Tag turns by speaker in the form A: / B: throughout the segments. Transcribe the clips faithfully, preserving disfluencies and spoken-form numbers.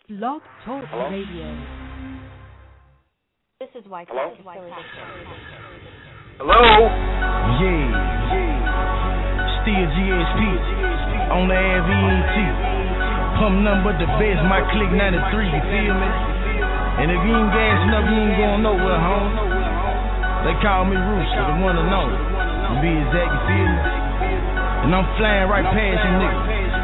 A: Blog Talk
B: Hello?
A: Radio.
C: This is why
B: Hello?
C: Crack is so addictive.
B: Hello?
D: Yeah, still G S P on the V N T. Pump number the best, my click ninety-three, you feel me? And if you ain't gassing up, you ain't going nowhere, home. They call me Rooster, the one and only. To be exact, you feel me? And I'm flying right past you niggas.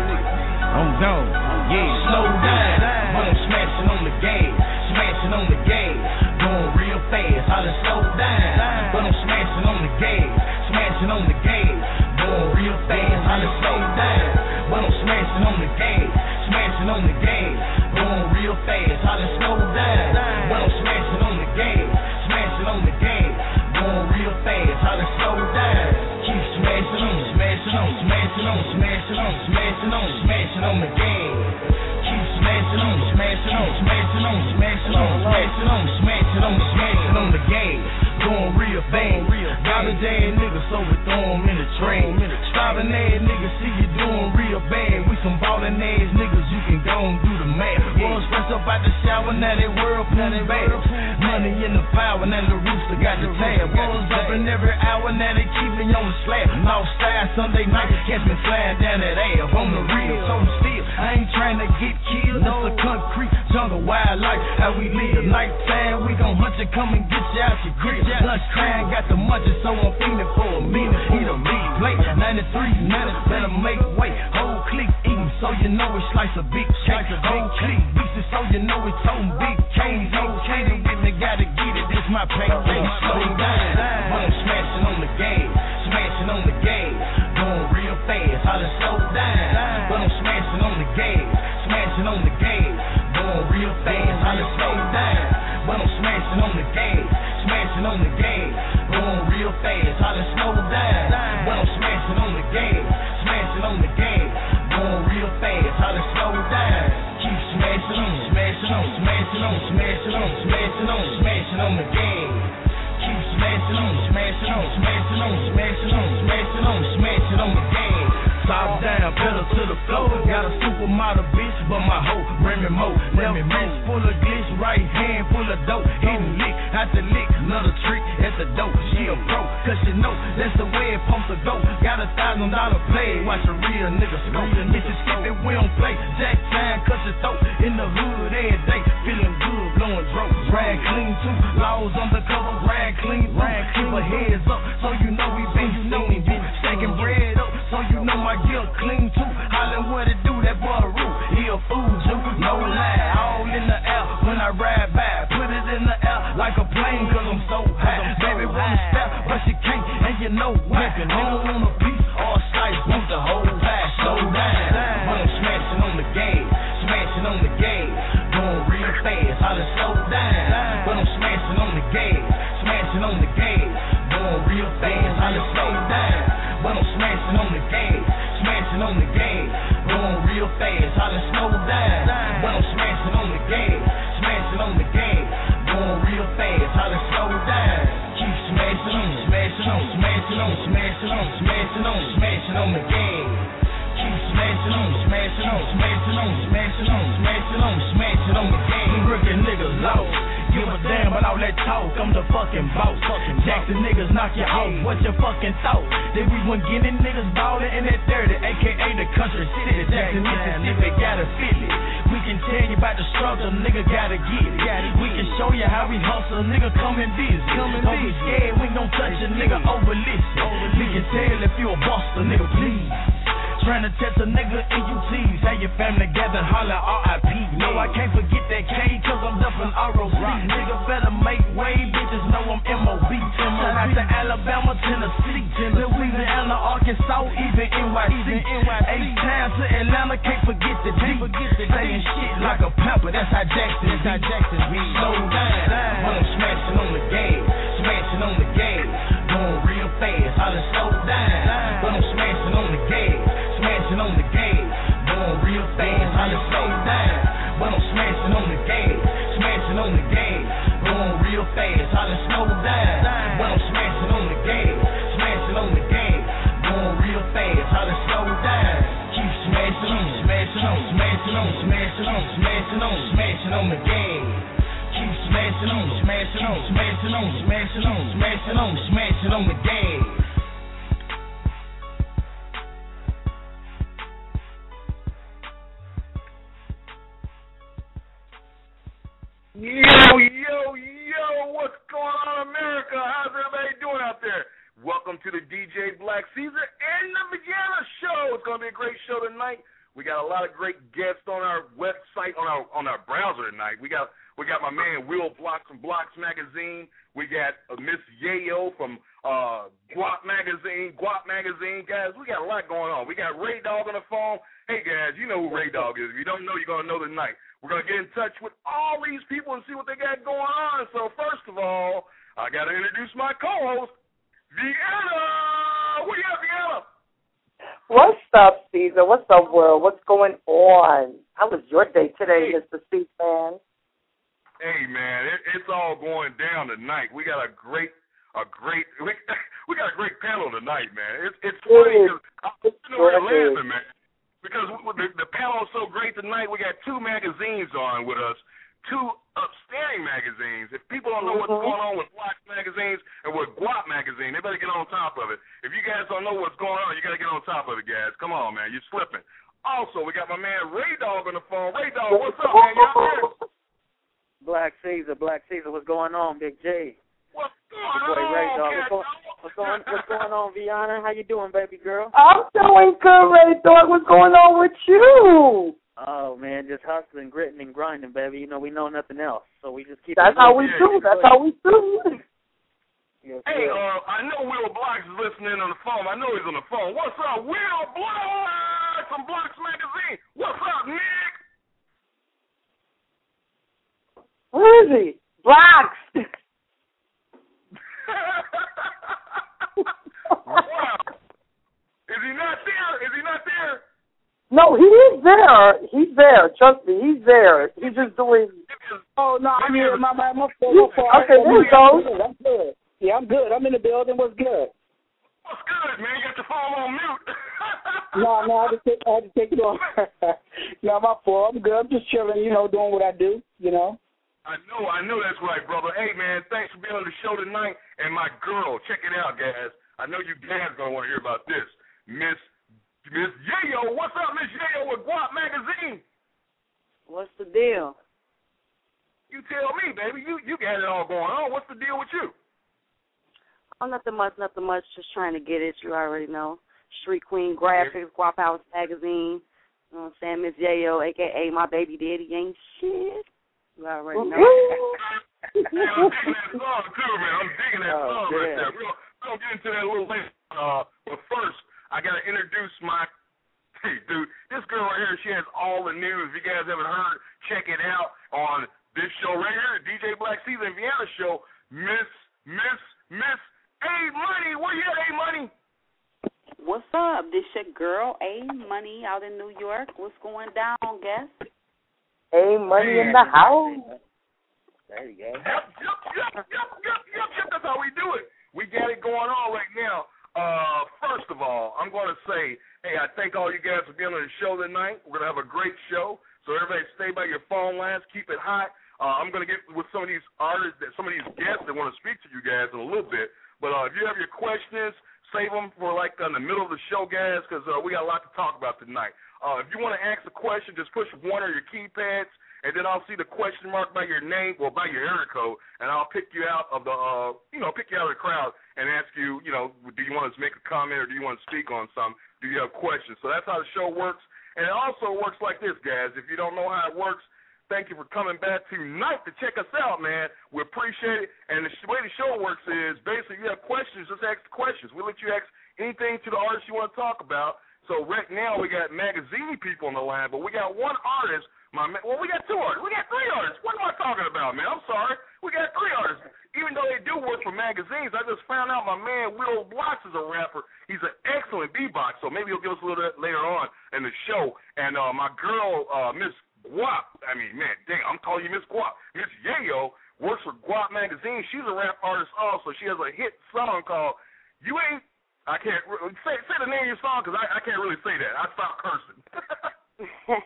D: I'm gone, yeah.
E: Slow down, but I'm smashing on the gas, smashing on the gas, going real fast. I done slow down, but I'm smashing on the gas, smashing on the gas, going real fast. I done slow down, but I'm smashing on the gas, smashing on the gas, going real fast. I done slow down, but I'm smashing on the gas, smashing on the gas, going real fast. I done slow down, keep smashing on, smashing on, smashing on, smashing on, smashing on, smashing on the gas. Smashing on, smashing on, smashing on, smashing on, smashing on, smashing on, smashing on the game. Going real bang, garbage ass niggas, so we throw 'em in the train. Starving ass niggas, see you doing real bad. We some ballin' ass niggas, you can go and do the math. Was fresh up out the shower, now they world pulling back. Money in the power, now the rooster got the tab. Was jumping every hour, now they keep me on the slab. Outside Sunday night, catch me flying down that Ave. On the real, so still, I ain't trying to get killed. It's a concrete jungle wildlife, how we live. Nighttime, we gon' hunt you, come and get you out your crib. Lunch time, got the munchies, so I'm feeling for a meal. Eat a big plate, ninety-three, ninety, better make weight. Whole clique eating, so you know it's slice a big cake. Whole clique beastin', so you know it's toting big canes. Okay, they with me, gotta get it, this my pay. Slow down, but I'm smashing on the gas, smashing on the gas, going real fast. I done slow down, but I'm smashing on the gas, smashing on the gas, going real fast. I done slow down, but I'm smashing on the gas, smashing on the gas, going real fast. I done slow down, but I'm smashing on the gas, smashing on the gas, going real fast. I done slow down, keep smashing on, smashing on, smashing on, smashing on, smashing on, smashing on the gas. Keep smashing on, smashing on, smashing on, smashing on, smashing on, smashing on the gas. Top down, pedal to the floor. Got a supermodel bitch, but my hoe bring me more. Left wrist full of glitch, right hand full of dope. Hitting lick, out the lick, another trick at the dope. She a pro, cause she know that's the way it pumps to go. Got a thousand dollar play, watch a real nigga smoke. Mississippi, we don't play. Jack time, cut your throat. In the hood every day, feeling good, blowing dro. Rag clean too, laws undercover, rag clean, rag keep her heads up, so you know we been seen you. Stacking bread up, so you know my gear clean too. Hollin' what it do, that boy Root, he a fool too. No lie, all in the air when I ride by. Put it in the air like a plane, cause I'm so high. Baby wanna step, but she can't, and you know why. I don't want a piece or a slice, want the whole pie. Slow down, but I'm smashing on the gas, smashing on the gas, going real fast. I done slow down, but I'm smashing on the gas, smashing on the gas, going real fast. I done slow down, but I'm smashing on the gas, smashing on the gas, going real fast. I done slow down, but I'm smashing on the gas, smashing on the gas, going real fast. I done slow down, keep smashing on, smashing on, smashing on, smashing on, smashing on, smashing on the gas. Keep smashing on, smashing on, smashing on, smashing on, smashing on, smashing on the gas. Them rookie niggas lost. Give a damn about all that talk, I'm the fucking boss. Jackson niggas knock you off, what's your fucking thought? That we wasn't getting niggas ballin' in that thirty, aka the country city. Jackson, Mississippi, gotta feel it. We can tell you about the struggle, nigga gotta get it. We can show you how we hustle, nigga come and visit. Don't be scared, we gon' touch a nigga over listen. We can tell if you a buster, nigga please. Tryna test a nigga in U Ts. Have your family gather, holler R I P. No, I can't forget that K, cause I'm dumping R O C. Nigga better make way, bitches know I'm M O B. Shout out to Alabama, Tennessee, Louisiana, Arkansas, even N Y C. H-Town to Atlanta, can't forget the D. Saying shit like a pepper, that's how Jackson is. Slow down, but I'm smashing on the gas, smashing on the gas, going real fast. I done slow down, but I'm smashing on the gas, smashing on the gas, going real fast. I done slow down, but I'm smashing on the gas, smashing on the gas, going real fast. I done slow down, but I'm smashing on the gas, smashing on the gas, going real fast. I done slow down, keep smashing on, smashing. smashing on, smashing on, smashing on, smashing on, smashing on the game. Keep smashing on, smashing on, smashing on, smashing on, smashing on, smashing on the game.
B: Yo, yo, yo, what's going on, America? How's everybody doing out there? Welcome to the D J Black Caesar and the Vienna Show. It's going to be a great show tonight. We got a lot of great guests on our website, on our on our browser tonight. We got we got my man Will Blocks from Blocks Magazine. We got uh, Miss Yayo from uh, Guap Magazine, Guap Magazine. Guys, we got a lot going on. We got Ray Dog on the phone. Hey, guys, you know who Ray Dog is. If you don't know, you're going to know tonight. We're going to get in touch with all these people and see what they got going on. So, first of all, I got to introduce my co-host, Vienna. What do you have, Vienna?
A: What's up, Caesar? What's up, world? What's going on? How was your day today, hey. Mister C Man?
B: Hey, man, it, it's all going down tonight. We got a great, a great, we, we got a great panel tonight, man. It's it's funny because I don't know where they're laughing, man. Because the, the panel is so great tonight, we got two magazines on with us, two upstanding magazines. If people don't know what's
A: mm-hmm.
B: going on with Blocks Magazines and with Guap Magazine, they better get on top of it. If you guys don't know what's going on, you got to get on top of it, guys. Come on, man. You're slipping. Also, we got my man Ray Dog on the phone. Ray Dog, what's up, man? You out there?
C: Black Caesar, Black Caesar, what's going on, Big J?
B: What's going
C: Boy,
B: on,
C: Ray Dog.
B: Cat
C: What's, what's going What's going on, Vianna? How you doing, baby girl?
A: I'm doing good, Ray Dog. What's going on with you?
C: Oh man, just hustling, gritting, and grinding, baby. You know we know nothing else, so we just keep.
A: That's how we do. That's how we do.
B: Yes, hey, uh, I know Will Blocks is listening on the phone. I know he's on the phone. What's up, Will Blocks from Blocks Magazine? What's up, Nick?
A: Where is he? Blocks.
B: Wow. Is he not there? Is he not there?
A: No, he is there. He's there. Trust me, he's there. He's just doing.
C: Oh no, I'm here. My my my phone.
A: Okay, there you go.
C: I'm good. Yeah, I'm good. I'm in the building. What's good?
B: What's good, man? You got your phone on mute.
C: no, no, I had to take, I had to take it off. no, my fault. I'm good. I'm just chilling. You know, doing what I do. You know.
B: I know, I know that's right, brother. Hey, man, thanks for being on the show tonight. And my girl, check it out, guys. I know you guys going to want to hear about this. Miss Miss Yayo. What's up, Miss Yayo with Guap Magazine?
F: What's the deal?
B: You tell me, baby. You you got it all going on. What's the deal with you?
F: Oh, nothing much, nothing much. Just trying to get it. You already know. Street Queen Graphics, Guap House Magazine. You know what I'm saying? Miss Yayo, a k a my baby daddy, ain't shit. You already know.
B: Hey, I'm digging that song, too, man. I'm digging that oh, song yeah. right there. We'll, we'll get into that a little later. Uh, but first, I got to introduce my, hey, dude, this girl right here, she has all the news. If you guys haven't heard, check it out on this show right here, the D J Black Caesar and Vienna Show. Miss, Miss, Miss A-Money. Where you at, A-Money?
G: What's up? This your girl, A-Money, out in New York. What's going down, guest?
A: Hey, money in the house.
C: There you go.
B: Yep, yep, yep, yep, yep, yep, yep. That's how we do it. We got it going on right now. Uh, first of all, I'm going to say, hey, I thank all you guys for being on the show tonight. We're going to have a great show. So everybody stay by your phone lines. Keep it hot. Uh, I'm going to get with some of these artists, that some of these guests that want to speak to you guys in a little bit. But uh, if you have your questions, save them for like in the middle of the show, guys, because uh, we got a lot to talk about tonight. Uh, if you want to ask a question, just push one of your keypads, and then I'll see the question mark by your name or by your area code, and I'll pick you out of the, uh, you know, pick you out of the crowd and ask you, you know, do you want to make a comment or do you want to speak on something? Do you have questions? So that's how the show works. And it also works like this, guys. If you don't know how it works, thank you for coming back tonight to check us out, man. We appreciate it. And the way the show works is basically you have questions, just ask the questions. We let you ask anything to the artist you want to talk about. So right now we got magazine people on the line, but we got one artist. My man, well, we got two artists. We got three artists. What am I talking about, man? I'm sorry. We got three artists. Even though they do work for magazines, I just found out my man Will Blocks is a rapper. He's an excellent beatbox, so maybe he'll give us a little bit later on in the show. And uh, my girl, uh, Miss Guap, I mean, man, dang, I'm calling you Miss Guap. Miss Yayo works for Guap Magazine. She's a rap artist also. She has a hit song called You Ain't, I can't, say, say the name of your song because I, I can't really say that. I stopped cursing.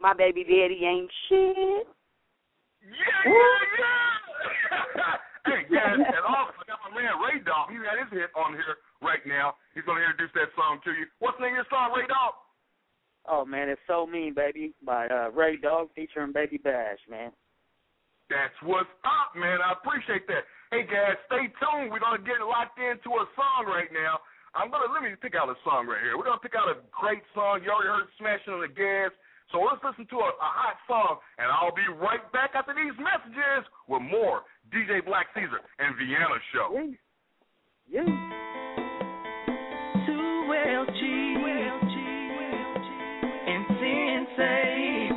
F: My baby daddy ain't shit.
B: Yeah, yeah, yeah. Hey, guys, and also I got my man Ray Dog. He got his hit on here right now. He's going to introduce that song to you. What's the name of your song, Ray Dog?
H: Oh, man, it's So Mean, Baby, by uh, Ray Dog featuring Baby Bash, man.
B: That's what's up, man. I appreciate that. Hey, guys, stay tuned. We're going to get locked into a song right now. I'm going to, let me pick out a song right here. We're going to pick out a great song. You already heard Smashing on the Gas. So let's listen to a, a hot song, and I'll be right back after these messages with more D J Black Caesar and Vienna Show.
H: Yeah. yeah.
E: two L G and Sensei.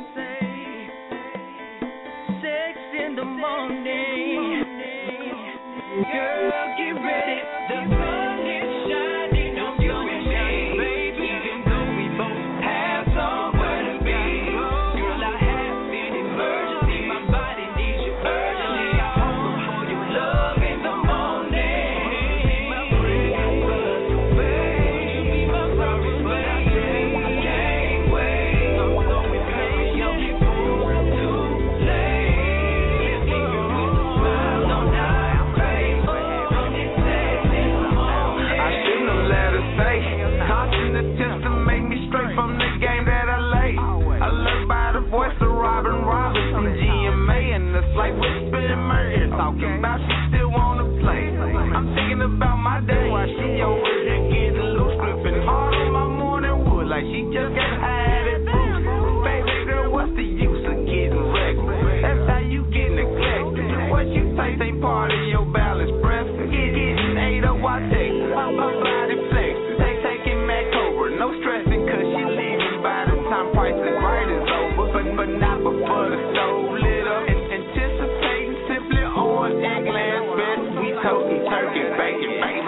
E: Sex in the morning. Girl, get ready. The sun is shining on you and me, baby. Even though we both have somewhere to be. Girl, I have an emergency. My body needs you urgently. I hope for your love in the morning. My breakfast, babe. You be my promise, but I just can't wait. I'm so impatient before it's too late. Let's keep it with a smile on our face. From this sex in the morning.
I: I shouldn't have let her say. Caution attempts to make me straight from the game that I lay. I look by the voice of Robin Roberts from G M A, and it's like whispering murder, talking about she still wanna play. I'm thinking about my day while she over here getting loose, gripping hard on my morning wood like she just got had it proof. Baby girl, what's the use of getting regular? That's how you get neglected. What you taste ain't part of your balance, breath. Get getting ate up while texting. My body flex, take taking Mac over, no stressing 'cause she leaving by the time Price is Right is over, but but not before the stove lit up. And anticipating simply on Eggland's best, we toasting turkey bacon, baby.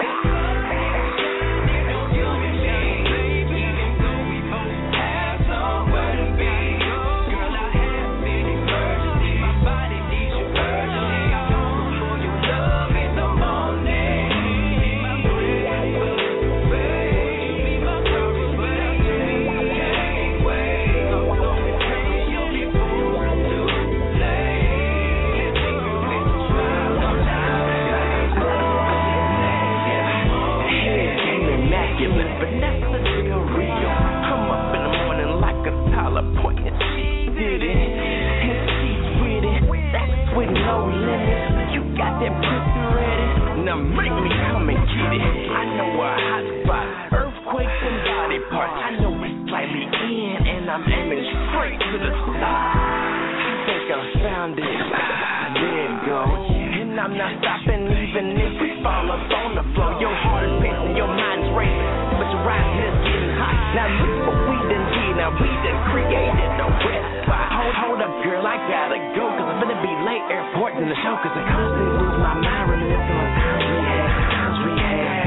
I: Make me come and get it. I know a hot spot, earthquakes and body parts. I know it's slightly in, and I'm aiming straight to the stars. I think I found it. Ah, there it goes. And I'm not stopping even if we fall up on the floor. Your heart is pacing, your mind is racing, but your ride is getting hot. Now look what we done did. Now we done created a wet spot. Hold, hold up, girl, I gotta go, 'cause I'm gonna be late. Airport in the show, 'cause I constantly lose my mind, reminiscing on times we had, times we had.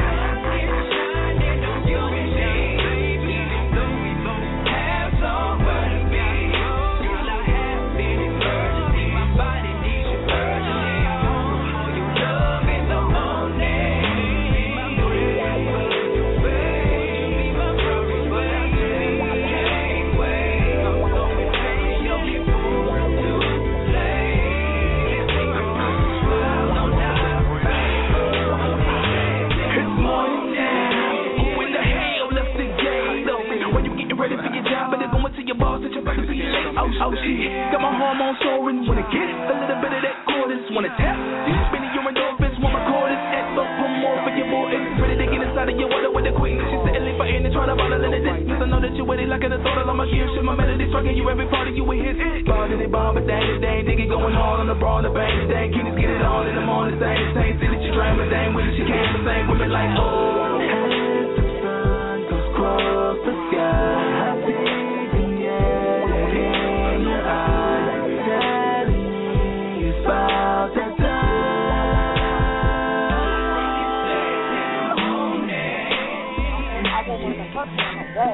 I: Oh shit, got my hormones soaring. Wanna get a little bit of that chorus. Wanna tap, you spinning your endorphins. Wanna record this, act up, put more for your boy. Ready to get inside of your water with the quickness. She's sitting for in and trying to bottle in the distance. I know that you with it like in the thought of my gear. Shit, my melody striking you every part of you with hits. Ball in it, bomb, but dang it, dang. Dig it going hard on the brawl, the bang, dang. Kiddies get it on in the morning, same, same. See that you dream, but dang with it. She came the same with me like, oh. As the sun goes across the sky, I see the end in your eyes. About that time, I don't want to fuck with my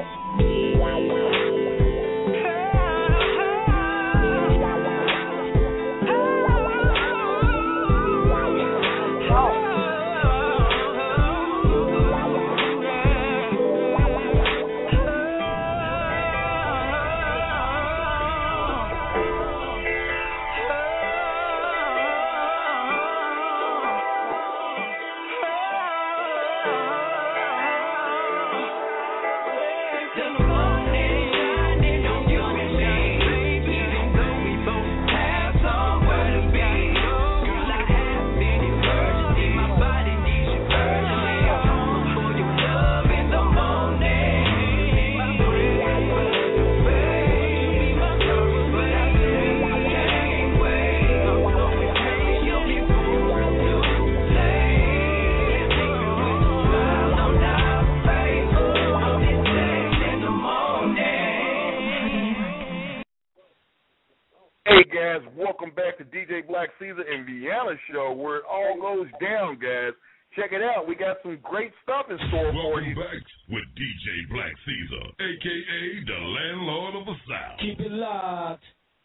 B: guys. Welcome back to D J Black Caesar and Vienna Show, where it all goes down, guys. Check it out. We got some great stuff in store
J: Welcome
B: for you.
J: Back with D J Black Caesar, a k a the landlord of the South.
D: Keep it locked.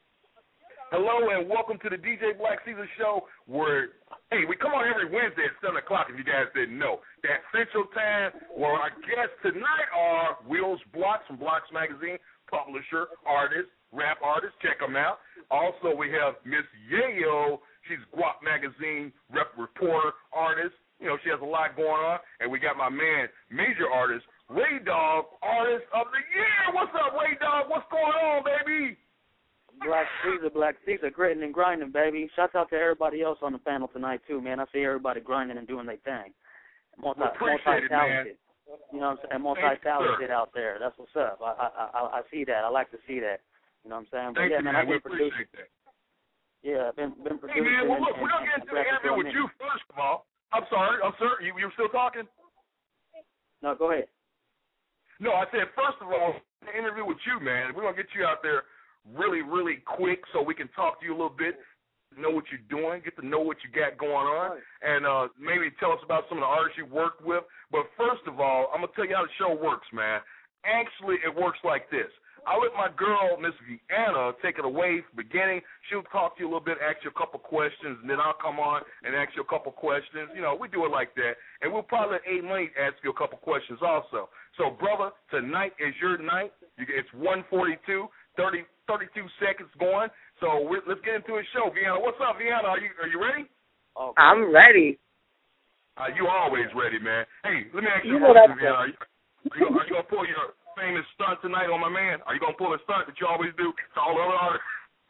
B: Hello and welcome to the D J Black Caesar Show, where, hey, we come on every Wednesday at seven o'clock if you guys didn't know. That Central Time, where our guests tonight are Wheels Blocks from Blocks Magazine, publisher, artist, rap artist. Check them out. Also, we have Miss Yayo. She's Guap Magazine rep reporter, artist. You know, she has a lot going on. And we got my man, major artist, Ray Dog, artist of the year. What's up, Ray Dog? What's going on, baby?
H: Black Caesar, Black Caesar, gritting and grinding, baby. Shouts out to everybody else on the panel tonight, too, man. I see everybody grinding and doing their thing. Multi, multi-talented. You know what I'm saying? Multi-talented out there. That's what's up. I, I I I see that. I like to see that. You know what I'm saying? But
B: Thank
H: yeah,
B: you,
H: man,
B: man.
H: I've been
B: We appreciate
H: producing.
B: that.
H: Yeah, I've been, been
B: Hey,
H: producing.
B: man, well, look,
H: and,
B: we're going to get into the interview with you first of all. I'm sorry. I'm sorry. You, you were still talking?
H: No, go ahead.
B: No, I said, first of all, the interview with you, man. We're going to get you out there really, really quick so we can talk to you a little bit, know what you're doing, get to know what you got going on, and uh, maybe tell us about some of the artists you worked with. But first of all, I'm going to tell you how the show works, man. Actually, it works like this. I'll let my girl, Miss Vienna, take it away from the beginning. She'll talk to you a little bit, ask you a couple questions, and then I'll come on and ask you a couple questions. You know, we do it like that. And we'll probably let A Money ask you a couple questions also. So, brother, tonight is your night. You, it's one forty-two, thirty, thirty-two seconds going. So we're, let's get into a show. Vienna, what's up, Vienna? Are you are you ready?
H: Okay.
A: I'm ready.
B: Uh, you always ready, man. Hey, let me ask
A: You
B: you,
A: know
B: a question,
A: that's
B: Vienna. Are you, are you, are you going to pull your famous stunt tonight on my man? Are you going to pull a stunt that you always do to all the other artists?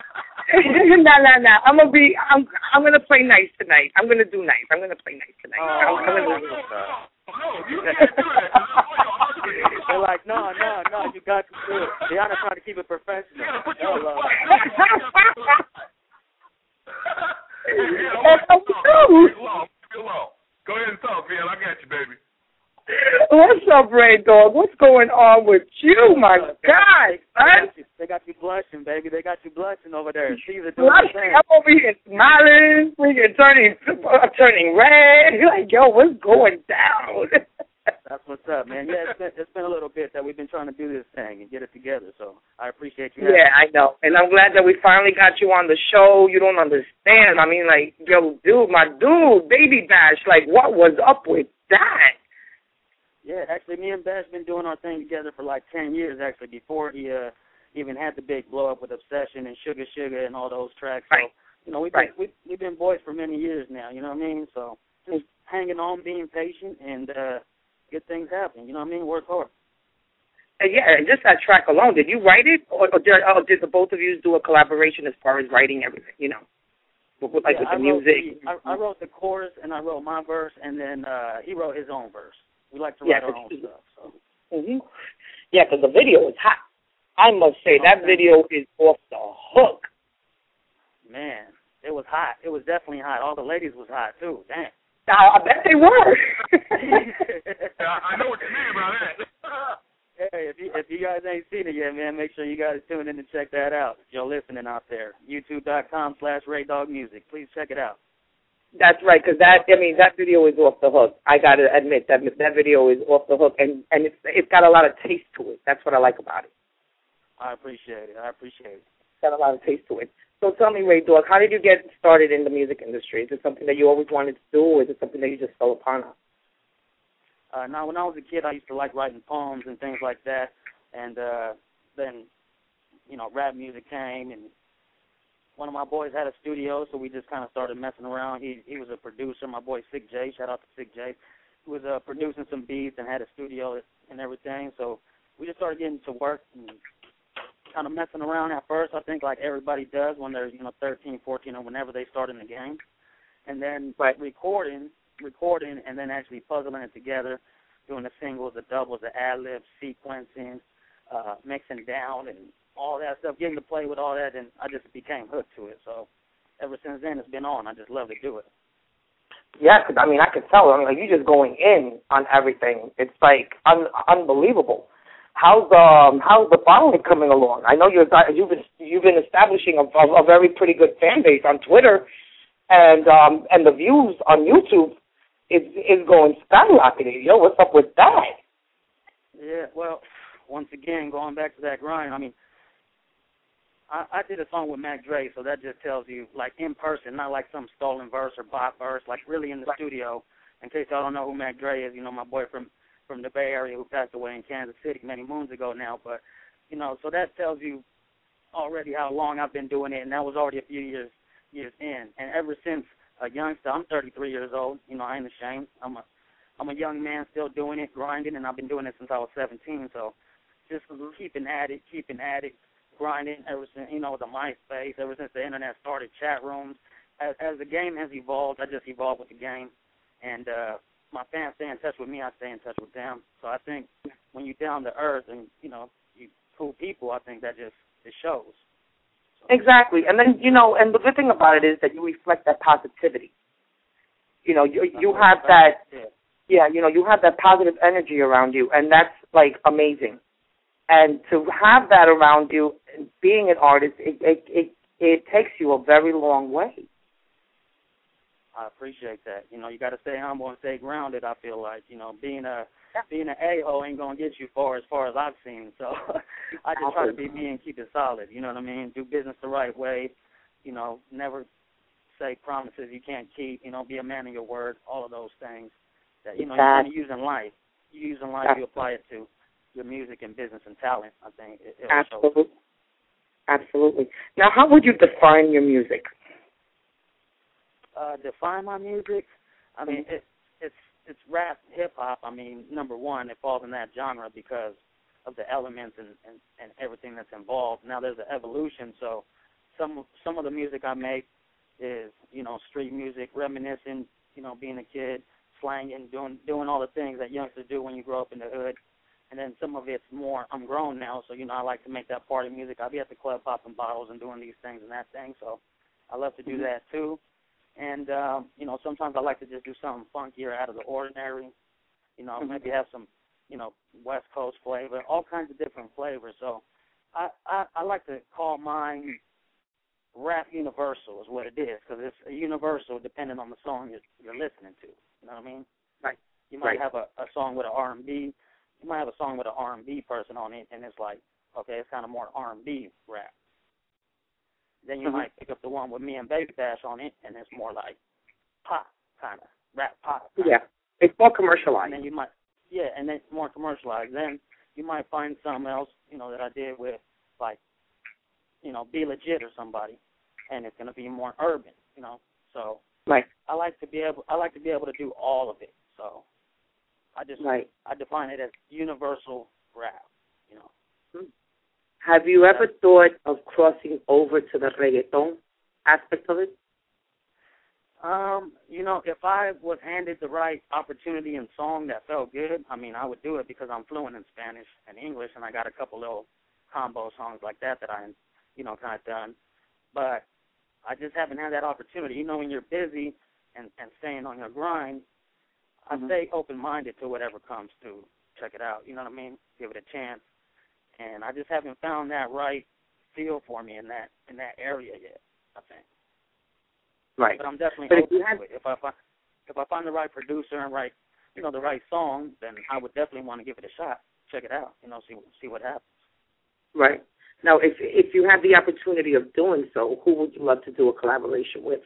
A: no, no, no. I'm gonna be. I'm. I'm gonna play nice tonight. I'm gonna do nice. I'm gonna play nice tonight.
H: Oh,
A: I'm, I'm
B: no,
A: gonna
B: no, no, no, no, you can't do that.
H: They're like, no, no, no, you got to do it. Deanna trying to keep it professional.
B: You gotta put you on the
H: Hello.
B: spot. Hey, yeah, I'm
A: That's
B: gonna talk.
A: true.
B: Be low. Be low. Go ahead and talk, man. I got you, baby.
A: What's up, Ray Dog? What's going on with you, my God,
H: They
A: son?
H: got, you, they got you blushing, baby. They got you blushing over there. Caesar doing
A: Well,
H: the thing.
A: I'm over here smiling, freaking turning, uh, turning red. Like, yo, what's going down?
H: That's what's up, man. Yeah, it's been, it's been a little bit that we've been trying to do this thing and get it together, so I appreciate you.
A: Yeah, I know. And I'm glad that we finally got you on the show. You don't understand. I mean, like, yo, dude, my dude, Baby Bash, like, what was up with that?
H: Yeah, actually, me and Bash been doing our thing together for like ten years, actually, before he uh, even had the big blow up with Obsession and Sugar Sugar and all those tracks. So,
A: Right.
H: you know, we've
A: Right.
H: been, we, we've been boys for many years now, you know what I mean? So just hanging on, being patient, and uh, good things happen, you know what I mean? Work hard.
A: And yeah, and just that track alone, did you write it? Or, or, did, or did the both of you do a collaboration as far as writing everything, you know? With, like
H: yeah,
A: with the
H: I
A: music?
H: Wrote the, I, I wrote the chorus, and I wrote my verse, and then uh, he wrote his own verse. We like to
A: Yeah,
H: write our own stuff. So.
A: Mm-hmm. Yeah, because the video is hot. I must say, that video is off the hook.
H: Man, it was hot. It was definitely hot. All the ladies was hot, too. Damn.
A: Now, I bet they were.
B: Yeah, I know what you mean about that.
H: Hey, if you if you guys ain't seen it yet, man, make sure you guys tune in and check that out. If you're listening out there, YouTube.com slash Ray Dog Music. Please check it out.
A: That's right, because that, I mean, that video is off the hook. I got to admit, that that video is off the hook, and, and it's it's got a lot of taste to it. That's what I like about it.
H: I appreciate it. I appreciate it.
A: It's got a lot of taste to it. So tell me, Ray Dog, how did you get started in the music industry? Is it something that you always wanted to do, or is it something that you just fell upon?
H: Uh, now, when I was a kid, I used to like writing poems and things like that, and uh, then, you know, rap music came, and one of my boys had a studio, so we just kind of started messing around. He he was a producer. My boy Sick J, shout out to Sick J, he was uh, producing some beats and had a studio and everything. So we just started getting to work and kind of messing around at first. I think like everybody does when they're you know thirteen, fourteen, or whenever they start in the game, and then
A: right.
H: recording, recording, and then actually puzzling it together, doing the singles, the doubles, the ad libs, sequencing, uh, mixing down, and all that stuff, getting to play with all that, and I just became hooked to it. So ever since then, it's been on. I just love to do it.
A: Yeah, cause, I mean, I could tell. I mean, like, you're just going in on everything. It's, like, un- unbelievable. how's the um, how's the following coming along? I know you're you've been you've been establishing a, a, a very pretty good fan base on Twitter, and um, and the views on YouTube is is going skyrocketing. Yo, what's up with that?
H: Yeah, well, once again, going back to that grind, I mean, I, I did a song with Mac Dre, so that just tells you, like, in person, not like some stolen verse or bot verse, like really in the right. studio. In case y'all don't know who Mac Dre is, you know, my boy from, from the Bay Area who passed away in Kansas City many moons ago now. But, you know, so that tells you already how long I've been doing it, and that was already a few years years in. And ever since a youngster, I'm thirty-three years old, you know, I ain't ashamed. I'm a I'm a young man still doing it, grinding, and I've been doing it since I was seventeen. So just keeping at it, keeping at it, grinding ever since, you know, the MySpace, ever since the Internet started, chat rooms. As, as the game has evolved, I just evolved with the game. And uh, my fans stay in touch with me, I stay in touch with them. So I think when you're down to earth and, you know, you cool people, I think that just it shows. So.
A: Exactly. And then, you know, and the good thing about it is that you reflect that positivity. You know, you, you have that...
H: Yeah.
A: Yeah, you know, you have that positive energy around you, and that's, like, amazing. And to have that around you, being an artist, it it it, it takes you a very long way.
H: I appreciate that. You know, you got to stay humble and stay grounded, I feel like. You know, being a being an a-hole ain't going to get you far as far as I've seen. So I just try to be me and keep it solid, you know what I mean? Do business the right way, you know, never say promises you can't keep, you know, be a man of your word, all of those things. That, you know, you're trying to use in life. You use in life, you apply it to your music and business and talent, I think. It,
A: Absolutely. Show. Absolutely. Now, how would you define your music?
H: Uh, define my music? I mean, it, it's it's rap, hip-hop. I mean, number one, it falls in that genre because of the elements and, and, and everything that's involved. Now, there's an evolution, so some some of the music I make is, you know, street music, reminiscing, you know, being a kid, slanging, doing doing all the things that youngsters do when you grow up in the hood. And then some of it's more, I'm grown now, so, you know, I like to make that party music. I'll be at the club popping bottles and doing these things and that thing, so I love to do mm-hmm. that too. And, um, you know, sometimes I like to just do something funkier, out of the ordinary, you know, mm-hmm. maybe have some, you know, West Coast flavor, all kinds of different flavors. So I, I, I like to call mine rap universal is what it is, because it's a universal depending on the song you're, you're listening to. You know what I mean?
A: Right.
H: You might
A: right.
H: have a, a song with an R and B. You might have a song with an R and B person on it, and it's like, okay, it's kind of more R and B rap. Then you mm-hmm. might pick up the one with me and Baby Bash on it, and it's more like pop kind of rap pop.
A: Yeah, it's more commercialized.
H: And then you might, yeah, and then it's more commercialized. Then you might find something else, you know, that I did with like, you know, Be Legit or somebody, and it's gonna be more urban, you know. So
A: right.
H: I like to be able, I like to be able to do all of it. So I just,
A: right.
H: I define it as universal rap, you know.
A: Hmm. Have you ever thought of crossing over to the reggaeton aspect of it?
H: Um, you know, if I was handed the right opportunity and song that felt good, I mean, I would do it because I'm fluent in Spanish and English, and I got a couple little combo songs like that that I, you know, kind of done. But I just haven't had that opportunity. You know, when you're busy and, and staying on your grind, mm-hmm. I stay open-minded to whatever comes to check it out. You know what I mean? Give it a chance. And I just haven't found that right feel for me in that in that area yet, I think.
A: Right.
H: But I'm definitely
A: but
H: open
A: if you have...
H: to it. If I find if I find the right producer and right, you know, the right song, then I would definitely want to give it a shot. Check it out. You know, see see what happens.
A: Right. Now, if if you have the opportunity of doing so, who would you love to do a collaboration with?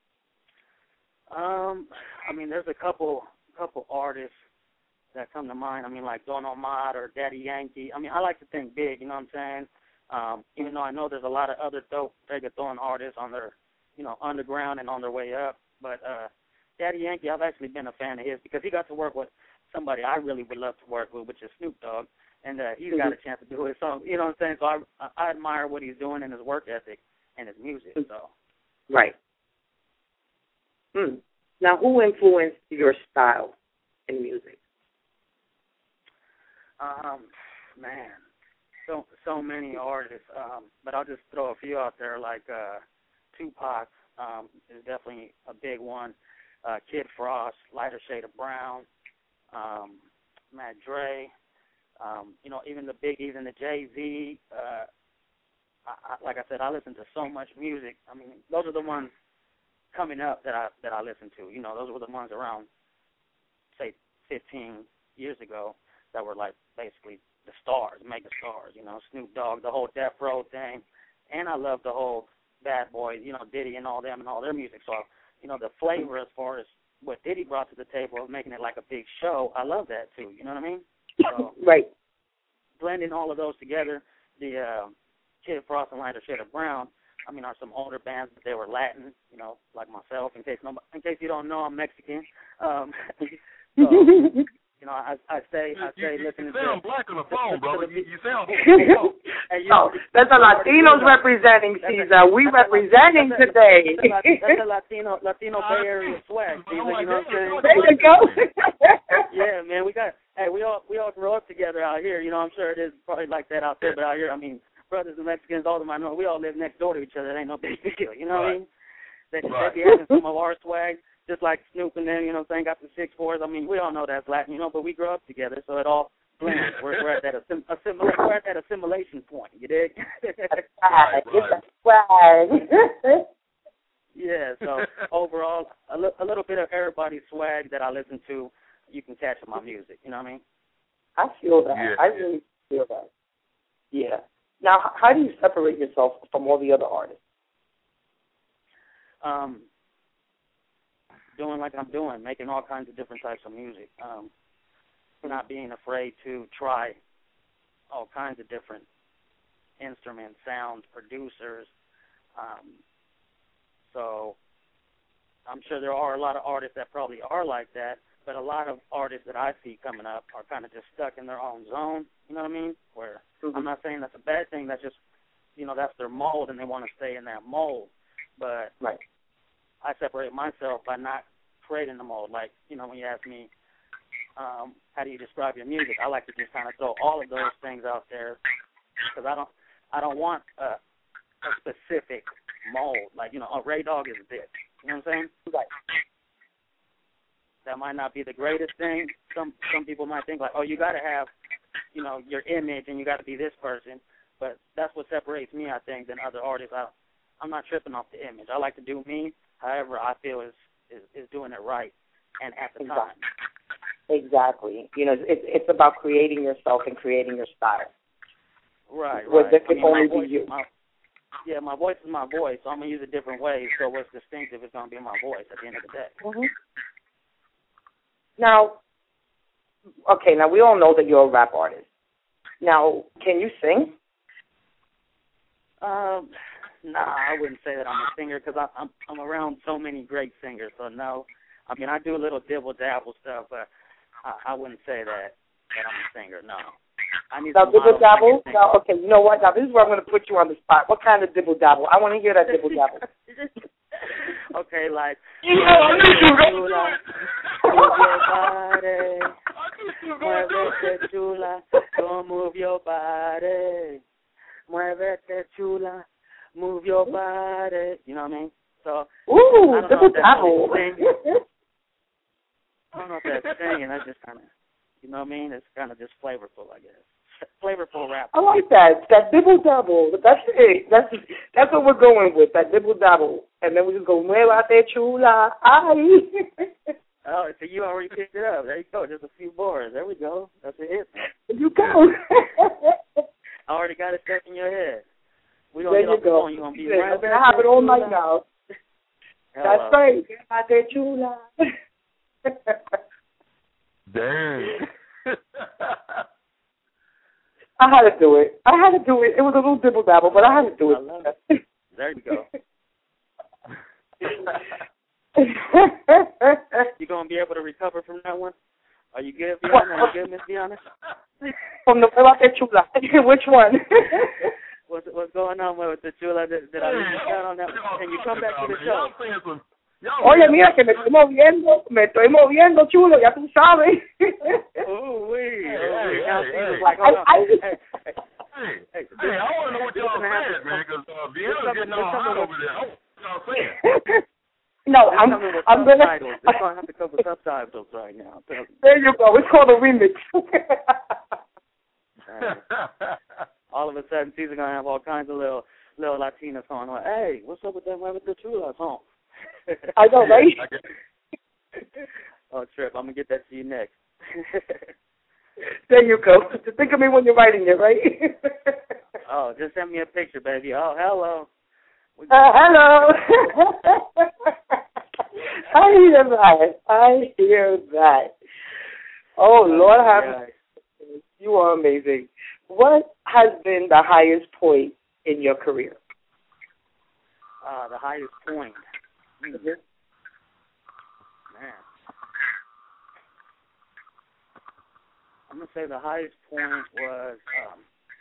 H: Um, I mean, there's a couple couple artists that come to mind. I mean, like Don Omar or Daddy Yankee. I mean, I like to think big, you know what I'm saying? Um, even though I know there's a lot of other dope reggaeton artists on their, you know, underground and on their way up. But uh, Daddy Yankee, I've actually been a fan of his because he got to work with somebody I really would love to work with, which is Snoop Dogg. And uh, he's got a chance to do his song. You know what I'm saying? So I, I admire what he's doing and his work ethic and his music. So.
A: Right. Hmm. Now, who influenced your style in music?
H: Um, man, so so many artists, um, but I'll just throw a few out there, like uh, Tupac um, is definitely a big one, uh, Kid Frost, Lighter Shade of Brown, um, Matt Dre, Um, you know, even the Biggies and the Jay-Z. Uh, I, I, like I said, I listen to so much music. I mean, those are the ones coming up that I that I listen to. You know, those were the ones around, say, fifteen years ago that were like basically the stars, mega stars. You know, Snoop Dogg, the whole Death Row thing, and I love the whole Bad Boys, you know, Diddy and all them and all their music. So, you know, the flavor as far as what Diddy brought to the table of making it like a big show, I love that too. You know what I mean? So,
A: right.
H: Blending all of those together, the uh, Kid Frost and Lighter Shade of Brown, I mean, are some older bands, but they were Latin, you know, like myself. In case nobody, in case you don't know, I'm Mexican. Um, so, you know, I, I say, I say,
B: you,
H: listen
B: you
H: to
B: sound black on the phone, brother. You, you sound.
H: Hey, you know,
A: oh, that's the Latinos representing, Caesar. We representing
H: a,
A: today.
H: That's a, that's a Latino, Latino Bay Area swag, Caesar. You know what I'm saying?
A: There you go.
H: Yeah, man, we got. Hey, we all we all grew up together out here. You know, I'm sure it is probably like that out there, but out here, I mean, brothers and Mexicans, all of them I know, we all live next door to each other. It ain't no big deal. You know what I mean? They,
B: Right.
H: they be having some of our swag, just like Snoop and them. You know, what I'm saying, got the six fours. I mean, we all know that's Latin, you know, but we grew up together, so it all blends. We're, we're at that assim- assimil- we're at that assimilation point. You dig?
A: Right, right.
H: Yeah. So overall, a, li- a little bit of everybody's swag that I listen to, you can catch in my music. You know what I mean?
A: I feel that.
B: Yeah.
A: I really feel that. Yeah. Now, h- how do you separate yourself from all the other artists?
H: Um, doing like I'm doing, making all kinds of different types of music. Um, not being afraid to try all kinds of different instruments, sounds, producers. Um, so I'm sure there are a lot of artists that probably are like that, but a lot of artists that I see coming up are kind of just stuck in their own zone, you know what I mean? Where mm-hmm. I'm not saying that's a bad thing, that's just, you know, that's their mold and they want to stay in that mold. But
A: right.
H: I separate myself by not creating the mold. Like, you know, when you ask me, um, how do you describe your music, I like to just kind of throw all of those things out there because I don't, I don't want a, a specific mold. Like, you know, a Ray Dog is this. You know what I'm saying?
A: Right.
H: That might not be the greatest thing. Some some people might think like, oh, you got to have, you know, your image and you got to be this person. But that's what separates me, I think, than other artists. I, I'm not tripping off the image. I like to do me. However, I feel is is, is doing it right and at the
A: exactly.
H: time.
A: Exactly. You know, it's it's about creating yourself and creating your style.
H: Right.
A: What
H: right.
A: can
H: I mean,
A: only
H: my voice,
A: be you.
H: My, yeah, my voice is my voice, so I'm gonna use a different way. So what's distinctive is gonna be my voice at the end of the day.
A: Mm-hmm. Now, okay, now we all know that you're a rap artist. Now, can you sing?
H: Um, nah, I wouldn't say that I'm a singer because I'm I'm around so many great singers. So no, I mean I do a little dibble dabble stuff, but I, I wouldn't say that that I'm a singer. No. I need
A: now, dibble dabble?
H: Now,
A: now, okay, you know what? Now, this is where I'm going to put you on the spot. What kind of dibble dabble? I want to hear that dibble dabble.
H: Okay, like.
B: You know, I knew you were going
H: Muévete chula, don't move your body. Muévete chula, move your body. You know what I mean? So.
A: Ooh, dibble dabble.
H: I don't know if that's singing. That's just kind of, you know what I mean? It's kind of just flavorful, I guess. Flavorful rap.
A: I like that. That dibble dabble. That's it. That's that's what we're going with. That dibble dabble, and then we just go muévete chula. Ay.
H: Oh, so you already picked it up. There you go. Just a few bars. There we go. That's a hit.
A: There you go.
H: I already got it stuck in your head. We don't
A: there
H: get
A: you
H: off
A: go.
H: the phone. You're going to be
A: yeah,
H: right
A: I have it all night now.
H: Hello.
A: That's right. Muévete chula.
B: Dang.
A: I had to do it. I had to do it. It was a little dibble dabble, but I had to do it.
H: I love it. There you go. You gonna be able to recover from that one? Are you good, Bianca? Are you good, Miss Bianca?
A: From the Muévete chula. Which one?
H: what's what's going on with the chula? Did, did I leave you down on that? Can you come back to the show?
A: Oye, mira que me estoy moviendo, me estoy moviendo, chulo, ya tú sabes.
H: Ooh, wee.
B: Hey, hey,
H: now
B: hey,
H: Steve's
B: hey.
H: like, hold on.
A: I, I,
H: Hey, hey,
B: Hey,
H: hey,
B: hey, I want to know what y'all saying, man, because uh, Vienna's getting all hot over there. I want what y'all saying.
A: No, I'm, I'm going to...
H: It's going to have to come with subtitles right now.
A: There you go. It's called a remix.
H: all of a sudden, Caesar gonna have all kinds of little little Latina songs. Like, hey, what's up with that Mueve Tu Chula song?
A: I know, right?
H: Oh, Trip, I'm gonna get that to you next.
A: There you go. Just think of me when you're writing it, right?
H: Oh, just send me a picture, baby. Oh, hello.
A: Uh, hello. I hear that. I hear that. Oh, Lord have mercy. You are amazing. What has been the highest point in your career?
H: Uh, the highest point.
A: Mm-hmm.
H: Man. I'm going to say the highest point was um,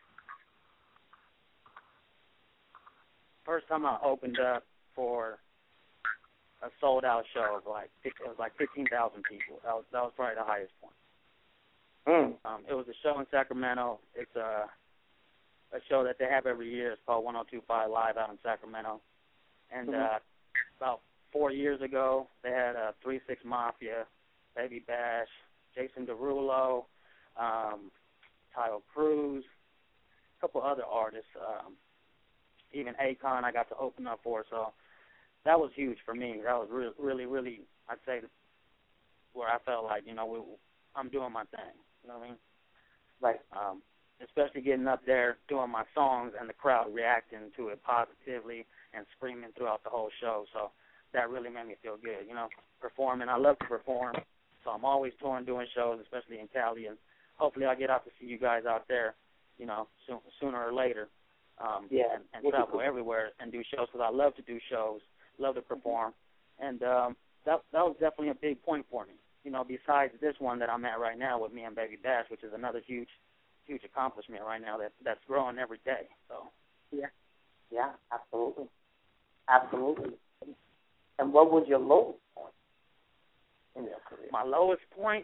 H: first time I opened up for a sold-out show of like, it was like fifteen thousand people. That was, that was probably the highest point.
A: Mm.
H: Um, it was a show in Sacramento. It's a, a show that they have every year. It's called one oh two point five Live out in Sacramento. And
A: mm-hmm.
H: uh, about four years ago, they had uh, three six Mafia, Baby Bash, Jason Derulo, um, Tayo Cruz, a couple other artists, um, even Akon I got to open up for. So that was huge for me. That was really, really, really, I'd say, where I felt like, you know, we, I'm doing my thing. You know what I mean?
A: Right.
H: Um, especially getting up there, doing my songs, and the crowd reacting to it positively and screaming throughout the whole show. So that really made me feel good, you know, performing. I love to perform, so I'm always touring, doing shows, especially in Cali, and hopefully I get out to see you guys out there, you know, soon, sooner or later, um,
A: yeah.
H: and, and travel everywhere and do shows, because I love to do shows, love to perform, and um, that that was definitely a big point for me. You know, besides this one that I'm at right now with me and Baby Bash, which is another huge, huge accomplishment right now that that's growing every day. So,
A: yeah, yeah, absolutely, absolutely. And what was your lowest point in your career?
H: My lowest point,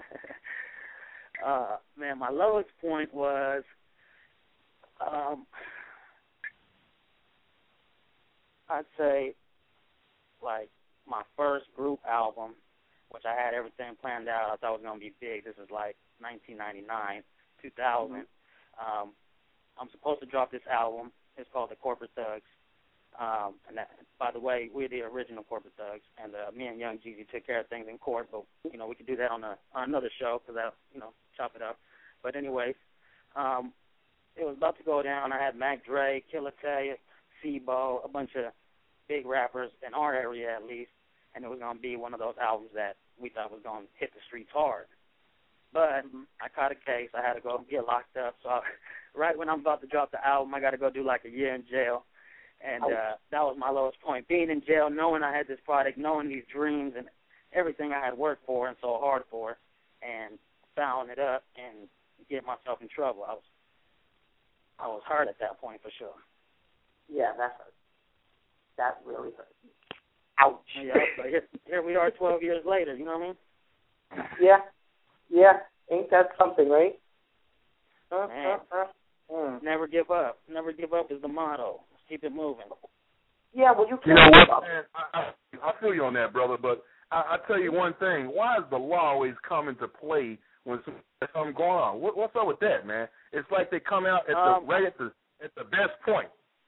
H: uh, man, my lowest point was, um, I'd say, like my first group album, which I had everything planned out. I thought it was going to be big. This is like nineteen ninety-nine, two thousand. Mm-hmm. Um, I'm supposed to drop this album. It's called The Corporate Thugs. Um, and that, by the way, we're the original Corporate Thugs, and uh, me and Young Jeezy took care of things in court, but, you know, we could do that on, a, on another show because I, you know, chop it up. But anyways, um, it was about to go down. I had Mac Dre, Killer Tay, Sibo, a bunch of big rappers in our area at least, and it was going to be one of those albums that we thought was going to hit the streets hard. But mm-hmm. I caught a case. I had to go get locked up. So I, right when I'm about to drop the album, I got to go do like a year in jail. And uh, that was my lowest point. Being in jail, knowing I had this product, knowing these dreams and everything I had worked for and so hard for, and fouling it up and getting myself in trouble. I was I was hurt at that point for sure.
A: Yeah, that hurt. That really hurt. Ouch.
H: Yeah, but here, here we are twelve years later, you know what I mean?
A: Yeah. Yeah. Ain't that something, right?
H: Uh, Man. Uh, uh, mm. Never give up. Never give up is the motto. Let's keep it moving.
A: Yeah, well, you
B: You
A: can't
B: know
A: give
B: what,
A: up.
B: man? I, I, I feel you on that, brother, but I, I tell you one thing. Why does the law always come into play when something's going on? What, what's up with that, man? It's like they come out at
H: um,
B: the right at the at the best point.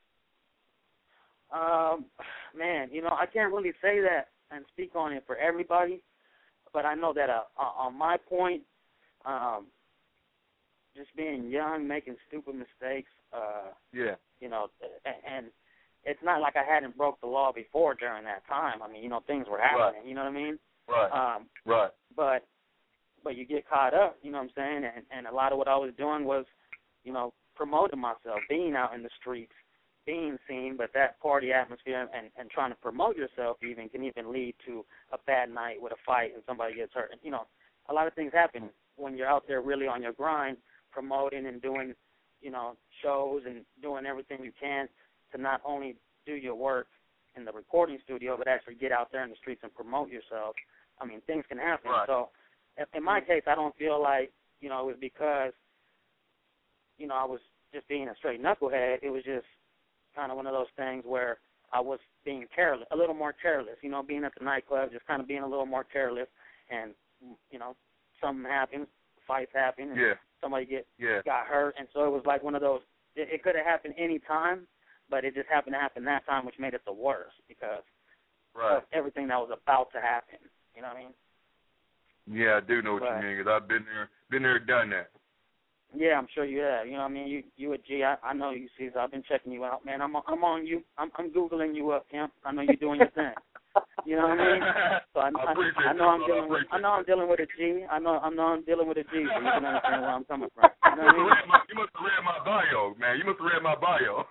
H: Um, man, you know, I can't really say that and speak on it for everybody, but I know that uh, on my point, um, just being young, making stupid mistakes, uh,
B: yeah,
H: you know, and it's not like I hadn't broke the law before during that time. I mean, you know, things were happening,
B: right.
H: You know what I mean?
B: Right,
H: um,
B: right.
H: But, but you get caught up, you know what I'm saying? And, and a lot of what I was doing was, you know, promoting myself, being out in the streets, being seen, but that party atmosphere and, and trying to promote yourself even can even lead to a bad night with a fight and somebody gets hurt. And, you know, a lot of things happen when you're out there really on your grind, promoting and doing, you know, shows and doing everything you can to not only do your work in the recording studio, but actually get out there in the streets and promote yourself. I mean, things can happen.
B: Right.
H: So in my case, I don't feel like, you know, it was because, you know, I was just being a straight knucklehead. It was just kind of one of those things where I was being careless, a little more careless, you know, being at the nightclub, just kind of being a little more careless, and, you know, something happens, fights happen, and
B: yeah.
H: somebody get
B: yeah.
H: got hurt, and so it was like one of those. It, it could have happened any time, but it just happened to happen that time, which made it the worst because
B: right.
H: of everything that was about to happen. You know what I mean?
B: Yeah, I do know what
H: right.
B: you mean because I've been there, been there, done that.
H: Yeah, I'm sure you have. You know what I mean? You you a G. I, I know you, Caesar. I've been checking you out, man. I'm on, I'm on you. I'm I'm Googling you up, Kemp. I know you're doing your thing. You know what I mean? So I, I, I, I know I'm dealing with I know I'm dealing with a G. I know I know I'm dealing with a G, so you can understand where I'm coming from. You know what I mean?
B: You must have read my bio, man. You must have read my bio.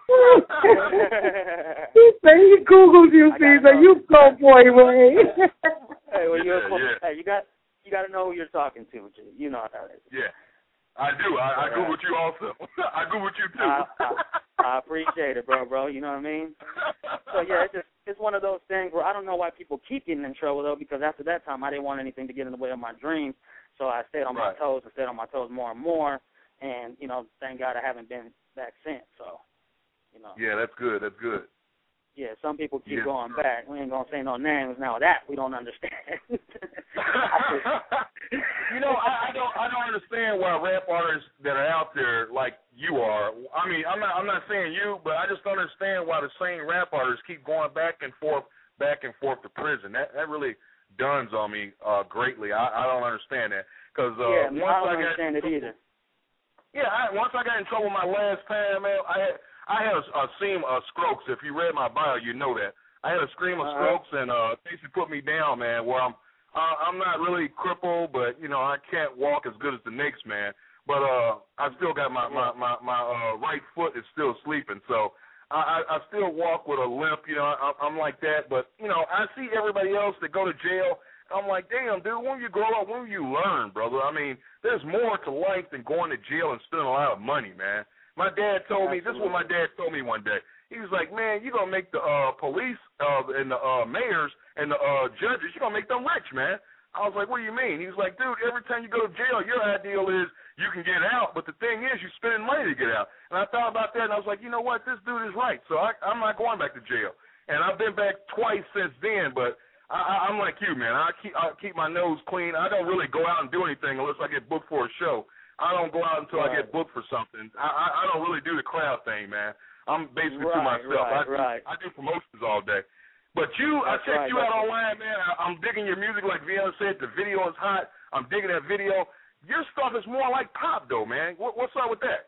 A: He said he Googled you, Caesar. You go, boy, Ray.
H: Hey, well, you're
B: yeah, yeah.
H: hey, you got you got to know who you're talking to, G. You know how that is.
B: Yeah. I do. I, I Googled you also. I Googled you too.
H: I, I, I appreciate it, bro, bro. You know what I mean? So yeah, it's just it's one of those things where I don't know why people keep getting in trouble though, because after that time I didn't want anything to get in the way of my dreams, so I stayed on
B: right.
H: my toes and stayed on my toes more and more, and you know, thank God I haven't been back since. So, you know.
B: Yeah, that's good. That's good.
H: Yeah, some people keep
B: yes,
H: going
B: sir.
H: back. We ain't gonna say no names now. That we don't understand.
B: You know, I, I don't, I don't understand why rap artists that are out there like you are. I mean, I'm not, I'm not saying you, but I just don't understand why the same rap artists keep going back and forth, back and forth to prison. That, that really dawns on me uh, greatly. I, I don't understand that because uh,
H: yeah,
B: once
H: I don't
B: I got
H: understand it either.
B: Yeah, I, once I got in trouble my last time, man, I had, I had a, a seam of strokes. If you read my bio, you know that. I had a scream of
H: uh-huh.
B: strokes, and uh, basically put me down, man. Where I'm, uh, I'm not really crippled, but you know I can't walk as good as the next man. But uh, I still got my my my, my uh, right foot is still sleeping, so I, I, I still walk with a limp. You know, I, I'm like that. But you know, I see everybody else that go to jail. I'm like, damn, dude, when you grow up, when you learn, brother? I mean, there's more to life than going to jail and spending a lot of money, man. My dad told me, this is what my dad told me one day. He was like, man, you're going to make the uh, police uh, and the uh, mayors and the uh, judges, you're going to make them rich, man. I was like, what do you mean? He was like, dude, every time you go to jail, your ideal is you can get out, but the thing is you're spending money to get out. And I thought about that, and I was like, you know what, this dude is right. So I, I'm not going back to jail. And I've been back twice since then, but I, I'm like you, man. I keep I keep my nose clean. I don't really go out and do anything unless I get booked for a show. I don't go out until right. I get booked for something. I, I, I don't really do the crowd thing, man. I'm basically
H: right,
B: to myself.
H: Right,
B: I, do,
H: right.
B: I do promotions all day. But you,
H: That's
B: I checked
H: right,
B: you out
H: right.
B: online, man. I, I'm digging your music, like Vienna said. The video is hot. I'm digging that video. Your stuff is more like pop, though, man. What, what's up with that?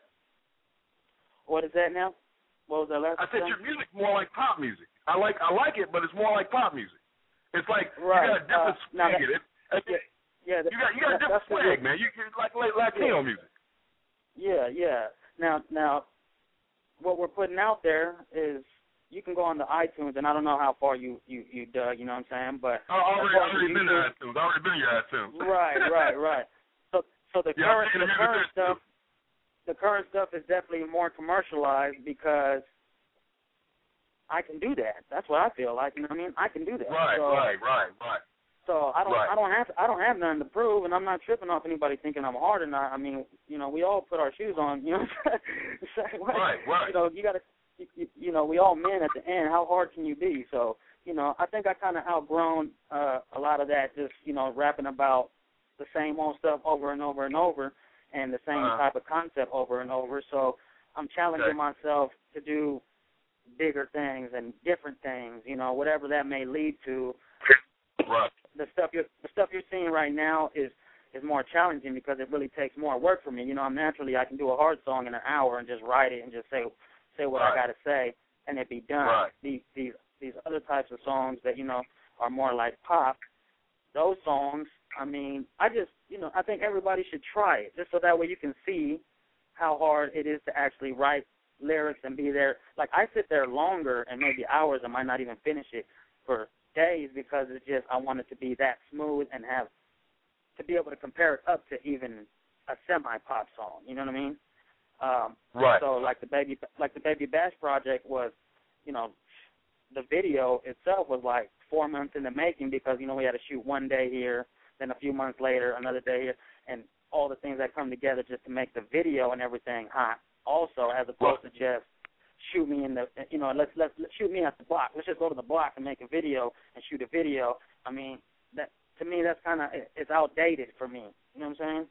H: What is that now? What was that last?
B: I said
H: thing?
B: your music's more like pop music. I like I like it, but it's more like pop music. It's like
H: right.
B: you got a different
H: uh,
B: swag.
H: that,
B: it, it,
H: yeah, yeah,
B: you got you got a different swag, man. You you're like like Latino
H: yeah.
B: music.
H: Yeah, yeah. Now, now, what we're putting out there is you can go on to iTunes, and I don't know how far you you, you dug. You know what I'm saying? But
B: I already already been to iTunes. I already been to your iTunes.
H: Right, right, right. So so the
B: yeah,
H: current the current stuff
B: too.
H: the current stuff is definitely more commercialized because I can do that. That's what I feel like. You know what I mean? I can do that.
B: Right,
H: so,
B: right, right, right.
H: So I don't,
B: right.
H: I don't have, I don't have nothing to prove, and I'm not tripping off anybody thinking I'm hard or not. I mean, you know, we all put our shoes on. You know,
B: right, right.
H: You know, you got to, you, you know, we all men at the end. How hard can you be? So, you know, I think I kind of outgrown uh, a lot of that. Just, you know, rapping about the same old stuff over and over and over, and the same
B: uh-huh.
H: type of concept over and over. So I'm challenging
B: okay.
H: myself to do bigger things and different things. You know, whatever that may lead to.
B: Right.
H: The stuff you're the stuff you're seeing right now is is more challenging because it really takes more work for me. You know, I'm naturally I can do a hard song in an hour and just write it and just say say what
B: right.
H: I got to say and it be done.
B: Right.
H: These these these other types of songs that you know are more like pop. Those songs, I mean, I just you know I think everybody should try it just so that way you can see how hard it is to actually write lyrics and be there. Like I sit there longer and maybe hours. I might not even finish it for days because it's just I want it to be that smooth and have to be able to compare it up to even a semi-pop song. You know what I mean? Um,
B: right.
H: So like the baby like the Baby Bash project was, you know, the video itself was like four months in the making because you know we had to shoot one day here, then a few months later another day here, and all the things that come together just to make the video and everything hot. Also, as opposed to just shoot me in the, you know, let's, let's let's shoot me at the block. Let's just go to the block and make a video and shoot a video. I mean, that to me, that's kind of, it's outdated for me. You know what I'm saying?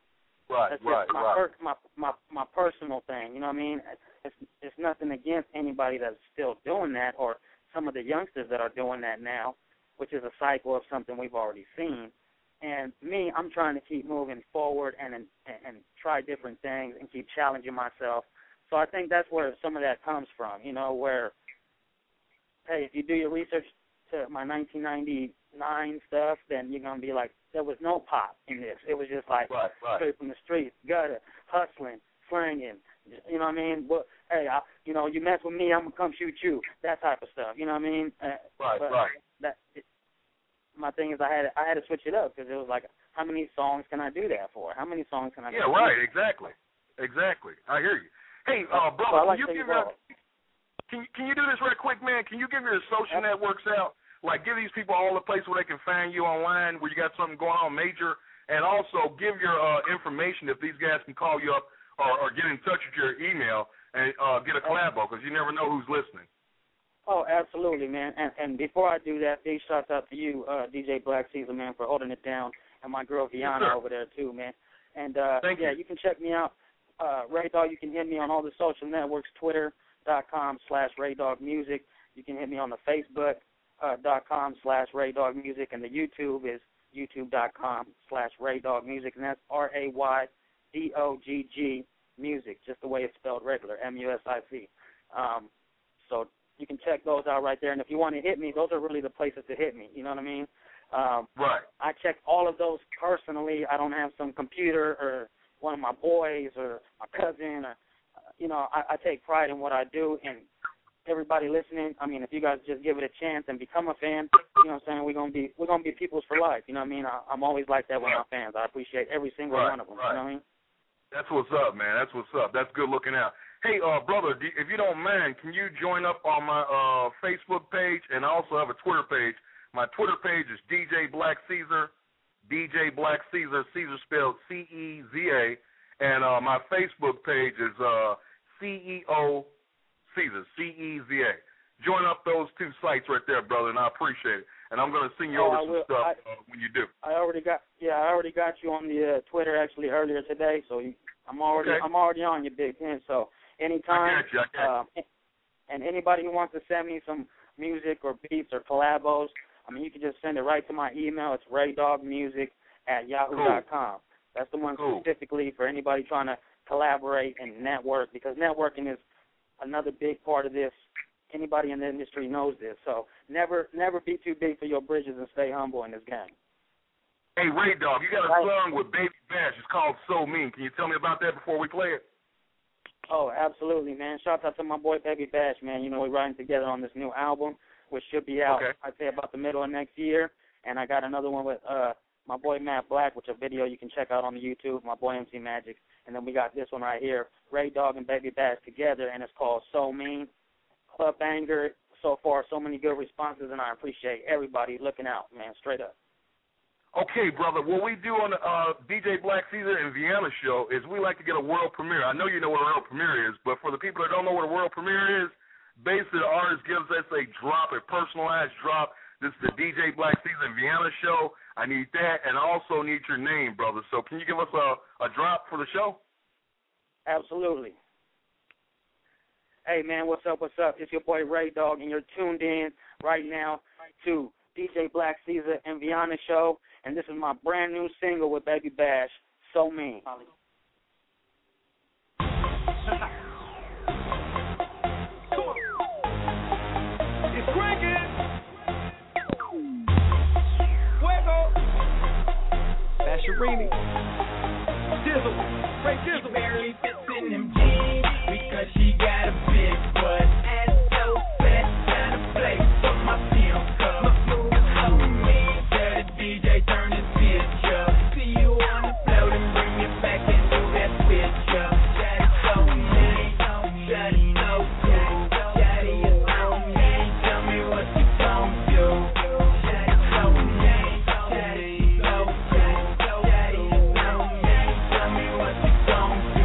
B: Right,
H: That's
B: right,
H: just my,
B: right.
H: per- my my my personal thing. You know what I mean? It's it's nothing against anybody that's still doing that, or some of the youngsters that are doing that now, which is a cycle of something we've already seen. And me, I'm trying to keep moving forward and and, and try different things and keep challenging myself. So I think that's where some of that comes from. You know, where hey, if you do your research to my nineteen ninety-nine stuff, then you're gonna be like, there was no pop in this. It was just like
B: right, right.
H: straight from the streets, gutter, hustling, slanging. You know what I mean? But hey, I, you know, you mess with me, I'm gonna come shoot you. That type of stuff. You know what I mean? Uh,
B: right,
H: but
B: right.
H: That it, my thing is, I had I had to switch it up because it was like, how many songs can I do that for? How many songs can I?
B: Yeah,
H: do
B: right.
H: that?
B: Exactly, exactly. I hear you. Hey, uh, brother,
H: so I like
B: can you give
H: your
B: your Can, can you do this real quick, man? Can you give your social networks out? Like, give these people all the places where they can find you online, where you got something going on major, and also give your uh, information if these guys can call you up or, or get in touch with your email and uh, get a collabo, because you never know who's listening.
H: Oh, absolutely, man. And, and before I do that, big shouts out to you, uh, D J Black Caesar, man, for holding it down, and my girl Vianna
B: yes,
H: over there, too, man. And, uh,
B: Thank
H: yeah,
B: you.
H: you can check me out. Uh, Ray Dog, you can hit me on all the social networks, twitter.com slash Ray Dog Music. You can hit me on the Facebook. Uh, dot com slash Ray Dog Music, and the YouTube is youtube.com slash Ray Dog Music, and that's R A Y D O G G Music, just the way it's spelled regular, M U S I C. Um, so you can check those out right there, and if you want to hit me, those are really the places to hit me, you know what I mean? Um,
B: right.
H: I check all of those personally. I don't have some computer or one of my boys or my cousin, or, you know, I, I take pride in what I do, and everybody listening, I mean, if you guys just give it a chance and become a fan, you know what I'm saying, we're gonna be we're gonna be peoples for life. You know what I mean? I, I'm always like that with my fans. I appreciate every single
B: right,
H: one of them.
B: Right.
H: You know what I mean?
B: That's what's up, man. That's what's up. That's good looking out. Hey, uh, brother, if you don't mind, can you join up on my uh, Facebook page, and I also have a Twitter page. My Twitter page is D J Black Caesar, D J Black Caesar, Caesar spelled C E Z A, and uh, my Facebook page is uh, C E O Caesar, C E Z A. Join up those two sites right there, brother, and I appreciate it. And I'm going to send you
H: Oh,
B: over
H: I
B: some
H: will.
B: stuff
H: I,
B: uh, when you do.
H: I already got yeah, I already got you on the uh, Twitter actually earlier today, so you, I'm already
B: Okay.
H: I'm already on your big pen. So anytime,
B: I got you. I got
H: um, and anybody who wants to send me some music or beats or collabos, I mean, you can just send it right to my email. It's raydogmusic at yahoo dot com. That's the one
B: Cool.
H: specifically for anybody trying to collaborate and network, because networking is another big part of this. Anybody in the industry knows this. So never never be too big for your bridges and stay humble in this game.
B: Hey, Ray Dog, you got a
H: Right.
B: song with Baby Bash. It's called So Mean. Can you tell me about that before we play it?
H: Oh, absolutely, man. Shout out to my boy Baby Bash, man. You know, we're riding together on this new album, which should be out,
B: Okay.
H: I'd say, about the middle of next year. And I got another one with uh, my boy Matt Black, which is a video you can check out on the YouTube, my boy M C Magic. And then we got this one right here, Ray Dog and Baby Bash together, and it's called So Mean. Club banger. So far, so many good responses, and I appreciate everybody looking out, man, straight up.
B: Okay, brother. What we do on the uh, D J Black Caesar and Vienna show is we like to get a world premiere. I know you know what a world premiere is, but for the people that don't know what a world premiere is, basically the artist gives us a drop, a personalized drop. This is the D J Black Caesar and Vienna show. I need that, and I also need your name, brother. So can you give us a, a drop for the show?
H: Absolutely. Hey, man, what's up, what's up? It's your boy Ray Dog, and you're tuned in right now to D J Black Caesar and Vienna Show, and this is my brand new single with Baby Bash, So Mean.
K: It's cranking. Fuego. Basherini. Dizzle. Ray Dizzle. She barely fits in them jeans because she got a big butt. And so fat, trying to play for my pimp cup. My food so mean. Tell the D J turn this bitch up. See you on the floor and bring it back and do that switch up. Shawty so mean. Shawty so cool. Shawty is so mean. Tell me what you gon' do. Shawty so mean. Shawty so cool. Shawty is so mean. Tell me what you gon' do.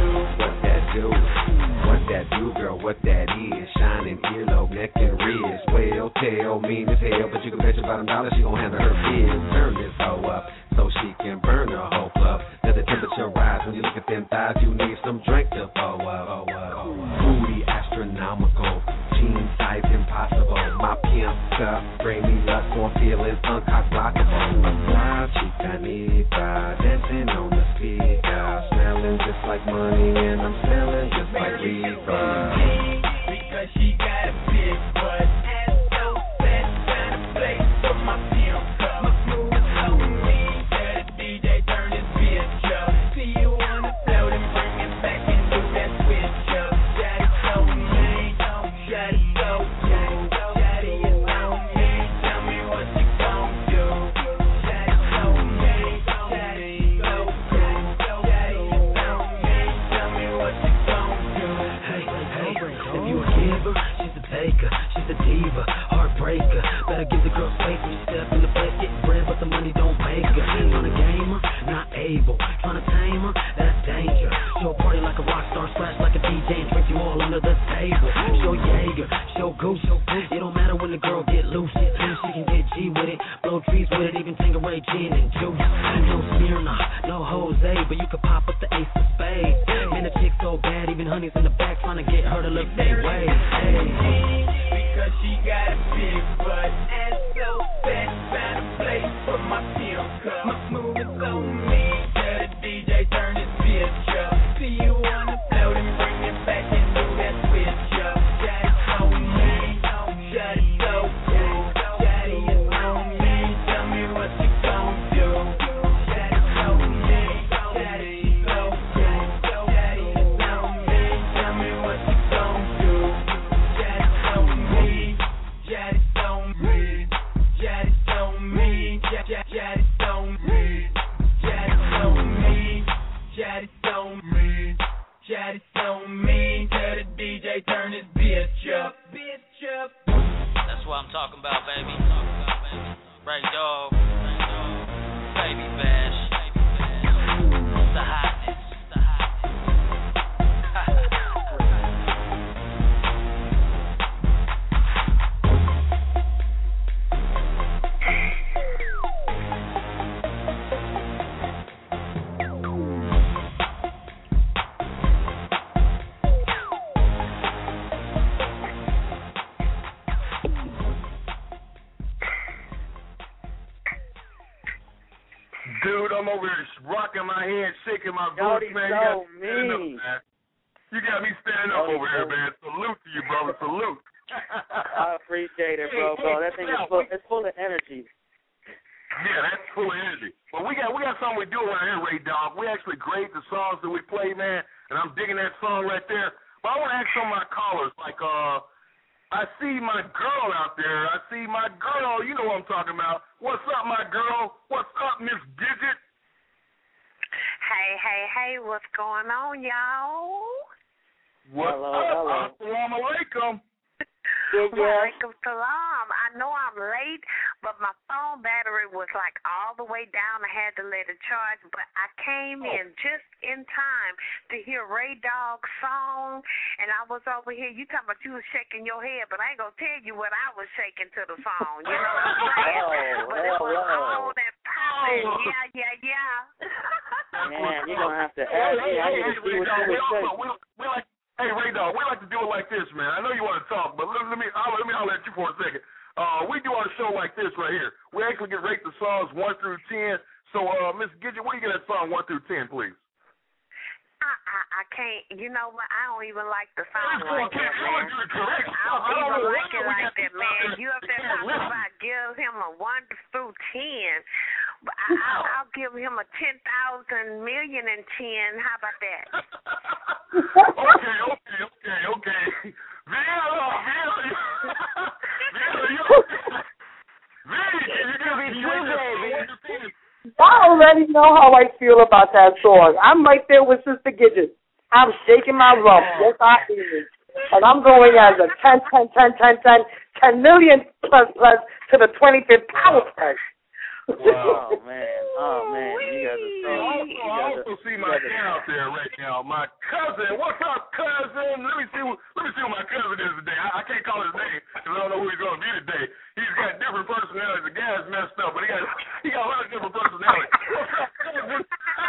L: dog, neck and ribs. Well, tail mean as hell, but you can bet your bottom dollar she gon' handle her biz. Turn this hoe up so she can burn the whole club. Let the temperature rise when you look at them thighs. You need some drink to blow up. Booty astronomical, jean size impossible. My pimp cup bring me lust for feelings uncockblockable. A fly chicanita dancing on the speaker, smelling just like money and I'm smelling just like Reba.
K: Because she got a big butt, ass so fat, trying to play for my pimp cup. My smooth so mean, tell the D J turn this bitch up. See you on the float and bring it back and do that switch up. Shawty so mean, shawty so cool, shawty is so mean. Tell me what you gon' do. Shawty so mean, shawty so cool, shawty is so mean. Tell me what you gon' do.
M: Hey, hey, if you a giver, she's a taker, she's a diva, heartbreaker. Better give the girl space when she step in the place, get bread, but the money don't pay her. Trying to game her, not able. Trying to tame her, that's danger. She'll party like a rock star, scratch like a D J, and drink you all under the table. Show Jaeger, show Goose. It don't matter when the girl get loose. She can get G with it, blow trees with it, even Tanqueray gin and juice. No Smirnoff, no Jose, but you could pop up the ace of spades. Man, the chick so bad, even honey's in the back trying to get her to look their way. Hey.
K: Because she got a big butt, ass so fat, trying to play for my pimp cup. My smooth is so mean, tell the D J turn this bitch up. See you on the float and bring it back and do that switch up. Shawty so mean, shawty so cool, shawty is so mean. Tell me what you gon' do. Shawty so mean, shawty so cool, shawty is so mean. Tell me what you gon' do. Shawty so mean, shawty so mean, shawty so mean, shawty so mean, shawty so mean, shawty so mean, shawty so mean. Tell the D J turn this bitch up, bitch up.
N: That's what I'm talking about, baby. Ray Dog, Baby Bash, the hotness.
B: Dude, I'm over here rocking my head, shaking my
H: Jody
B: boots, man.
H: so
B: You got me standing up,
H: mean.
B: man. You got me standing up
H: Jody
B: over here,
H: so
B: man. Salute to you, brother. Salute.
H: I appreciate it, bro, bro. That thing is full, it's full of energy.
B: Yeah, that's full of energy. But we got we got something we do around here, Ray Dog. We actually grade the songs that we play, man, and I'm digging that song right there. But I want to ask some of my callers, like, uh, I see my girl out there. I see my girl. You know what I'm talking about. What's up, my girl? What's up, Miss Gidget?
O: Hey, hey, hey, what's going on, y'all?
B: What's
H: hello,
B: up?
H: hello.
B: Assalamu alaikum.
H: Yeah, yeah.
O: Walaikum salam. I know I'm late, but my phone battery was like all the way down. I had to let it charge, but I came
B: Oh.
O: in just in time to hear Ray Dog's song, and I was over here. You talking about you was shaking your head, but I ain't gonna tell you what I was shaking to the song. You know what I'm saying?
H: Oh,
O: but it was
H: hello.
O: on and popping.
B: Oh.
O: Yeah, yeah, yeah.
H: Man, you're going to have to ask me. I need to see what you would say.
B: We, we like, hey, Ray Dog, we like to do it like this, man. I know you want to talk, but let, let me I'll, let me holler at you for a second. Uh, we do our show like this right here. We actually get rate the songs one through ten. So, uh, Miss Gidget, what do you get that song one through ten, please?
O: I, I I can't. You know what? I don't even like the song
B: Hey,
O: like that, man. I don't even like it like that, man. You up there talking about give him a one through ten. But I, I, I'll give him a ten thousand million and ten. How about that?
B: okay, okay, okay, okay. Villa, Villa, Villa, you, Villa, you gotta be true, baby.
A: I already know how I feel about that song. I'm right there with Sister Gidget. I'm shaking my rump. Yes, I am. And I'm going as a ten, ten, ten, ten, ten, ten million plus plus to the twenty-fifth power press.
H: Wow. Oh man, oh man, you guys are so.
B: Also,
H: you
B: I
H: guys
B: also
H: are,
B: see
H: you
B: my
H: guys are-
B: man out there right now, my cousin. What's up, cousin? Let me see. What, let me see what my cousin is today. I, I can't call his name because I don't know who he's going to be today. He's got different personalities. The guy's messed up, but he got he got a lot of different personalities. What's up, cousin?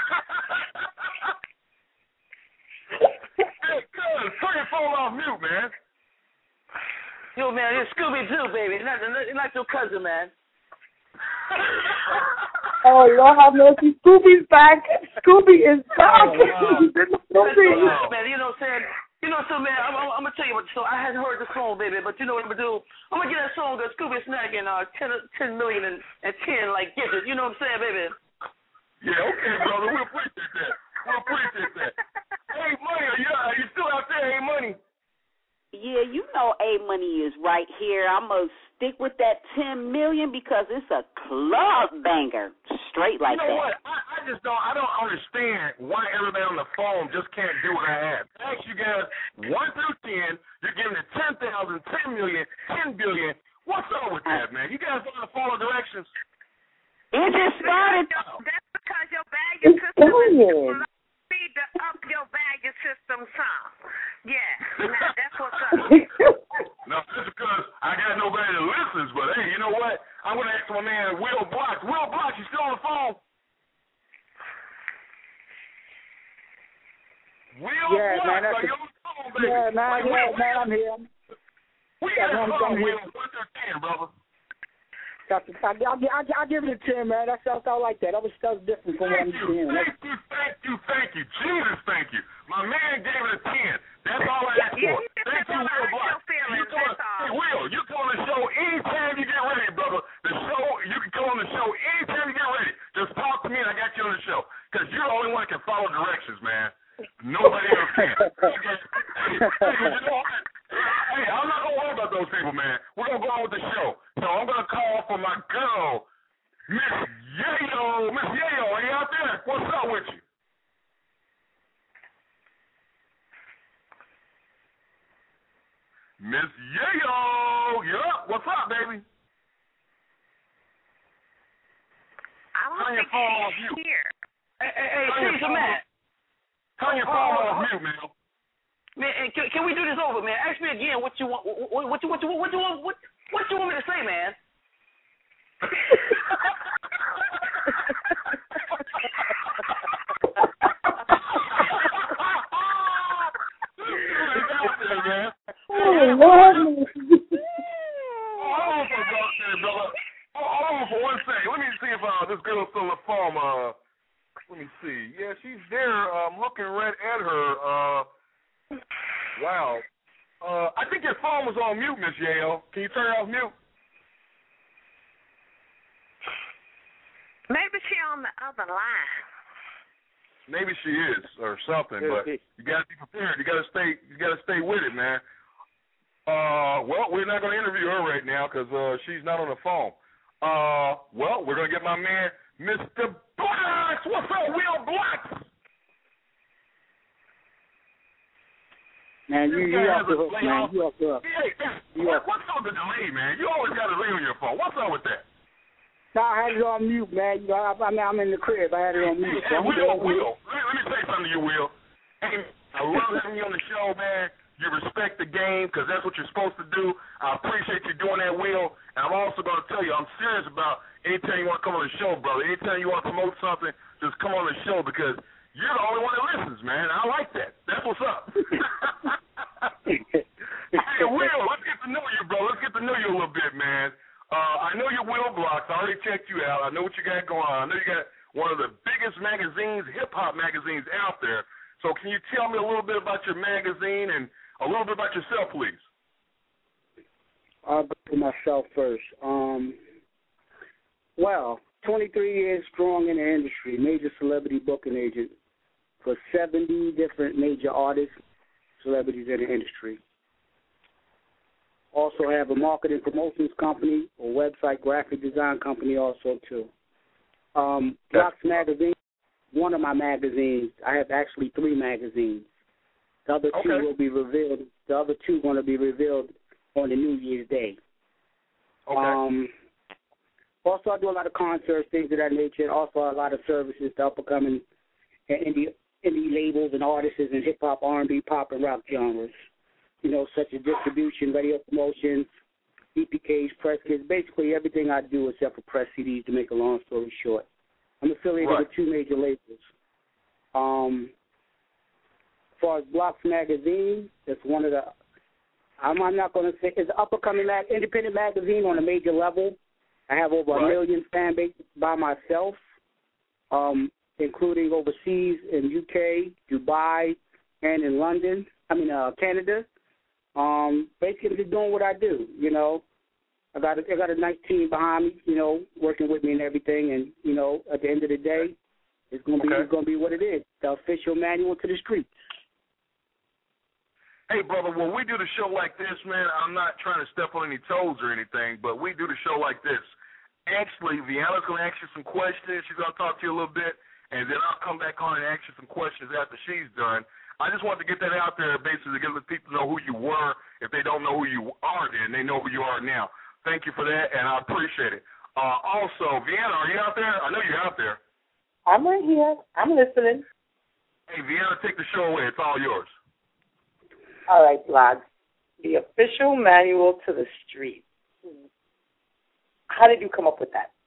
B: Hey, cousin, turn your phone off mute, man.
P: Yo, man, it's Scooby Doo, baby. Not, not, not your cousin, man.
A: Oh, Lord have mercy. Scooby's back. Scooby is back.
P: Oh, wow.
A: He's in the movie.
P: Man, you know what I'm saying? You know, so, man, I'm, I'm, I'm going to tell you what, so I hadn't heard the song, baby, but you know what I'm going to do? I'm going to get that song that Scooby Snack and uh, ten, ten million and, and ten, like, get it. You know what I'm saying, baby?
B: Yeah, okay, brother. We appreciate that. We appreciate that. Hey, Money, are you, are you still out there, Hey, Money?
G: Yeah, you know A Money is right here. I'm going to stick with that ten million because it's a club banger. Straight like
B: that. You know
G: that.
B: what? I, I just don't I don't understand why everybody on the phone just can't do what I have. I ask you guys one through ten, you're giving it ten thousand, ten million, ten billion. What's up with that, man? You guys don't follow directions.
G: It just started.
O: That's because your value system is slow. Need to up your value system some. Yeah, now that's what's up.
B: No, that's because I got nobody that listens, but hey, you know what? I'm going to ask my man, Will Blocks. Will Blocks, you still on the phone? Will
C: Yeah,
B: Blocks,
C: man, that's
B: are you
C: a-
B: on the phone, baby?
C: Yeah, man,
B: Like,
C: yeah,
B: Will,
C: man, I'm here.
B: We
C: Yeah,
B: got a
C: I'm-
B: song,
C: I'm here.
B: Will, one through ten, brother.
C: That's, I, I, I, I give it a ten, man. That's I, I like that. That was, that was different from what I'm
B: Thank you,
C: hearing.
B: thank you, thank you, thank you. Jesus, thank you. My man gave it a ten. That's all I asked for. Thank you, Will Blocks. You come on, hey, Will, you come on the show anytime you get ready, brother. The show, you can come on the show anytime you get ready. Just talk to me and I got you on the show. Because you're the only one that can follow directions, man. Nobody else can. hey, hey, you know what? Hey, I'm not going to worry about those people, man. We're going to go on with the show. So I'm going to call for my girl, Miss Yayo. Miss Yayo, are you out there? What's up with you? Miss Yayo. Yup. What's up, baby?
O: I don't
B: Turn your
O: think
B: phone off
O: she's
B: mute.
O: here.
P: Hey, hey, hey,
B: Turn your
P: Caesar,
B: phone
P: man.
B: off- Turn your phone off mute, man.
P: Man, hey, can, can we do this over, man? Ask me again what you want. What, what you what you what you want what what you want me to say, man?
A: Oh, Lord.
B: Hold on for a second, brother. Hold on for one second. Let me see if uh, this girl's still on the phone. Uh, let me see. Yeah, she's there. I'm looking right at her. Uh, wow. Uh, I think your phone was on mute, Miss Yayo. Can you turn it off mute?
O: Maybe she on the other line.
B: Maybe she is or something, but you gotta be prepared. You gotta stay. You gotta stay with it, man. Uh, well, we're not gonna interview her right now because uh, she's not on the phone. Uh, well, we're gonna get my man, Mister Blocks. What's up, Will Blocks?
C: Man, you, you off the hook, man. You off the hook.
B: Hey, hey, what, what's up with the delay, man? You always got a delay on your phone. What's up with that?
C: No, I had it on mute, man. You know, I, I mean, I'm in the crib. I had it on mute.
B: Hey, hey, Will, Will, let, let me say something to you, Will. Hey, I love having you on the show, man. You respect the game because that's what you're supposed to do. I appreciate you doing that, Will. And I'm also going to tell you, I'm serious about anytime you want to come on the show, brother. Anytime you want to promote something, just come on the show because you're the only one that listens, man. I like that. That's what's up. Hey, Will, let's get to know you, bro. Let's get to know you a little bit, man. Uh, I know you're Will Blocks. I already checked you out. I know what you got going on. I know you got one of the biggest magazines, hip-hop magazines out there. So can you tell me a little bit about your magazine and a little bit about yourself, please?
C: I'll go to myself first. Um, well, twenty-three years strong in the industry, major celebrity booking agent for seventy different major artists, celebrities in the industry. Also have a marketing promotions company, a website graphic design company also too. Um, Blocks Magazine, one of my magazines, I have actually three magazines. The other two
B: Okay.
C: will be revealed. The other two going to be revealed on the New Year's Day.
B: Okay.
C: Um, Also, I do a lot of concerts, things of that nature. Also, a lot of services to up-and-coming indie, indie labels and artists in hip-hop, R and B, pop, and rock genres. You know, such as distribution, radio promotions, E P Ks, press kits, basically everything I do except for press C Ds, to make a long story short. I'm affiliated
B: right.
C: with two major labels. Um, as far as Blocks Magazine, it's one of the, I'm, I'm not going to say, it's an up-and-coming mag, independent magazine on a major level. I have over right. a million fan base by myself, um, including overseas in U K, Dubai, and in London, I mean uh, Canada. Um, basically just doing what I do, you know. I got a, I got a nice team behind me, you know, working with me and everything. And you know, at the end of the day, it's gonna be
B: okay.
C: it's gonna be what it is. The official manual to the streets.
B: Hey, brother, when we do the show like this, man, I'm not trying to step on any toes or anything, but we do the show like this. Actually, Vienna's gonna ask you some questions. She's gonna talk to you a little bit, and then I'll come back on and ask you some questions after she's done. I just wanted to get that out there, basically, to get the people know who you were. If they don't know who you are, then they know who you are now. Thank you for that, and I appreciate it. Uh, also, Vienna, are you out there? I know you're out there.
A: I'm right here. I'm listening.
B: Hey, Vienna, take the show away. It's all yours.
A: All right, Blog. The official manual to the street. How did you come up with that?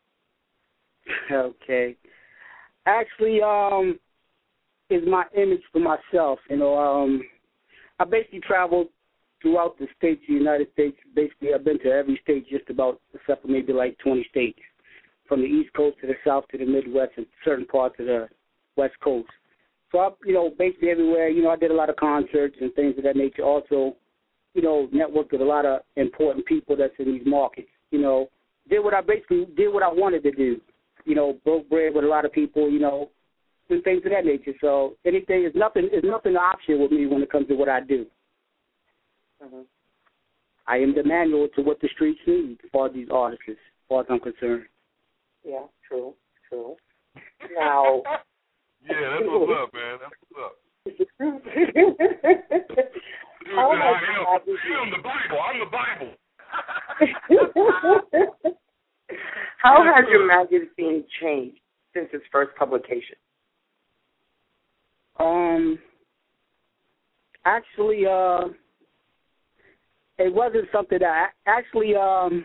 C: Okay. Actually, um... is my image for myself. You know, um, I basically traveled throughout the states, the United States. Basically, I've been to every state just about, except for maybe like twenty states, from the East Coast to the South to the Midwest and certain parts of the West Coast. So, I, you know, basically everywhere, you know, I did a lot of concerts and things of that nature. Also, you know, networked with a lot of important people that's in these markets. You know, did what I basically did what I wanted to do. You know, broke bread with a lot of people, you know, and things of that nature. So anything is nothing is nothing an option with me when it comes to what I do.
A: Mm-hmm.
C: I am the manual to what the streets need for these artists, as far as I'm concerned.
A: Yeah, true, true. Now,
B: yeah, that's what's up, man. That's what's up.
A: How
B: Dude, I,
A: has
B: am,
A: magazine...
B: I am the Bible. I'm the Bible.
A: How has your magazine changed since its first publication?
C: Um, actually, uh, it wasn't something that I, actually, um,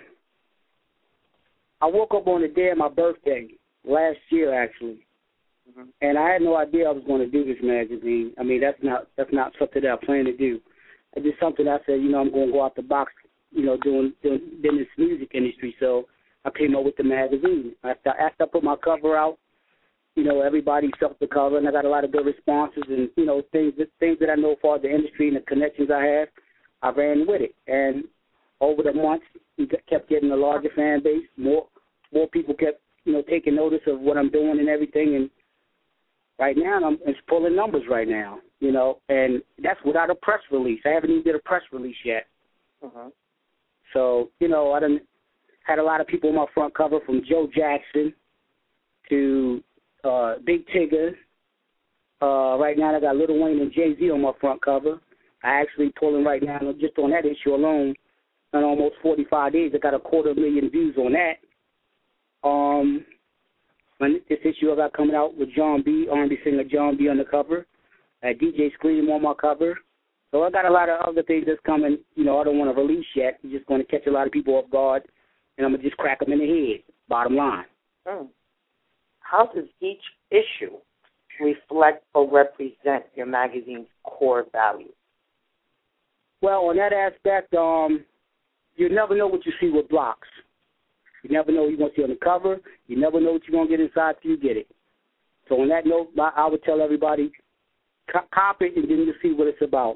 C: I woke up on the day of my birthday last year, actually, mm-hmm. and I had no idea I was going to do this magazine. I mean, that's not that's not something that I plan to do. It's just something I said, you know, I'm going to go out the box, you know, doing doing, doing this music industry. So I came up with the magazine. After after I put my cover out, you know, everybody felt the cover, and I got a lot of good responses, and you know, things that things that I know for the industry and the connections I have, I ran with it. And over the months, we kept getting a larger fan base. More more people kept, you know, taking notice of what I'm doing and everything. And right now, I'm it's pulling numbers right now, you know, and that's without a press release. I haven't even did a press release yet.
A: Mm-hmm.
C: So, you know, I done had a lot of people on my front cover, from Joe Jackson to Uh, Big Tigger. Uh, right now I got Lil Wayne and Jay-Z on my front cover. I actually pulling right now, just on that issue alone, in almost forty-five days, I got a quarter million views on that. Um, this issue I got coming out with John B, R and B singer John B on the cover. I had D J Scream on my cover. So I got a lot of other things that's coming, you know, I don't want to release yet. I'm just going to catch a lot of people off guard, and I'm going to just crack them in the head, bottom line.
A: Mm. How does each issue reflect or represent your magazine's core values?
C: Well, on that aspect, um, you never know what you see with Blocks. You never know what you're going to see on the cover. You never know what you're going to get inside till you get it. So on that note, I would tell everybody, cop it and then you'll see what it's about.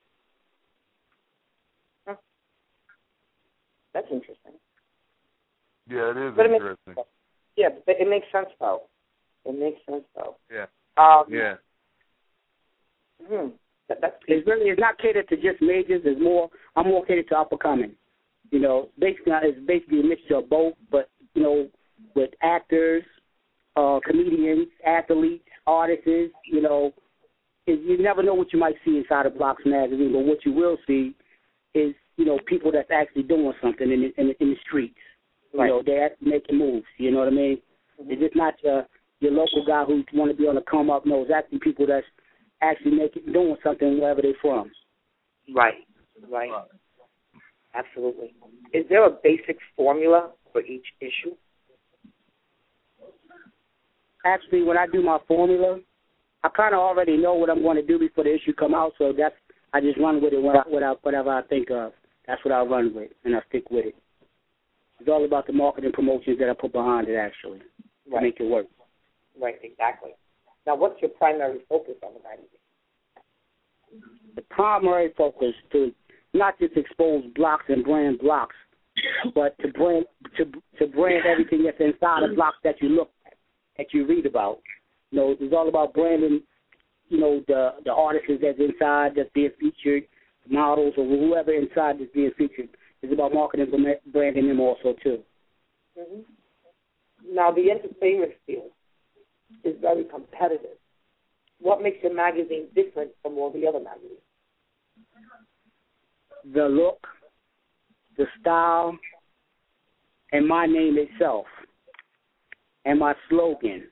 A: Huh. That's interesting.
B: Yeah, it is
A: but
B: interesting.
A: It makes, yeah, but it makes sense, though. It makes sense, though.
B: Yeah.
A: Um,
B: yeah.
A: Hmm. That, that's
C: it's really it's not catered to just majors. It's more I'm more catered to upper coming. You know, basically it's basically a mixture of both. But you know, with actors, uh, comedians, athletes, artists, you know, it, you never know what you might see inside of Blocks magazine. But what you will see is, you know, people that's actually doing something in the, in the, in the streets. You know, they're actually making moves. You know what I mean? Mm-hmm. It's just not your your local guy who want to be on the come up. No, it's actually people that's actually making doing something wherever they're from.
A: Right, right, absolutely. Is there a basic formula for each issue?
C: Actually, when I do my formula, I kind of already know what I'm going to do before the issue come out. So that's I just run with it when I, when I, whatever I think of. That's what I run with, and I stick with it. It's all about the marketing promotions that I put behind it, actually, to
A: right.
C: make it work.
A: Right, exactly. Now, what's your primary focus on the magazine?
C: The primary focus to not just expose blocks and brand blocks, but to brand to to brand everything that's inside the blocks that you look at, that you read about. You know, it's all about branding. You know, the the artists that's inside that's being featured, models or whoever inside that's being featured. It's about marketing and branding them also too.
A: Mm-hmm. Now, the entertainment field is very competitive. What makes your magazine different from all the other magazines?
C: The look, the style, and my name itself, and my slogan.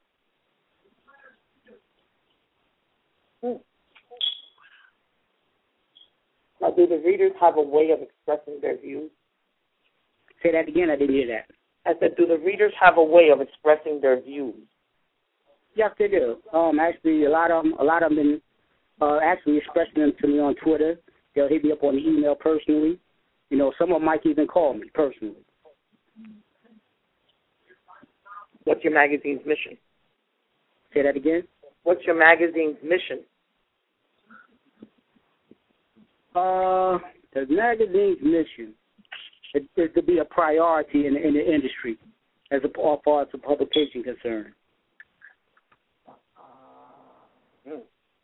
A: Hmm. Now, do the readers have a way of expressing their views?
C: Say that again, I didn't hear that.
A: I said, do the readers have a way of expressing their views?
C: Yes, they do. Um, actually, a lot of them, a lot of them, been, uh, actually expressing them to me on Twitter. They'll hit me up on the email personally. You know, some of them might even call me personally.
A: What's your magazine's mission?
C: Say that again.
A: What's your magazine's mission?
C: Uh, the magazine's mission is, is to be a priority in, in the industry as a, as far as the publication concerned.
A: Hmm.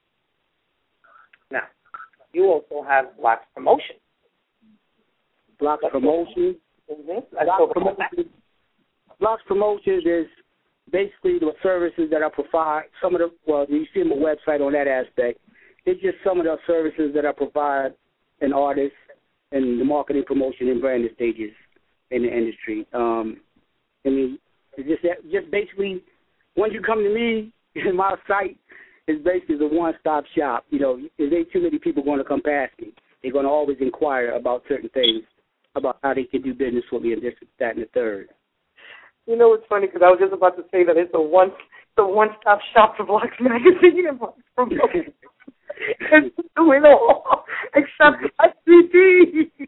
A: Now, you also have Blocks Promotion.
C: Blocks Promotion.
A: Mm-hmm.
C: Blocks Promotion. Blocks Promotion is basically the services that I provide. Some of the, well, you see my website on that aspect. It's just some of the services that I provide an artist and the marketing, promotion, and branding stages in the industry. Um, I mean, it's just just basically, once you come to me, my site is basically the one-stop shop. You know, there ain't too many people going to come past me. They're going to always inquire about certain things, about how they can do business with me and this, that, and the third.
A: You know, it's funny because I was just about to say that it's a one, the one-stop shop for Blocks Magazine and Blocks Promotion. It's doing all except S C D.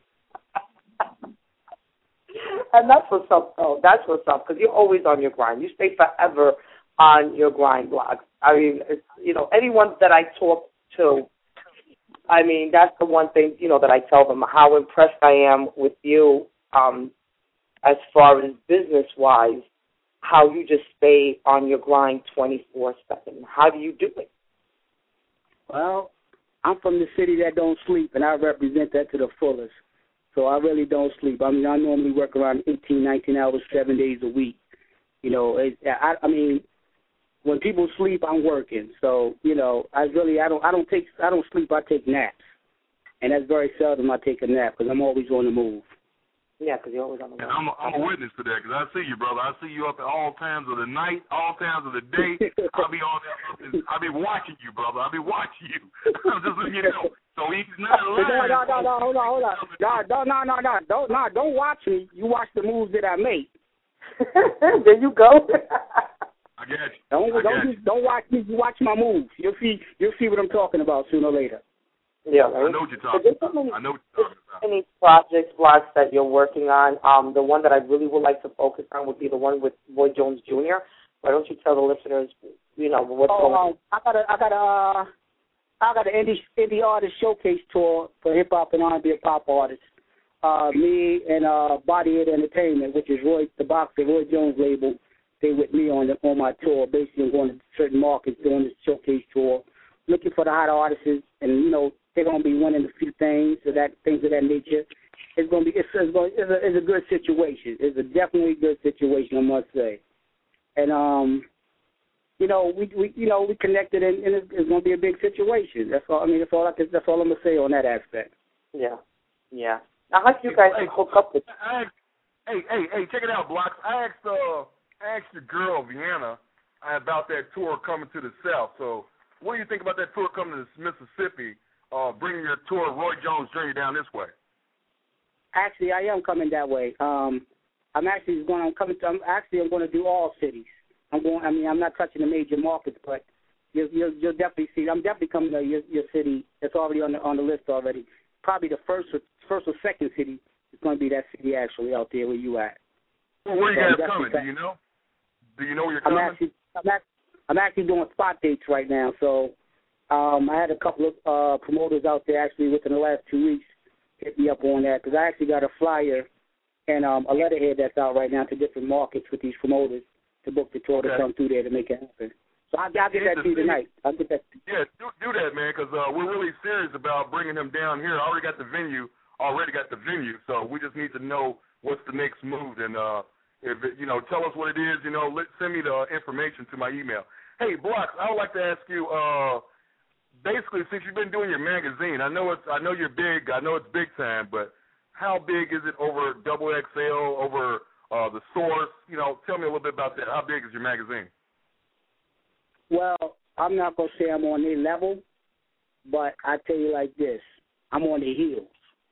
A: And that's what's up, though. That's what's up because you're always on your grind. You stay forever on your grind, Blocks. I mean, it's, you know, anyone that I talk to, I mean, that's the one thing, you know, that I tell them, how impressed I am with you um, as far as business-wise, how you just stay on your grind twenty-four seven. How do you do it?
C: Well, I'm from the city that don't sleep, and I represent that to the fullest. So I really don't sleep. I mean, I normally work around eighteen, nineteen hours, seven days a week. You know, it, I, I mean, when people sleep, I'm working. So, you know, I really, I don't, I don't take, I don't sleep. I take naps, and that's very seldom I take a nap because I'm always on the move.
A: Yeah, because you're always on the move.
B: And I'm a, I'm a witness to that because I see you, brother. I see you up at all times of the night, all times of the day. I'll be on there. I'll be watching you, brother. I'll be watching you. I'm just letting you know. So he's not lying.
C: No, no, no, no, hold on, hold on. No, no, no, no, no. Don't, no, don't watch me. You watch the moves that I make.
A: There you go.
B: I got you.
C: Don't,
B: I
C: don't,
B: got
C: just, don't watch me. You watch my moves. You'll see. You'll see what I'm talking about sooner or later.
A: Yeah, right?
B: I know what you're talking about. Many, I know what you're talking about.
A: Any projects, Blocks, that you're working on? Um, the one that I really would like to focus on would be the one with Roy Jones Junior Why don't you tell the listeners, you know, what's
C: oh,
A: going on?
C: Um, I got a, I got a, uh, I got an indie indie artist showcase tour for hip hop and R and B and pop artists. Uh, me and uh, Body It Entertainment, which is Roy, the boxer, Roy Jones label. They with me on the, on my tour. Basically, I'm going to certain markets doing this showcase tour, looking for the hot artists, and you know. They're going to be winning a few things, or that things of that nature. It's going to be it's, it's, going, it's, a, it's a good situation. It's a definitely good situation, I must say. And um, you know, we we you know we connected, and, and it's, it's going to be a big situation. That's all. I mean, that's all I can, that's all I'm going to say on that aspect.
A: Yeah, yeah. Now, how do you guys
B: hey,
A: hook up with?
B: Hey, Hey, hey, hey, check it out, Blocks. I asked uh, I asked your girl Vienna about that tour coming to the South. So, what do you think about that tour coming to Mississippi? Uh, bringing your tour, Roy Jones Junior down this way.
C: Actually, I am coming that way. Um, I'm actually going. I'm coming. To, I'm actually. I'm going to do all cities. I'm going. I mean, I'm not touching the major markets, but you'll you'll, you'll definitely see. I'm definitely coming to your, your city. That's already on the on the list already. Probably the first or first or second city is going to be that city actually out there where you at.
B: Well, where you
C: so
B: guys coming? Do you know? Do you know where you're coming?
C: I'm actually. I'm actually, I'm actually doing spot dates right now. So um, I had a couple of uh, promoters out there actually within the last two weeks hit me up on that because I actually got a flyer and um, a letterhead that's out right now to different markets with these promoters to book the tour
B: Okay.
C: to come through there to make it happen. So I'll, I'll get that to you tonight. I'll get that.
B: Yeah, do, do that, man, because uh, we're really serious about bringing him down here. I already got the venue, already got the venue, so we just need to know what's the next move. And, uh, if it, you know, tell us what it is, you know, let, send me the information to my email. Hey, Blocks, I would like to ask you, uh, basically, since you've been doing your magazine, I know it's, I know you're big, I know it's big time, but how big is it over Double X L, over uh, the Source? You know, tell me a little bit about that. How big is your magazine?
C: Well, I'm not going to say I'm on their level, but I tell you like this. I'm on their heels.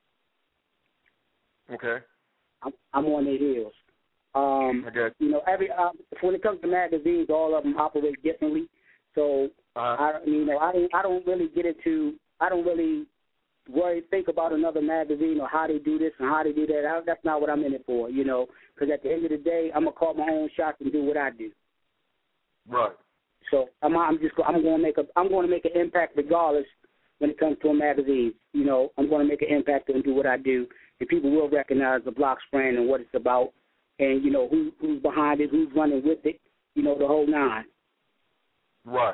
B: Okay.
C: I'm, I'm on their heels. Um,
B: okay.
C: You know, every uh, when it comes to magazines, all of them operate differently. So,
B: uh,
C: I, you know, I don't, I don't really get into, I don't really worry, think about another magazine or how they do this and how they do that. I, that's not what I'm in it for, you know, because at the end of the day, I'm gonna call my own shots and do what I do.
B: Right.
C: So I'm, I'm just, I'm going to make a, I'm going to make an impact regardless when it comes to a magazine. You know, I'm going to make an impact and do what I do, and people will recognize the Blocks brand and what it's about. And, you know, who, who's behind it, who's running with it, you know, the whole nine.
B: Right.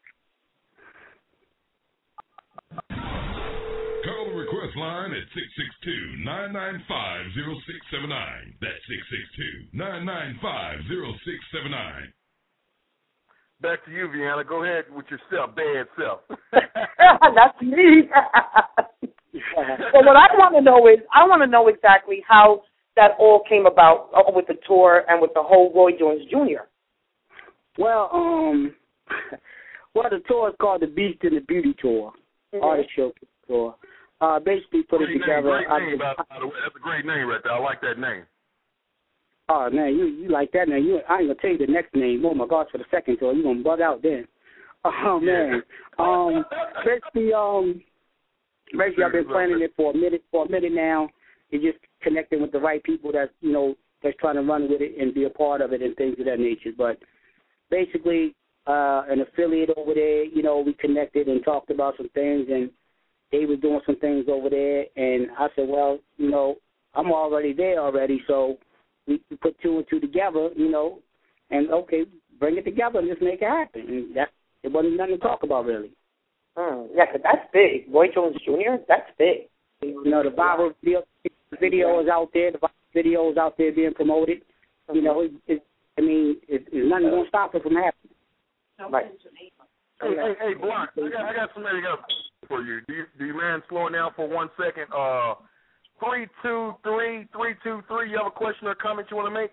J: Call the request line at six six two, nine nine five, zero six seven nine. That's six six two, nine nine five, zero six seven nine.
B: Back to you, Vienna. Go ahead with your self, bad self.
A: That's me. Well, what I want to know is, I want to know exactly how that all came about uh, with the tour and with the whole Roy Jones Junior
C: Well, um, well, the tour is called the Beast and the Beauty Tour,
A: mm-hmm.
C: Artist Showcase Tour. Uh, basically put
B: great
C: it together.
B: Name, great
C: I,
B: name, by, by the way. That's a great name right there. I like that name.
C: Oh man, you you like that name? You, I ain't gonna tell you the next name. Oh my gosh, for the second tour, you gonna bug out then. Oh man, um, basically, um, basically I've been planning it for a minute, for a minute now. It's just connecting with the right people that you know that's trying to run with it and be a part of it and things of that nature. But basically, uh, an affiliate over there, you know, we connected and talked about some things, and they were doing some things over there, and I said, well, you know, I'm already there already, so we put two and two together, you know, and okay, bring it together and just make it happen. And that it wasn't nothing to talk about really.
A: Mm, yeah, 'cause that's big. Roy Jones Junior, that's big.
C: You know, the viral video, video is out there. The viral video is out there being promoted. You know, it, it, I mean, it, it's nothing going to stop it from happening.
A: Right.
B: Hey, hey, hey, Block, I got, I got somebody else for you. Do you, do you mind slowing down for one second? Uh, three two three three two three. You have a question or comment you want to make?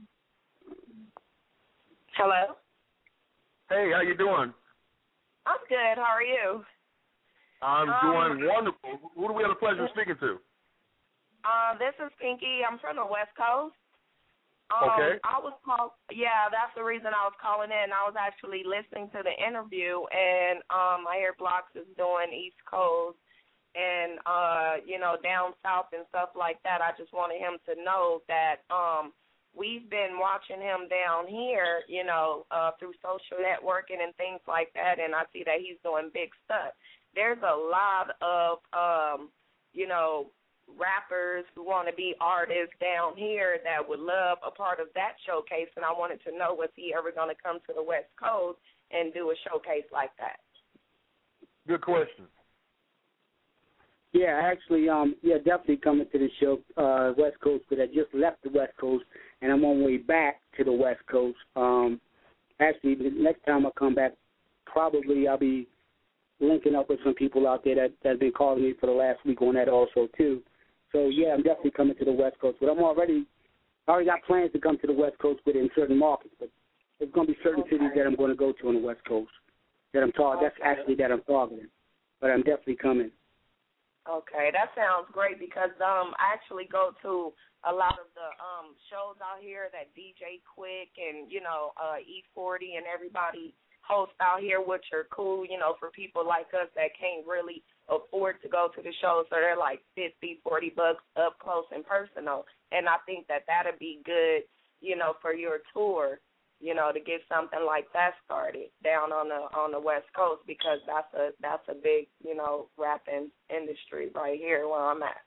Q: Hello.
B: Hey, how you doing?
Q: I'm good. How are you?
B: I'm
Q: um,
B: doing wonderful. Who do we have the pleasure of speaking to?
Q: Uh, this is Pinky. I'm from the West Coast. Um,
B: okay.
Q: I was call. Yeah, that's the reason I was calling in. I was actually listening to the interview, and um, I hear Blocks is doing East Coast and uh, you know, down south and stuff like that. I just wanted him to know that um, we've been watching him down here, you know, uh, through social networking and things like that, and I see that he's doing big stuff. There's a lot of, um, you know, rappers who want to be artists down here that would love a part of that showcase, and I wanted to know, was he ever going to come to the West Coast and do a showcase like that?
B: Good question.
C: Yeah, actually, um, yeah, definitely coming to the show, uh, West Coast, but I just left the West Coast, and I'm on my way back to the West Coast. Um, actually, the next time I come back, probably I'll be linking up with some people out there that that's been calling me for the last week on that also, too. So, yeah, I'm definitely coming to the West Coast, but I'm already I already got plans to come to the West Coast with it in certain markets, but there's going to be certain
Q: okay.
C: cities that I'm going to go to on the West Coast that I'm tar- okay. That's actually that I'm targeting, but I'm definitely coming.
Q: Okay, that sounds great because um I actually go to a lot of the um shows out here that D J Quick and, you know, uh E forty and everybody hosts out here, which are cool, you know, for people like us that can't really afford to go to the shows, so they're like fifty, forty bucks up close and personal. And I think that that'd be good, you know, for your tour, you know, to get something like that started down on the on the West Coast, because that's a that's a big, you know, rapping industry right here where I'm at.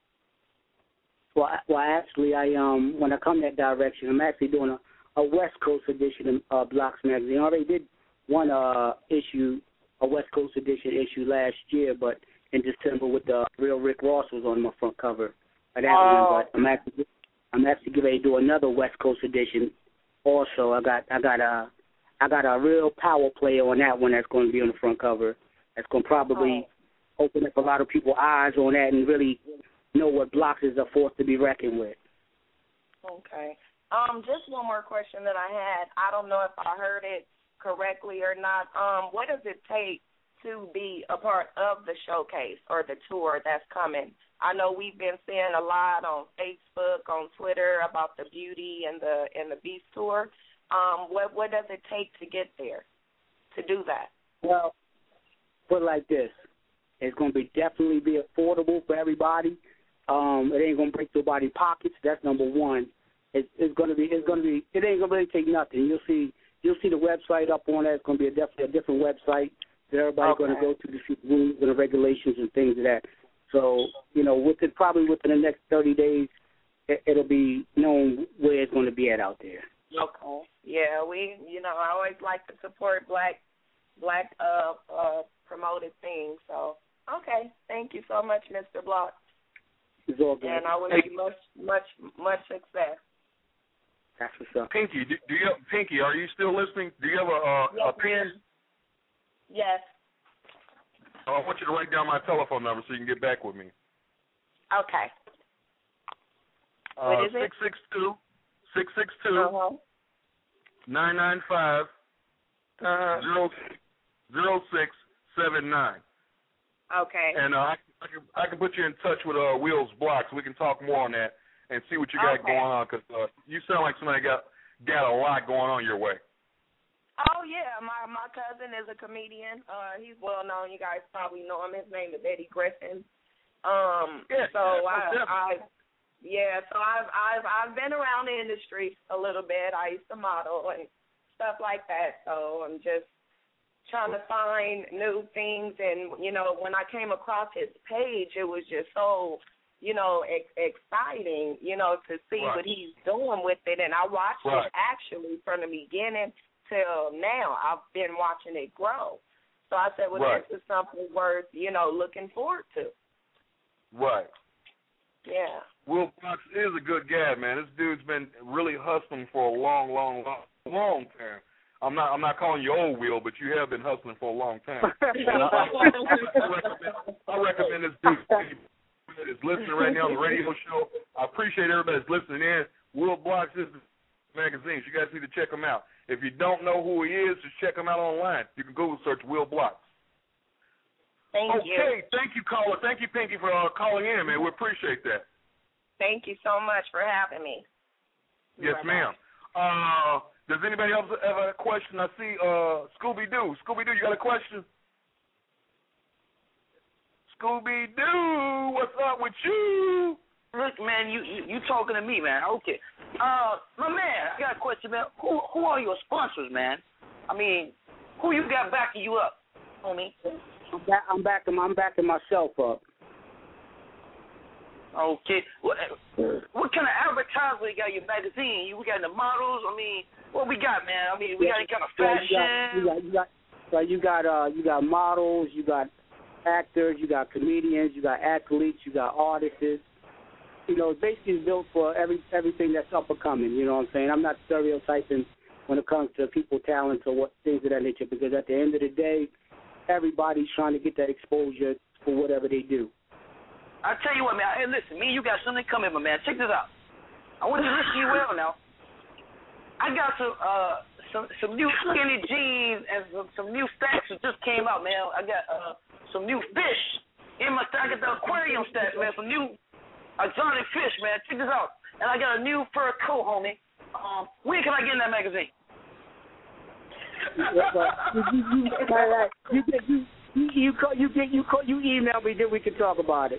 C: Well, I, well, actually, I um when I come that direction, I'm actually doing a, a West Coast edition of uh, Blocks magazine. I already did one uh issue, a West Coast edition issue last year, but in December with the real Rick Ross was on my front cover of that
Q: oh.
C: one. But I'm actually I'm actually getting ready to do another West Coast edition. Also, I got I got a I got a real power player on that one that's going to be on the front cover. That's going to probably oh. open up a lot of people's eyes on that and really know what Blocks is a force to be reckoned with.
Q: Okay. Um, just one more question that I had. I don't know if I heard it correctly or not. Um, what does it take to be a part of the showcase or the tour that's coming? I know we've been seeing a lot on Facebook, on Twitter about the Beauty and the and the Beast tour. Um, what what does it take to get there, to do that?
C: Well, put it like this: it's going to be definitely be affordable for everybody. Um, it ain't going to break nobody's pockets. That's number one. It's, it's going to be it's going to be it ain't going to really take nothing. You'll see you'll see the website up on that. It's going to be a definitely a different website that everybody's
Q: okay.
C: going to go to to see the rules and the regulations and things of that. So, you know, within probably within the next thirty days, it, it'll be known where it's going to be at out there.
Q: Okay. Yeah, we, you know, I always like to support black, black uh, uh, promoted things. So, okay. Thank you so much, Mister Block.
C: It's all good.
Q: And I wish
B: hey.
Q: you much, much, much success.
C: That's what's up.
B: Pinky, do, do you have, Pinky, are you still listening? Do you have a, uh,
Q: yes,
B: a pen?
Q: Yes.
B: Oh, I want you to write down my telephone number so you can get back with me.
Q: Okay.
B: Uh,
Q: what is it?
B: six six two, six six two, nine nine five, zero six seven nine.
Q: Okay.
B: And uh, I, I, can, I can put you in touch with uh, Wheels Blocks. We can talk more on that and see what you got
Q: okay.
B: going on, because uh, you sound like somebody got, got a lot going on your way.
Q: Oh, yeah, my my cousin is a comedian. Uh, he's well known. You guys probably know him. His name is Eddie Griffin. Um,
B: yeah,
Q: so
B: yeah,
Q: I, I, yeah, so I've I've I've been around the industry a little bit. I used to model and stuff like that. So I'm just trying to find new things. And you know, when I came across his page, it was just so, you know, ex- exciting. You know, to see
B: right.
Q: what he's doing with it. And I watched
B: right.
Q: it actually from the beginning till now. I've been watching it grow. So I said, well,
B: right.
Q: this is something worth, you know, looking forward to.
B: Right.
Q: Yeah.
B: Will Fox is a good guy, man. This dude's been really hustling for a long, long, long, long time. I'm not, I'm not calling you old, Will, but you have been hustling for a long time. And I, I, recommend, I recommend this dude that is listening right now on the radio show. I appreciate everybody that's listening in. Will Blocks is magazines. You guys need to check him out. If you don't know who he is, just check him out online. You can Google search Will Blocks.
Q: Thank
B: okay,
Q: you.
B: Okay, thank you, caller. Thank you, Pinky, for uh, calling in, man. We appreciate that.
Q: Thank you so much for having me.
B: Yes, Bye-bye. ma'am. Uh, does anybody else have a question? I see uh, Scooby-Doo. Scooby-Doo, you got a question? Scooby-Doo, what's up with you?
P: Look, man, you, you you talking to me, man. Okay. Uh, my man, I got a question, man. Who who are your sponsors, man? I mean, who you got backing you up, homie?
C: I'm, back, I'm backing I'm backing myself up.
P: Okay. What, what kind of advertisement you got in your magazine? You we got the models. I mean, what we got, man? I mean, we got any kind of fashion.
C: You got you got you got, you got uh you got models, you got actors, you got comedians, you got athletes, you got artists. You know, basically built for every everything that's up and coming. You know what I'm saying? I'm not stereotyping when it comes to people talents or what things of that nature, because at the end of the day, everybody's trying to get that exposure for whatever they do.
P: I tell you what, man. Hey, listen, me and you got something coming, my man. Check this out. I want to wish you well now. I got some uh some some new skinny jeans and some, some new stacks that just came out, man. I got uh some new fish in my stack. I got the aquarium stacks, man. Some new exotic fish, man. Check this out. And I got a new fur coat, homie. Um, when can I get in that magazine?
C: you, you, you, you, you, call, you, get, you, call, you email me, then we can talk about it.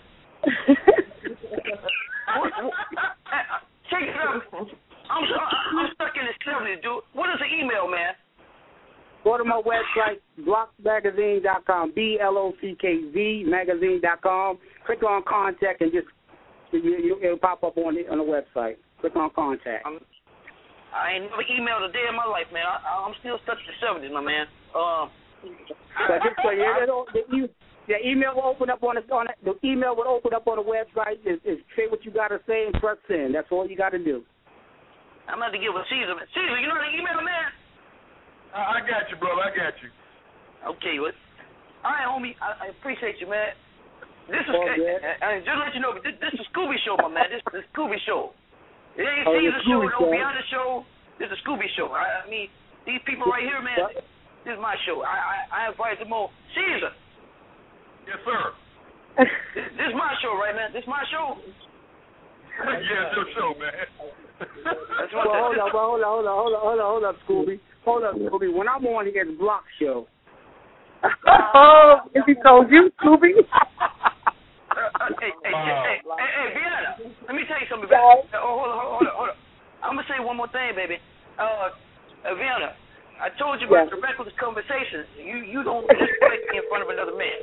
P: Check it out. I'm, I'm stuck in the seventies, dude. What is the email, man?
C: Go to my website, block magazine dot com, B L O C K Z magazine dot com. Click on contact and just, you, you, it'll pop up on the, on the website. Click on contact.
P: I'm, I ain't never emailed a day in my life, man. I, I'm still stuck in the seventies, my man. Um,
C: so just so you know, the, the email will open up on the, on the, the email will open up on the website. Is, is say what you got to say and press send. That's all you got to do.
P: I'm about to give a Caesar, man. Caesar, you know how to email, man?
B: I, I got you, brother. I got you.
P: Okay, what? All right, homie. I, I appreciate you, man. This is
C: oh,
P: uh, just to let you know, this, this is Scooby Show, my man. This is Scooby Show. It ain't
C: oh,
P: Caesar show, no
C: show.
P: Beyond the show. This is Scooby Show. I, I mean, these people right here, man. This, this is my show. I I, I invite them all. Caesar.
B: Yes, sir.
P: this, this is my show, right, man? This is my show.
B: Yeah, it's your show, man.
P: That's
C: well, hold on, well, hold on, hold on, hold on, hold on, hold up, Scooby. Hold up, Scooby. When I'm on here, it's Block Show.
A: Oh, if he told you, Scooby.
P: Uh, hey, hey, wow. hey, hey, hey, Vienna, let me tell you something about it. Oh, hold on, hold on, hold on. I'm going to say one more thing, baby. Uh, uh Vienna, I told you about yeah. the reckless conversation. You you don't just play me in front of another man.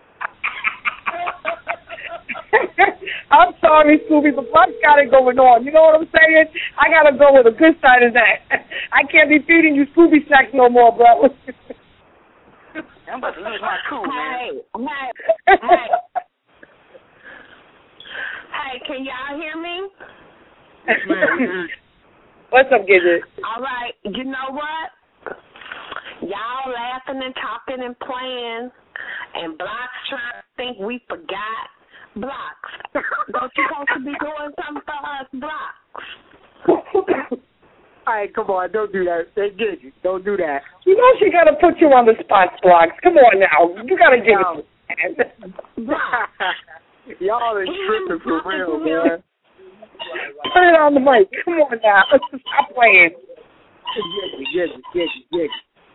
A: I'm sorry, Scooby, but Buck's got it going on. You know what I'm saying? I got to go with a good side of that. I can't be feeding you Scooby snacks no more, bro.
P: I'm about to lose my cool, man.
O: Hey, hey, hey. Hey, can y'all hear me?
B: Yes, ma'am.
A: What's up, Gidget?
O: All right. You know what? Y'all laughing and talking and playing, and Blocks trying to think we forgot. Blocks. Don't you supposed to be doing something for us, Blocks?
C: All right, come on. Don't do that. Hey, Gidget, don't do that.
A: You know she got to put you on the spot, Blocks. Come on now. You got to give no. it to me.
C: Y'all are tripping for real, man.
A: Put it on the mic. Come on now. Stop playing.
C: Gidget, Gidget, Gidget, Gidget.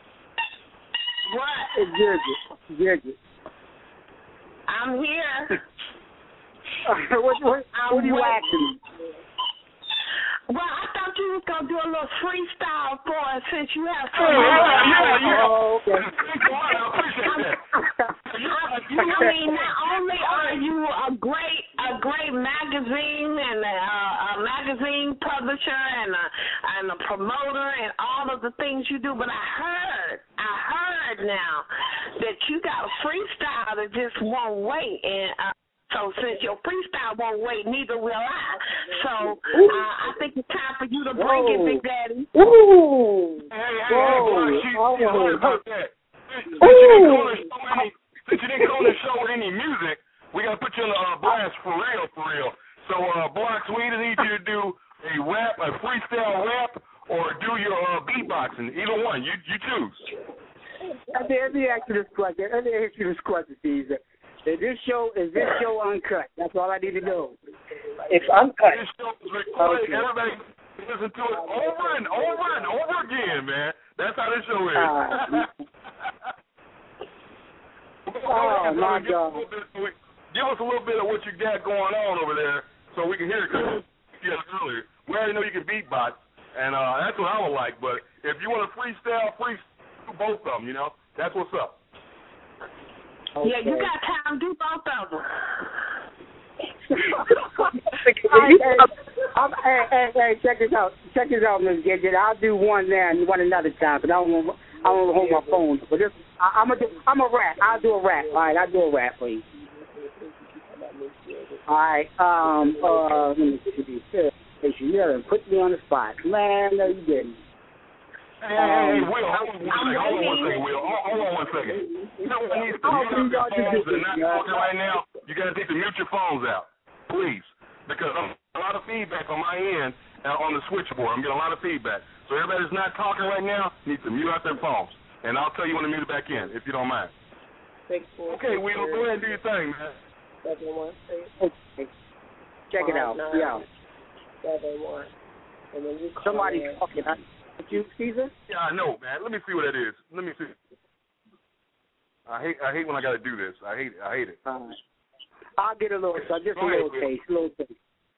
O: What?
C: Gidget, Gidget.
O: I'm here.
C: what, what, what are you asking?
O: Well, I thought you was going to do a little freestyle for us since you have so
B: oh,
O: much.
B: Yeah, yeah.
C: Oh, okay.
B: I appreciate that.
O: I mean, not only are you a great a great magazine and a, a magazine publisher and a, and a promoter and all of the things you do, but I heard, I heard now that you got a freestyle that just won't wait. And uh, so since your freestyle won't wait, neither will I. So uh, I think it's time for you to bring Whoa. it, Big Daddy.
A: Ooh.
B: Hey, hey, Whoa. hey, she's
A: oh,
B: oh, about that. Since you, didn't go to show any, since you didn't go to show any music, we got to put you on the uh, blast for real, for real. So, uh, Blocks, we either need you to do a rap, a freestyle rap, or do your uh, beatboxing. Either one. You you choose.
C: Let me, let me ask you this question. Let me ask you this question, Caesar. Is this show is this show uncut? That's all I need to know.
A: It's uncut.
B: This show is recorded. Okay. Everybody listen to it over and over and over again, man. That's how this show is.
C: Uh, oh my
B: give
C: God!
B: Us bit, give us a little bit of what you got going on over there, so we can hear it. Cause yeah, earlier we already know you can beatbox, and uh, that's what I would like. But if you want to freestyle, freestyle both of them. You know, that's what's up.
O: Okay. Yeah, you got time to do both of them.
C: hey, hey, hey, hey, hey, check this out. Check this out, Miss Gidget. I'll do one there and one another time, because I don't want I don't want to hold my phone. But this, I, I'm a I'm a rap. I'll do a rap. All right, I'll do a rap for you. All right. Um. Uh. Let me see. Hey, you put me on the spot, man. No, you didn't.
B: Hey, hey, hey, Will, hold on one second. Hold on one second, Will. Hold on one second. You know what needs to mute up your phones and not talking right now? You got to take the mute your phones out, please, because I'm a lot of feedback on my end uh, on the switchboard. I'm getting a lot of feedback. So everybody that's not talking right now needs to mute out their phones. And I'll tell you when to mute it back in, if you don't mind.
R: Six, four,
B: okay,
R: six,
B: Weedle, go ahead and do your thing, man.
R: Seven, one, eight.
C: Okay. Check it out.
R: Nine,
C: Yeah.
R: Seven, one. And then you call
C: Somebody's
R: in.
C: talking. Did you, Caesar?
B: Yeah, I know, man. Let me see what that is. Let me see. I hate I hate when I got to do this. I hate I hate it.
C: All right. I'll get a little, so just
B: Go
C: a
B: ahead,
C: little
B: Will.
C: taste, little taste.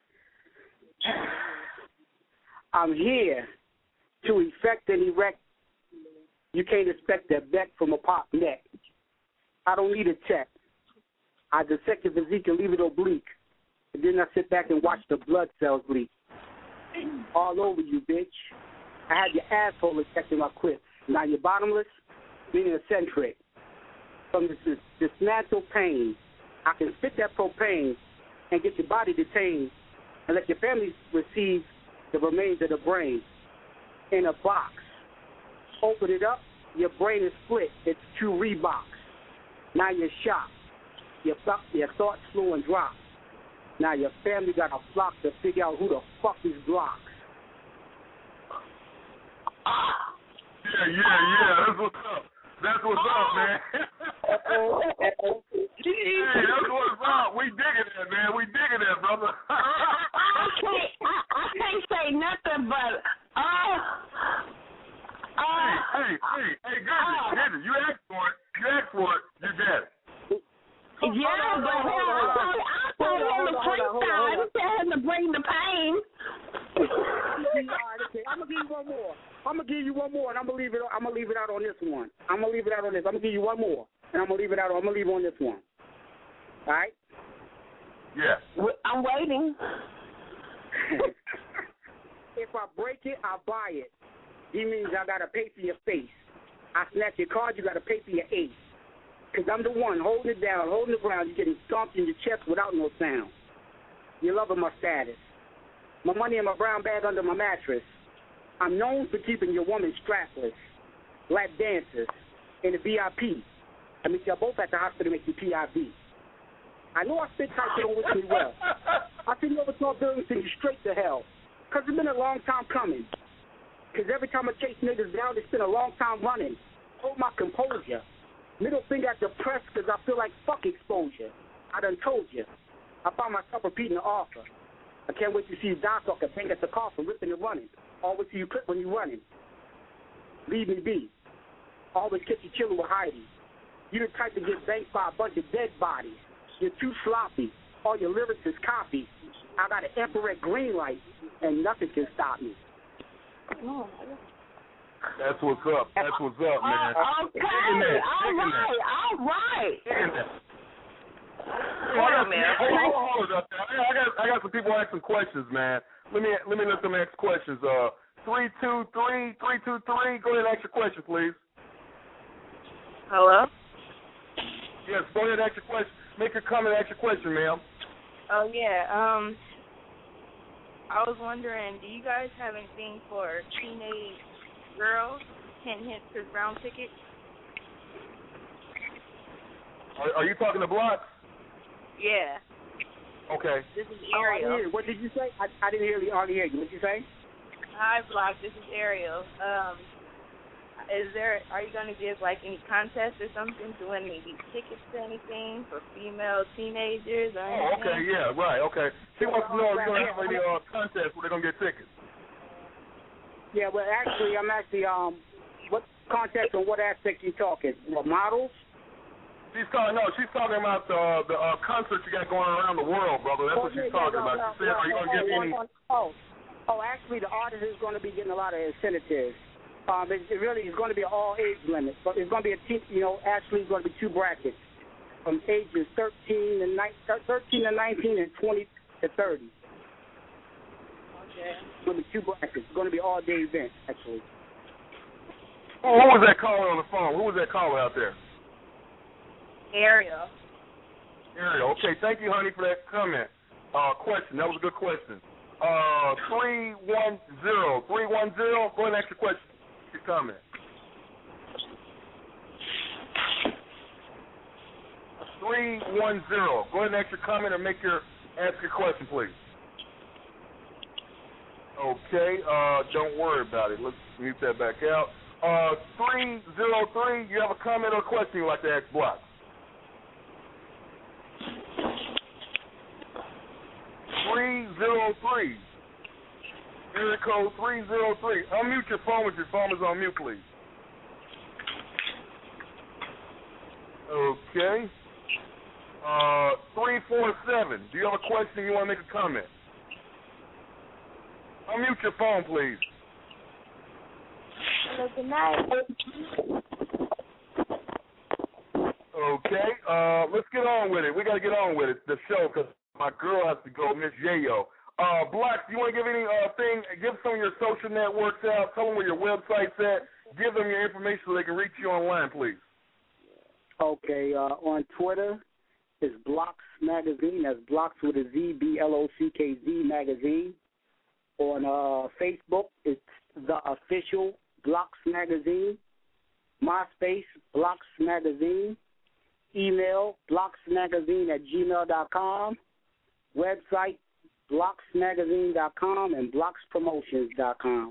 C: I'm here to effect and erect. You can't expect that back from a pop neck. I don't need a check. I dissect your physique and leave it oblique. And then I sit back and watch the blood cells bleed. All over you, bitch. I had your asshole affecting my quips. Now you're bottomless, meaning eccentric. From this dismantle pain, I can spit that propane and get your body detained and let your family receive the remains of the brain in a box. Open it up, your brain is split. It's two Reeboks. Now you're shocked. Your, your thoughts slow and drop. Now your family got a flock to figure out who the fuck is Blocks.
B: Yeah, yeah, yeah. That's what's up. That's what's up, man. Hey, that's what's up. We digging that, man. We digging that, brother.
O: I can't, I, I can't say nothing but, uh, uh,
B: hey, hey, hey, hey, goodness, goodness. You asked for it. You asked for it. You got it.
O: Yeah, but hell, I told, I told him to freestyle. I didn't tell him to bring the pain.
C: I'm gonna give you one more. I'm gonna give you one more, and I'm gonna leave it. I'm gonna leave it out on this one. I'm gonna leave it out on this. I'm gonna give you one more, and I'm gonna leave it out. I'm gonna leave it on this one. All right?
B: Yeah.
O: I'm waiting.
C: If I break it, I buy it. He means I gotta pay for your face. I snatch your card, you gotta pay for your ace. Cause I'm the one holding it down, holding the ground. You're getting stomped in your chest without no sound. You're loving my status. My money in my brown bag under my mattress. I'm known for keeping your woman strapless. Lap dancers in the V I P. I meet y'all both at the hospital, make you P I V. I know I spit tight, you don't wish me well. I send you over to our building, send you straight to hell. Cause it's been a long time coming. Cause every time I chase niggas down, it's been a long time running. Hold my composure. Middle finger at the press because I feel like fuck exposure. I done told you. I found myself repeating the offer. I can't wait to see you die so I can bang at the coffin, ripping and running. Always see you clip when you running. Leave me be. Always catch you chilling with Heidi. You the type to get banked by a bunch of dead bodies. You're too sloppy. All your lyrics is copy. I got an infrared green light, and nothing can stop me.
O: Oh,
B: That's what's up. That's what's up, man.
O: Uh, okay. All right. All right.
B: Hold on, man. Hold on, hold on. I got, I got some people asking questions, man. Let me, let me let them ask questions. Uh, three two three three two three. Go ahead and ask your question, please.
Q: Hello.
B: Yes, go ahead and ask your question. Make your comment. Ask your question, ma'am.
Q: Oh yeah. Um, I was wondering, do you guys have anything for teenage girls? Hint, hint, Chris Brown ticket.
B: Are, are you talking to Blocks?
Q: Yeah.
B: Okay.
Q: This is
C: Oh, I
Q: Ariel.
C: didn't hear. What did you say? I, I didn't hear you. I didn't hear you. What did you say?
Q: Hi, Block. This is Ariel. Um, is there? Are you going to give like any contest or something to win maybe tickets to anything for female teenagers or
B: Oh,
Q: anything?
B: okay, yeah, right, okay. She wants to know if you're going to have any uh, contest where they're going to get tickets.
C: Yeah, well, actually, I'm actually, um, what contest on what aspect you talking? What, models?
B: She's talking, no, she's talking about the the uh, concerts you got going around the world, brother. That's
C: Oh,
B: what she's
C: yeah,
B: talking
C: yeah,
B: about. She
C: yeah,
B: said, are you going to
C: yeah,
B: give
C: oh,
B: any?
C: Oh, oh, actually, the artist is going to be getting a lot of incentives. Um, it, it really is going to be an all age limit, but it's going to be a team. You know, actually, it's going to be two brackets from ages thirteen to ni- thirteen to nineteen and twenty to thirty.
Q: Okay.
C: It's going to be two brackets. It's going to be all day event, actually.
B: Oh, who was that caller on the phone? Who was that caller out there?
Q: Ariel.
B: Ariel. Okay, thank you, honey, for that comment. Uh, question. That was a good question. Uh, three one zero. three one zero. Go ahead and ask your question. Your comment. three one zero. Go ahead and ask your comment or make your ask your question, please. Okay, uh, don't worry about it. Let's mute that back out. Uh, three zero three, you have a comment or question you'd like to ask Block? three zero three. Area code three zero three. Unmute your phone if your phone is on mute, please. Okay. Uh, three four seven. Do you have a question or you want to make a comment? Unmute your phone, please.
S: Hello, good night.
B: Okay, uh, let's get on with it. We got to get on with it, the show, because my girl has to go, Miss Yayo. Uh, Black, do you want to give any uh, thing, give some of your social networks out, tell them where your website's at, give them your information so they can reach you online, please.
C: Okay, uh, on Twitter, it's Blocks Magazine. That's Blocks with a Z, B L O C K Z Magazine. On uh, Facebook, it's The Official Blocks Magazine. MySpace, Blocks Magazine. Email, blocksmagazine at gmail dot com. Website, blocksmagazine dot com and blocks promotions dot com.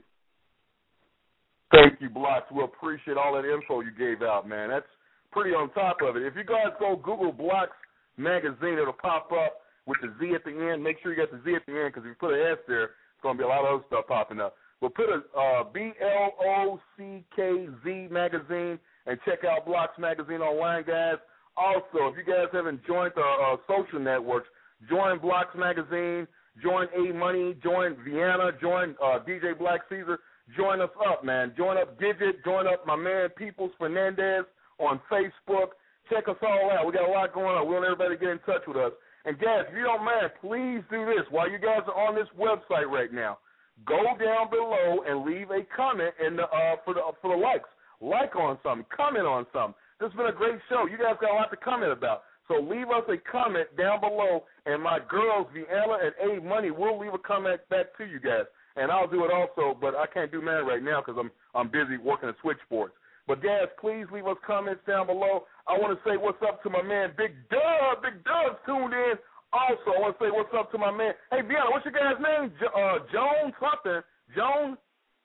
B: Thank you, Blocks. We appreciate all that info you gave out, man. That's pretty on top of it. If you guys go Google Blocks Magazine, it'll pop up with the Z at the end. Make sure you get the Z at the end, because if you put an S there, it's going to be a lot of other stuff popping up. But put a uh, B L O C K Z Magazine and check out Blocks Magazine online, guys. Also, if you guys haven't joined the uh, social networks, join Blocks Magazine, join A Money, join Vienna, join uh, D J Black Caesar. Join us up, man. Join up Digit. Join up my man Peoples Fernandez on Facebook. Check us all out. We got a lot going on. We want everybody to get in touch with us. And, guys, if you don't mind, please do this. While you guys are on this website right now, go down below and leave a comment in the, uh, for the for the likes. Like on something. Comment on something. This has been a great show. You guys got a lot to comment about. So leave us a comment down below, and my girls, Vienna and A Money, will leave a comment back to you guys. And I'll do it also, but I can't do mine right now because I'm I'm busy working at Switchboards. But, guys, please leave us comments down below. I want to say what's up to my man, Big Doug. Big Doug's tuned in. Also, I want to say what's up to my man. Hey, Vienna, what's your guy's name? Jo- uh, Joan something. Joan?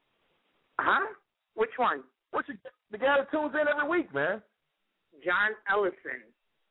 A: Huh? Which one?
B: What's your, the guy that tunes in every week, man?
A: John Ellison.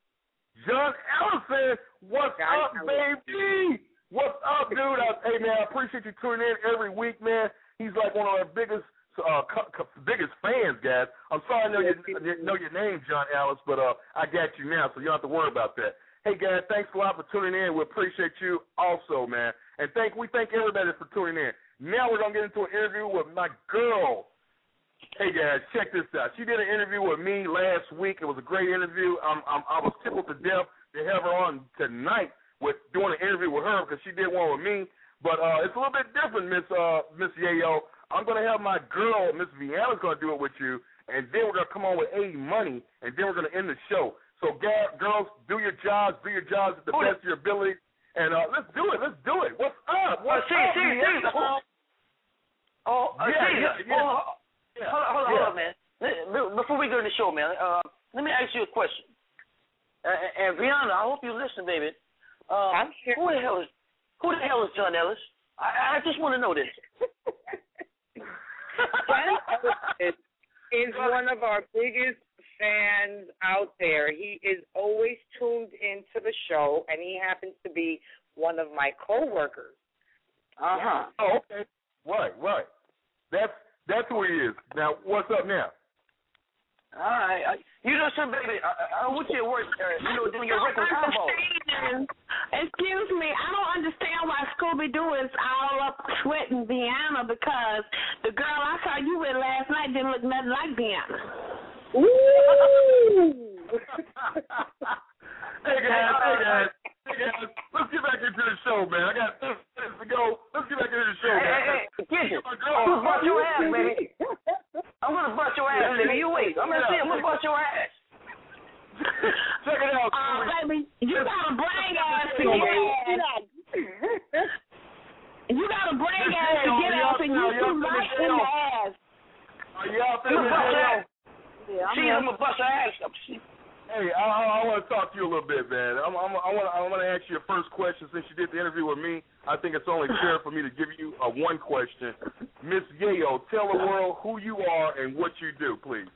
B: John Ellison, what's
A: John
B: up,
A: Ellison.
B: baby? What's up, dude? I, hey, man, I appreciate you tuning in every week, man. He's like one of our biggest uh, co- co- biggest fans, guys. I'm sorry I know, your, know your name, John Ellis, but uh, I got you now, so you don't have to worry about that. Hey, guys, thanks a lot for tuning in. We appreciate you also, man. And thank we thank everybody for tuning in. Now we're going to get into an interview with my girl. Hey, guys, check this out. She did an interview with me last week. It was a great interview. I'm, I'm, I was tickled to death to have her on tonight with doing an interview with her because she did one with me. But uh, it's a little bit different, Miss uh, Miss Yayo. I'm going to have my girl, Miss Vienna's going to do it with you, and then we're going to come on with A Money, and then we're going to end the show. So, guys, girls, do your jobs. Do your jobs at the best of your ability. And uh, let's do it. Let's do it. What's up? What's
P: uh, see,
B: up,
P: see, see. Oh, oh uh,
B: yeah,
P: see,
B: yeah, yeah.
P: Oh,
B: yeah.
P: Hold on, hold on,
B: yeah.
P: hold on, man. Before we go to the show, man, uh, let me ask you a question. Uh, and Vienna, I hope you listen, baby. Uh,
A: I'm sure.
P: Who the hell is Who the hell is John Ellis? I, I just want to know this.
A: John Ellis is one of our biggest fans out there. He is always tuned into the show, and he happens to be one of my coworkers.
P: Uh huh.
B: Oh, okay. Right, right. That's that's who he is. Now, what's up now?
P: All right. I, you know something, baby? I, I want you at work, uh, you know, doing your record combo.
S: Excuse me, I don't understand why Scooby-Doo is all up sweating Vienna because the girl I saw you with last night didn't look nothing like Vienna.
A: Ooh!
B: Hey, guys, hey, guys. Hey, guys, let's get back into the show, man. I got thirty minutes to go. Let's get back into the show,
P: Hey,
B: man.
P: hey, hey, get you. I'm going to bust your ass, baby. I'm going to bust your ass, baby. You wait. I'm going to see. I'm going to bust your ass.
B: Check it out.
S: Uh, baby, you got a brain ass to get ass. You got a brain ass to get ass, and you too light in the ass.
B: Are you out there?
P: I'm going to bust her ass.
S: Yeah, I'm
P: See, I'm going to bust her ass.
B: Hey, I, I, I want to talk to you a little bit, man. I'm, I'm, I want I want to ask you a first question since you did the interview with me. I think it's only fair for me to give you a one question. Miss Yayo, tell the world who you are and what you do, please.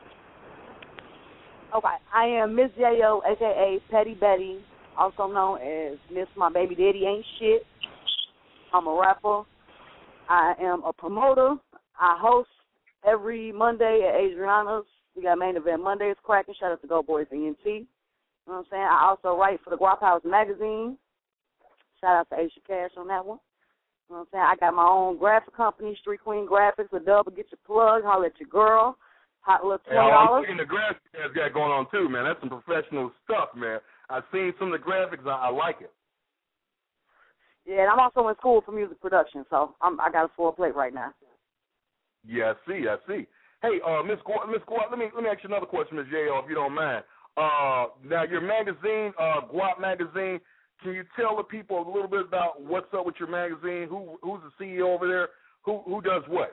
F: Okay, I am Miss Yayo, a k a. Petty Betty, also known as Miss My Baby Daddy Ain't Shit. I'm a rapper. I am a promoter. I host every Monday at Adriana's. We got Main Event Mondays cracking. Shout out to Go Boys E N T. You know what I'm saying? I also write for the Guap House magazine. Shout out to Aisha Cash on that one. You know what I'm saying? I got my own graphic company, Street Queen Graphics. A double, get your plug. Holler at your girl. Hot little twenty dollars.
B: Hey, I'm the graphics you guys got going on too, man. That's some professional stuff, man. I've seen some of the graphics. I, I like it.
F: Yeah, and I'm also in school for music production, so I'm, I got a full plate right now.
B: Yeah, I see. I see. Hey, uh, Miss Gu- Miss Guap, let me let me ask you another question, Miss Yayo, if you don't mind. Uh, now your magazine, uh, Guap magazine. Can you tell the people a little bit about what's up with your magazine? Who who's the C E O over there? Who who does what?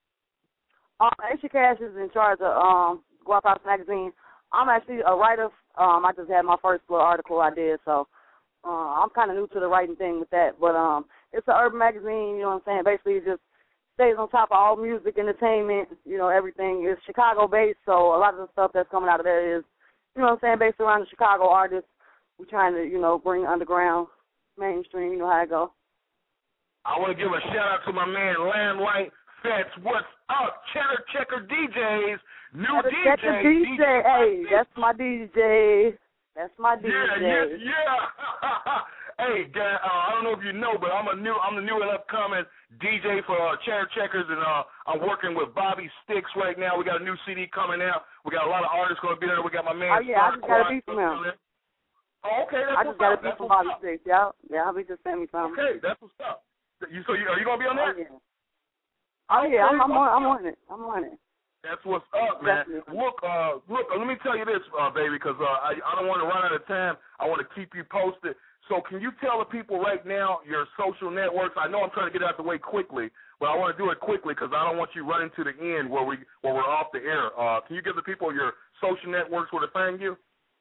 F: Um, Aisha Cash is in charge of um, Guap House magazine. I'm actually a writer. Um, I just had my first little article I did, so uh, I'm kind of new to the writing thing with that. But um, it's an urban magazine. You know what I'm saying? Basically, it just stays on top of all music, entertainment. You know, everything is Chicago based, so a lot of the stuff that's coming out of there is, you know what I'm saying, based around the Chicago artists. We're trying to, you know, bring underground, mainstream, you know how it go.
B: I want to give a shout-out to my man, Landlight Fats. What's up? Cheddar Checker D Js. New
F: Cheddar
B: D J.
F: Checker D J. Hey, that's my D J. That's my D J.
B: Yeah, yeah, yeah. Hey, guy, uh, I don't know if you know, but I'm a new, I'm the new and upcoming D J for uh, Cheddar Checkers, and uh, I'm working with Bobby Sticks right now. We got a new C D coming out. We got a lot of artists going to be there. We got my man.
F: Oh, yeah, I just got a beat from him.
B: Oh, okay, that's
F: I
B: what's
F: just got
B: up.
F: a beat
B: That's
F: from
B: what's
F: Bobby
B: up.
F: Sticks, yeah. Yeah, he just sent me something.
B: Okay, that's what's up. You, so you, are you going to be on that?
F: Oh, yeah. Oh, yeah, I'm, I'm, on, I'm on it. I'm on it.
B: That's what's up, man.
F: Definitely.
B: Look, uh, look. Uh, let me tell you this, uh, baby, because uh, I, I don't want to run out of time. I want to keep you posted. So, can you tell the people right now your social networks? I know I'm trying to get it out the way quickly, but I want to do it quickly because I don't want you running to the end where we where we're off the air. Uh, can you give the people your social networks where to find you?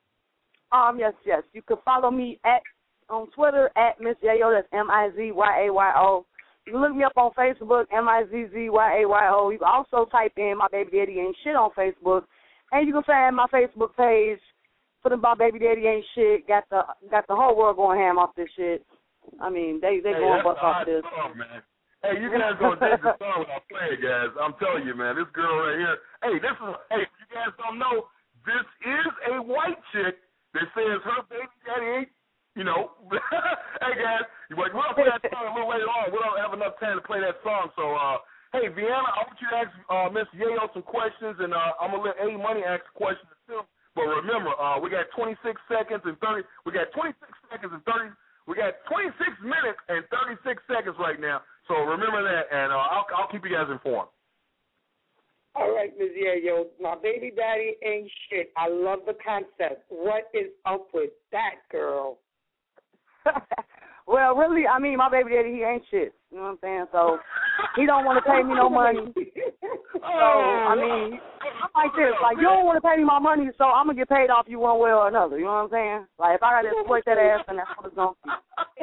F: Um, yes, yes. You can follow me at on Twitter at Miss Yayo. That's M I Z Y A Y O. You can look me up on Facebook, M I Z Z Y A Y O. You can also type in My Baby Daddy Ain't Shit on Facebook, and you can find my Facebook page for the My Baby Daddy Ain't Shit. Got the got the whole world going ham off this shit. I mean, they they
B: hey,
F: going bust off
B: hot
F: this.
B: Song, man. Hey, you guys gonna dig the song without playing, guys. I'm telling you, man. This girl right here. Hey, this is. Hey, if you guys don't know, this is a white chick that says her baby daddy ain't. You know. Hey, guys. We'll play that song a little later on. We don't have enough time to play that song. So, uh, hey, Vienna, I want you to ask uh, Miss Yayo some questions, and uh, I'm gonna let A Money ask questions too. But remember, uh, we got twenty-six seconds and thirty. We got twenty-six seconds and thirty. We got twenty-six minutes and thirty-six seconds right now. So remember that, and uh, I'll, I'll keep you guys informed.
A: All right, Miz Yayo, My Baby Daddy Ain't Shit. I love the concept. What is up with that, girl?
F: Well, really, I mean, my baby daddy, he ain't shit. You know what I'm saying? So he don't want to pay me no money. So, I mean, I'm like this. Like, you don't want to pay me my money, so I'm going to get paid off you one way or another. You know what I'm saying? Like, if I got to exploit that ass, then that's what it's going to be.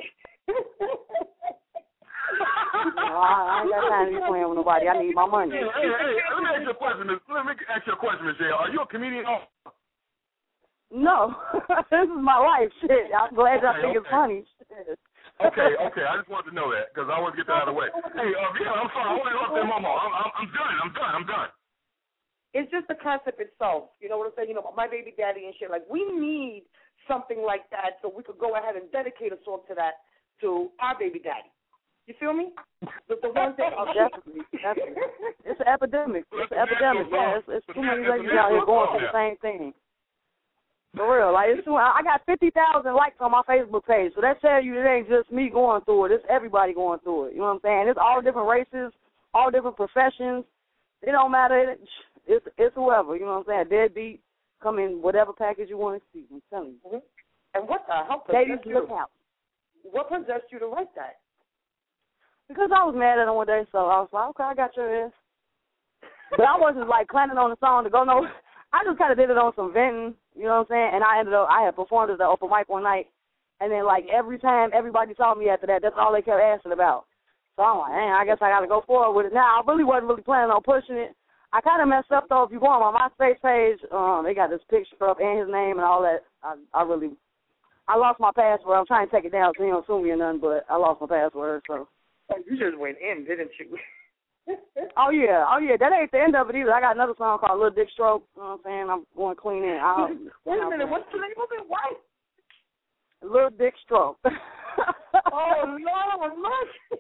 F: No, I, I ain't got time to be playing with nobody. I need my money.
B: Hey, hey, hey, let me ask you a question. Let me ask you a question, Michelle. Are you a comedian?
F: No. This is my life. Shit. I'm glad y'all
B: Okay,
F: think it's
B: okay.
F: funny. Shit.
B: Okay, okay. I just wanted to know that because I want to get that out of the way. Hey, uh, yeah, I'm sorry. I want to interrupt that Momo. I'm, I'm, I'm done. I'm done. I'm done.
A: It's just the concept itself. You know what I'm saying? You know, My Baby Daddy and shit. Like, we need something like that so we could go ahead and dedicate a song to that, to our baby daddy. You feel me? The, the one thing.
F: Oh, definitely. definitely. It's an epidemic. It's an epidemic, man. It's, it's too many ladies out here going through the same thing. For real. Like, it's too, I got fifty thousand likes on my Facebook page, so that tells you it ain't just me going through it. It's everybody going through it. You know what I'm saying? It's all different races, all different professions. It don't matter. It's, it's whoever. You know what I'm saying? Deadbeat, come in whatever package you want to see. I'm telling you.
A: Mm-hmm. And what the hell possessed
F: Ladies,
A: you?
F: look out.
A: What possessed you to write that?
F: Because I was mad at him one day, so I was like, okay, I got your ass. But I wasn't, like, planning on the song to go no. I just kind of did it on some venting. You know what I'm saying? And I ended up, I had performed at the open mic one night, and then, like, every time everybody saw me after that, that's all they kept asking about. So I'm like, man, I guess I got to go forward with it now. I really wasn't really planning on pushing it. I kind of messed up, though. If you go on my MySpace page, um, they got this picture up and his name and all that. I, I really, I lost my password. I'm trying to take it down so he don't sue me or nothing, but I lost my password, so.
A: Oh, you just went in, didn't you?
F: Oh, yeah. Oh, yeah. That ain't the end of it either. I got another song called Little Dick Stroke. You know what I'm saying? I'm going clean in. I'll,
A: Wait a minute. What's the name of it? What?
F: Little Dick Stroke.
A: Oh, Lord, look.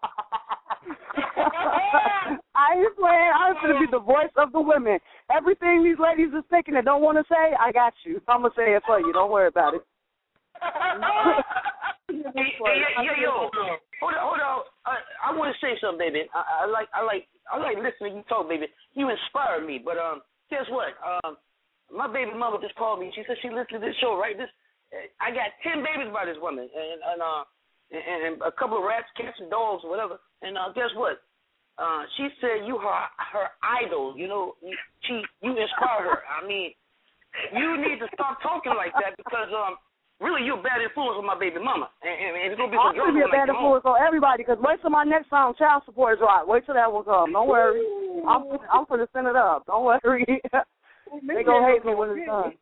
F: I ain't playing. I'm going to be the voice of the women. Everything these ladies is thinking and don't want to say, I got you. I'm going to say it for you. Don't worry about it.
P: Hey, hey, yo, yo, hold on, hold on. I, I want to say something, baby. I, I like, I like, I like listening to you talk, baby. You inspire me. But um, guess what? Um, my baby mama just called me. She said she listened to this show, right? This, I got ten babies by this woman, and and uh, and, and a couple of rats, cats, and dogs, or whatever. And uh, guess what? Uh, she said you her her idol. You know, she you inspire her. I mean, you need to stop talking like that because um. Really, you're a bad influence on my baby mama. And, and, and it's going to be some
F: I'm going to be a bad
P: like
F: influence on everybody because wait till my next song, Child Support, is right. Wait till that one comes. Don't worry. I'm I'm going to send it up. Don't worry. They going to hate me when it's done.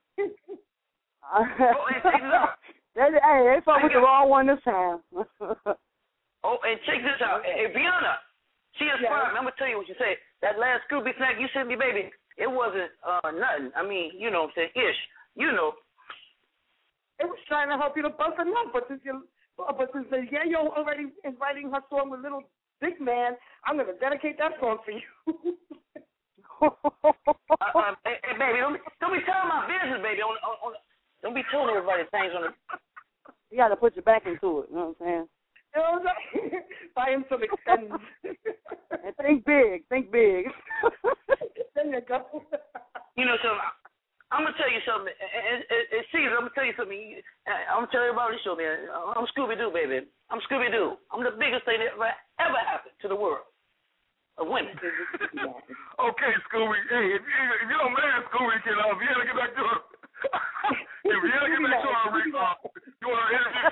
F: they, hey, they fuck with the wrong one this time.
P: Oh, and check this out. Hey, Vienna, she is yeah. fine. I'm going to tell you what you said. That last Scooby snack you sent me, baby, it wasn't uh, nothing. I mean, you know what I'm saying, ish. You know.
A: It was trying to help you to bust a nut, but since you, but since the Yayo already is writing her song with Little Big Man, I'm gonna dedicate that song for you.
P: uh, uh, hey, hey, baby, don't be, don't be telling my business, baby. On, on, on, don't be telling everybody things on the.
F: You gotta put your back into it. You know what I'm saying?
A: You know what I'm saying? Buy him some extenders.
F: And think big. Think big.
A: There you go.
P: You know something. I'm gonna tell you something. It's Caesar. I'm gonna tell you something. I'm gonna tell everybody on this show, man. I'm Scooby Doo, baby. I'm Scooby Doo. I'm the biggest thing that ever ever happened to the world of women.
B: Okay, Scooby. Hey, if you, if you don't mind, Scooby, can uh, if you ever get back to her, if you ever get back to her, uh, you want to interview?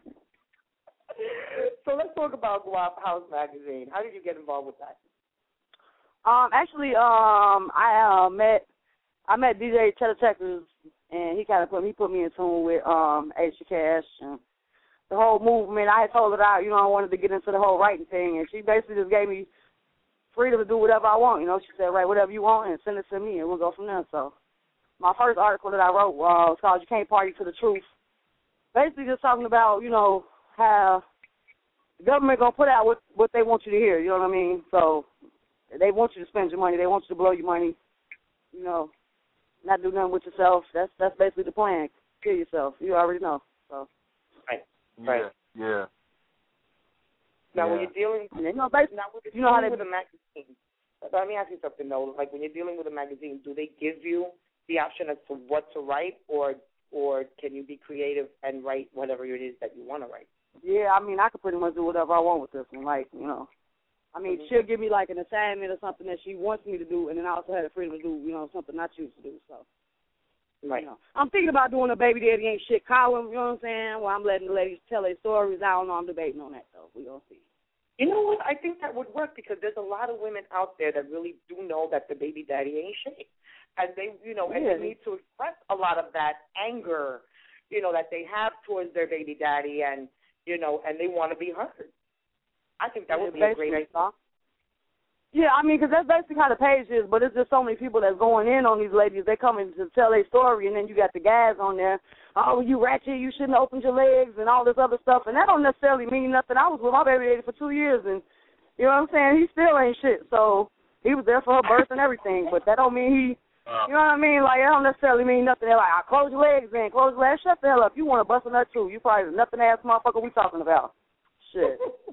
A: So let's talk about Guap House Magazine. How did you get involved with that?
F: Um, actually, um, I uh, met. I met D J Cheddar Checkers, and he kind of put he put me in tune with um, Aisha Cash and the whole movement. I had told her that, you know, I wanted to get into the whole writing thing, and she basically just gave me freedom to do whatever I want. You know, she said, write whatever you want and send it to me, and we'll go from there. So my first article that I wrote uh, was called You Can't Party to the Truth. Basically just talking about, you know, how the government going to put out what, what they want you to hear, you know what I mean? So they want you to spend your money. They want you to blow your money, you know. Not do nothing with yourself. That's that's basically the plan. Kill yourself. You already know. So.
A: Right. Right.
B: Yeah.
A: Now,
B: yeah.
A: when you're dealing,
F: you know, basically,
A: now when you're
F: you know how they,
A: with a magazine, let me ask you something though. Like when you're dealing with a magazine, do they give you the option as to what to write, or or can you be creative and write whatever it is that you want to write?
F: Yeah, I mean, I could pretty much do whatever I want with this one. Like, you know. I mean, mm-hmm. she'll give me, like, an assignment or something that she wants me to do, and then I also have the freedom to do, you know, something I choose to do. So,
A: right.
F: You know, I'm thinking about doing a Baby Daddy Ain't Shit column, you know what I'm saying, where I'm letting the ladies tell their stories. I don't know. I'm debating on that, though. We're going to see.
A: You know what? I think that would work because there's a lot of women out there that really do know that the baby daddy ain't shit. And they, you know, and
F: yeah.
A: they need to express a lot of that anger, you know, that they have towards their baby daddy and, you know, and they want to be heard. I think that would be a great idea.
F: Yeah, I mean, because that's basically how the page is, but it's just so many people that's going in on these ladies. They come in to tell their story, and then you got the guys on there. Oh, you ratchet, you shouldn't have opened your legs, and all this other stuff. And that don't necessarily mean nothing. I was with my baby daddy for two years, and you know what I'm saying? He still ain't shit. So he was there for her birth and everything, but that don't mean he, you know what I mean? Like, that don't necessarily mean nothing. They're like, I close your legs, man, close your legs. Shut the hell up. You want to bust a nut, too. You probably the nothing-ass motherfucker we talking about. Shit.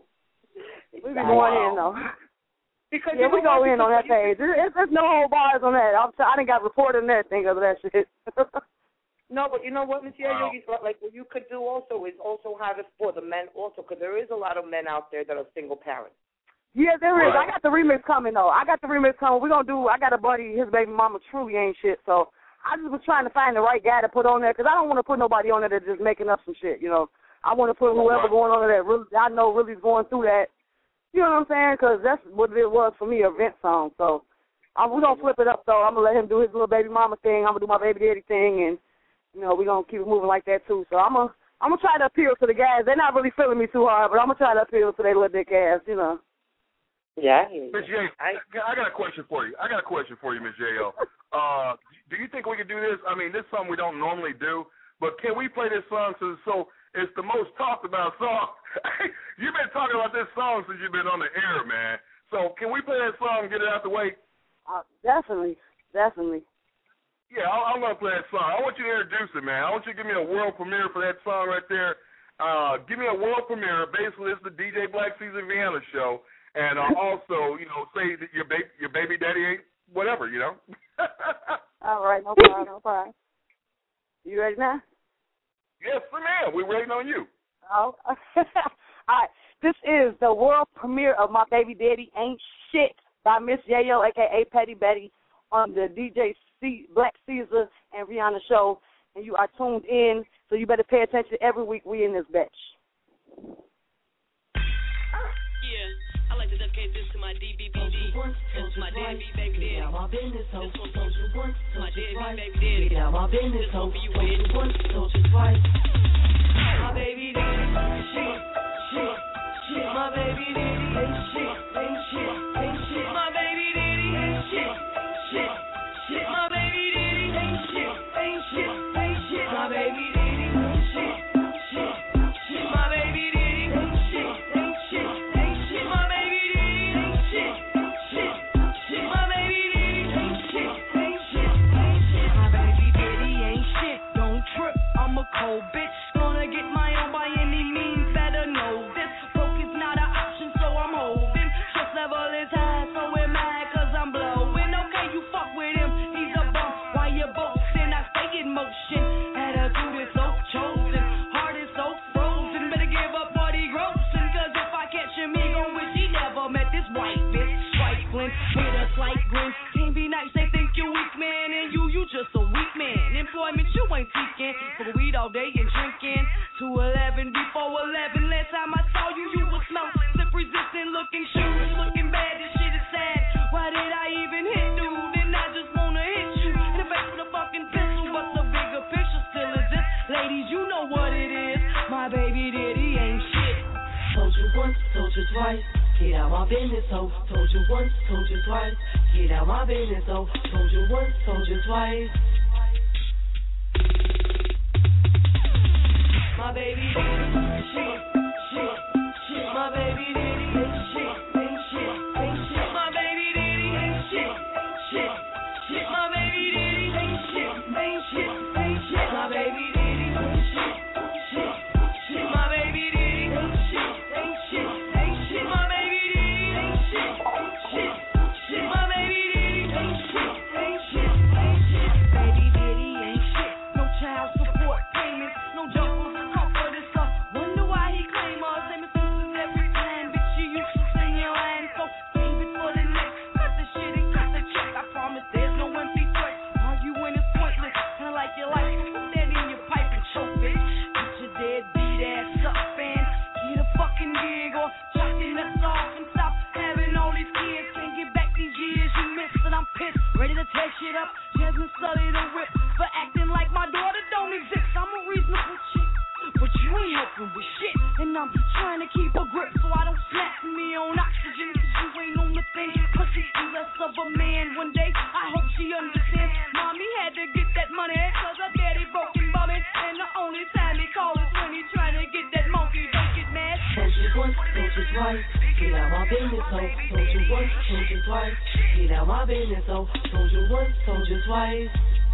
F: We be going in, though. Because yeah, we go in on that page. There's, there's no whole bars on that. I'm t- I didn't got reported and everything of that shit.
A: No, but you know what, Miz Yayo, like what you could do also is also have it for the men also, because there is a lot of men out there that are single parents.
F: Yeah, there is.
A: Right.
F: I got the remix coming, though. I got the remix coming. We're going to do, I got a buddy, his baby mama truly ain't shit, so
T: I just was trying to find the right guy to put on there because I don't want to put nobody on there that's just making up some shit, you know. I want to put whoever going on there that really, I know really is going through that. You know what I'm saying? Because that's what it was for me, a vent song. So I'm, we're going to flip it up, though. I'm going to let him do his little baby mama thing. I'm going to do my baby daddy thing, and, you know, we're going to keep it moving like that, too. So I'm going to I'm gonna try to appeal to the guys. They're not really feeling me too hard, but I'm going to try to appeal to their little dick ass, you know.
A: Yeah.
B: Miss J, I, I got a question for you. I got a question for you, Miss J O. Uh, do you think we can do this? I mean, this is something we don't normally do, but can we play this song so, so it's the most talked about song? You've been talking about this song since you've been on the air, man. So can we play that song and get it out the way?
T: Uh, definitely, definitely.
B: Yeah, I'm going to play that song. I want you to introduce it, man. I want you to give me a world premiere for that song right there. Uh, give me a world premiere. Basically, it's the D J Black Caesar Vienna show. And uh, also, you know, say that your baby, your baby daddy ain't whatever, you know.
T: All right, no problem, no problem. You ready now?
B: Yes, ma'am. We're waiting on you.
T: Oh, all right. This is the world premiere of My Baby Daddy Ain't Shit by Miss J-O, a k a. Petty Betty, on the D J C, Black Caesar and Rihanna show. And you are tuned in, so you better pay attention every week we in this bitch.
K: Yeah. I like to dedicate this to my D B P D. This is my deadbeat baby daddy. This one's to my deadbeat baby daddy. This one for you, bitch. My baby daddy, shit, shit, shit. My baby daddy ain't shit, ain't shit, ain't shit. My baby daddy ain't shit, shit, shit. My baby daddy ain't shit, ain't shit, ain't shit. My baby daddy ain't shit, shit, shit. My baby daddy ain't shit, ain't shit, ain't shit. My baby daddy ain't shit, shit, shit. My baby daddy ain't shit, ain't shit, ain't shit. My baby daddy ain't shit. Don't trip, I'm a cold bitch. Gonna get my own by any means. Better know this. Broke is not an option, so I'm holding. Stress level is high, so we're mad cause I'm blowing. Okay, you fuck with him, he's a bum. While you're boasting, I stay in motion. Attitude is so chosen, heart is so frozen. Better give up what he grossing, cause if I catch him, he gon' wish he never met this white bitch. Trifling with a slight grin. Can't be nice, they think you weak, man. And you, you just a weak man. Employment, you ain't seeking. For weed all day and drinking. two eleven, before eleven. Last time I saw you, you was smell. Slip resistant, looking shoes, looking bad. This shit is sad. Why did I even hit dude? And I just wanna hit you in the face with a fucking pistol. But the bigger picture still exists. Ladies, you know what it is. My baby daddy ain't shit.
M: Told you once, told you twice. Get out my business, ho. Told you once, told you twice. Get out my business, ho. Told you once, told you twice.
K: My baby daddy, shit, shit, shit. My baby daddy ain't shit, ain't shit, ain't shit. My baby daddy ain't shit, shit, shit. My baby daddy ain't shit, ain't shit, ain't shit. My baby daddy ain't shit, shit, shit. My baby daddy ain't shit, ain't shit, ain't shit. My baby daddy ain't shit, shit, shit. My baby daddy ain't shit, ain't shit, ain't shit. Baby daddy ain't shit. No child support payments, no junk. Wonder why he claim all same excuses every time. Bitch, you used to sing your line, so save it for the next. Cut the shit and cut the check. I promise there's no empty threat. Arguing is pointless. Kinda like your life. Put that in your pipe and choke, bitch. Get your deadbeat ass up and get a fucking gig or chop your nuts off and stop having all these kids. Can't get back these years you missed, and I'm pissed. Ready to tear shit up. Jasmine Sully the whip for acting like my daughter don't exist. I'm a reasonable chick. But you ain't helping with shit, and I'm trying to keep a grip so I don't snap me on oxygen. Cause you ain't on the thing, pussy too less of a man. One day, I hope she understands. Mommy had to get that money, cause her daddy broke him bumming. And the only time he calls is when he trying to get that monkey. Don't get mad.
M: Told you once, told you twice. Get out my business, ho. Told you once, told you twice. Get out my business, ho. Told you once, told you twice.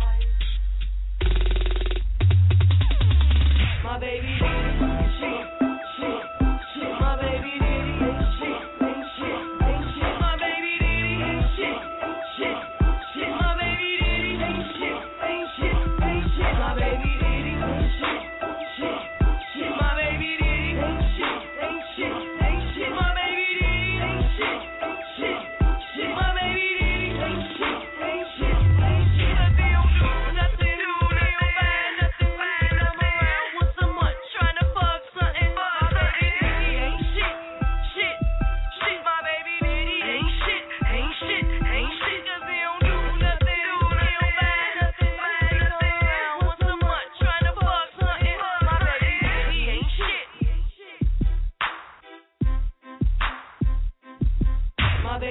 K: My baby daddy, shit, shit, shit. My baby daddy ain't shit, ain't shit, ain't shit. My baby daddy ain't shit, shit, shit. My baby daddy ain't shit, ain't shit, ain't shit. My baby daddy ain't shit, shit, shit. My baby daddy ain't shit, ain't shit, ain't shit. My baby daddy ain't shit, shit, shit. My baby daddy ain't shit, ain't shit, ain't shit. They don't do nothing.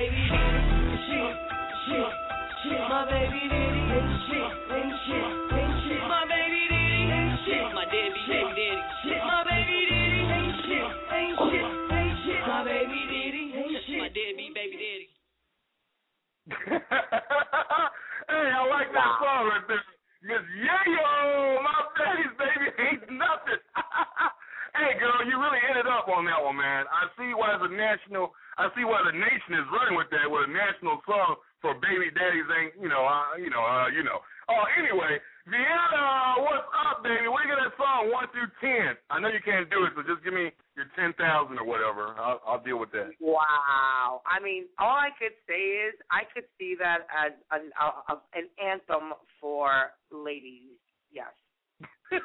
K: baby daddy. Shit, shit, shit. My baby daddy ain't shit, ain't shit, ain't shit. My baby daddy ain't shit. My deadbeat baby daddy. Shit, my baby daddy ain't shit, ain't shit, ain't shit. My baby daddy ain't shit. My deadbeat baby daddy.
B: Hey, I like that song right there. Miss Yayo, my baby's baby ain't nothing. Hey, girl, you really ended up on that one, man. I see why the national, I see why the nation is running with that, with a national song for baby daddies ain't, you know, uh, you know, uh, you know. Oh, anyway, Vienna, what's up, baby? Where you get that song one through ten? I know you can't do it, so just give me your ten thousand or whatever. I'll, I'll deal with that.
A: Wow. I mean, all I could say is I could see that as an, a, a, an anthem for ladies. Yes. yes.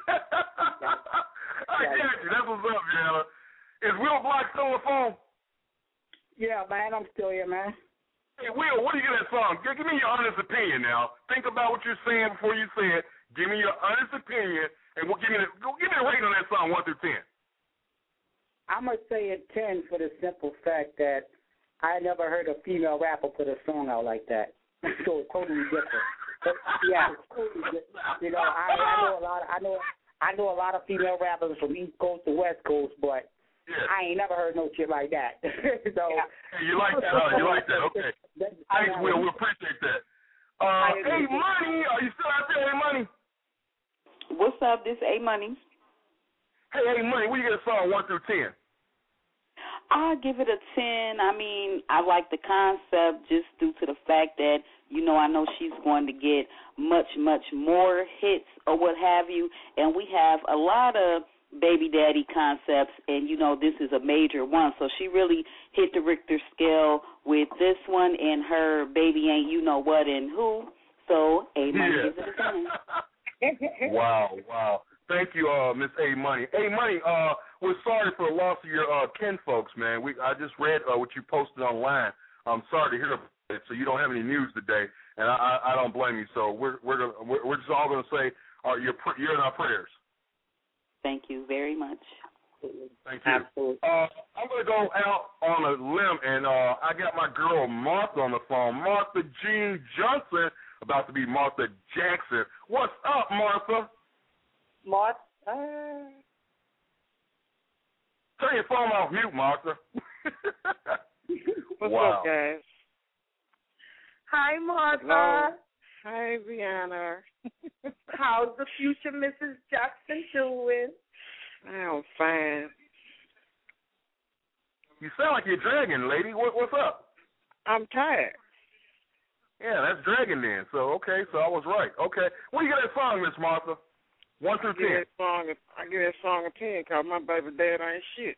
B: I got you. That's what's up, Vienna. Is Will Block still on the phone?
C: Yeah, man, I'm still here, man.
B: Hey, Will, what do you get that song? Give, give me your honest opinion now. Think about what you're saying before you say it. Give me your honest opinion, and we'll give me the, give me the rating on that song, one through ten.
C: I'm going to say a ten for the simple fact that I never heard a female rapper put a song out like that. So it's totally different. But, yeah, it's totally different. You know, I, I know a lot. Of, I know. I know a lot of female rappers from East Coast to West Coast, but yeah. I ain't never heard no shit like that. so
B: yeah. Hey, you like that? Huh? You like that? Okay. Thanks, Will. We appreciate that. Uh, hey, Money, are you still out there? Hey, Money.
G: What's up? This A Money.
B: Hey, hey, Money. What do you get a song one through ten?
G: I give it a ten. I mean, I like the concept just due to the fact that, you know, I know she's going to get much, much more hits or what have you. And we have a lot of baby daddy concepts, and, you know, this is a major one. So she really hit the Richter scale with this one and her baby ain't you know what and who. So A Money
B: yeah.
G: gives it a ten.
B: Wow, wow. Thank you, uh, Miss A Money. A Money, uh, we're sorry for the loss of your uh, kin folks, man. We I just read uh, what you posted online. I'm sorry to hear about it. So you don't have any news today, and I I, I don't blame you. So we're we're gonna, we're, we're just all going to say uh, you're you're in our prayers.
G: Thank you very much.
B: Thank you. Absolutely. Uh, I'm going to go out on a limb, and uh, I got my girl Martha on the phone. Martha Jean Johnson, about to be Martha Jackson. What's up, Martha?
A: Martha.
B: Turn your phone off mute, Martha.
U: What's
B: wow.
U: up, guys?
A: Hi, Martha.
U: Hello. Hi, Brianna.
A: How's the future Missus Jackson doing?
U: I'm fine.
B: You sound like you're dragging, lady. What, what's up?
U: I'm tired.
B: Yeah, that's dragging then. So, okay, so I was right. Okay. What do you get that song, Miss Martha? One through ten.
U: That song, I give that song a ten because my baby dad ain't shit.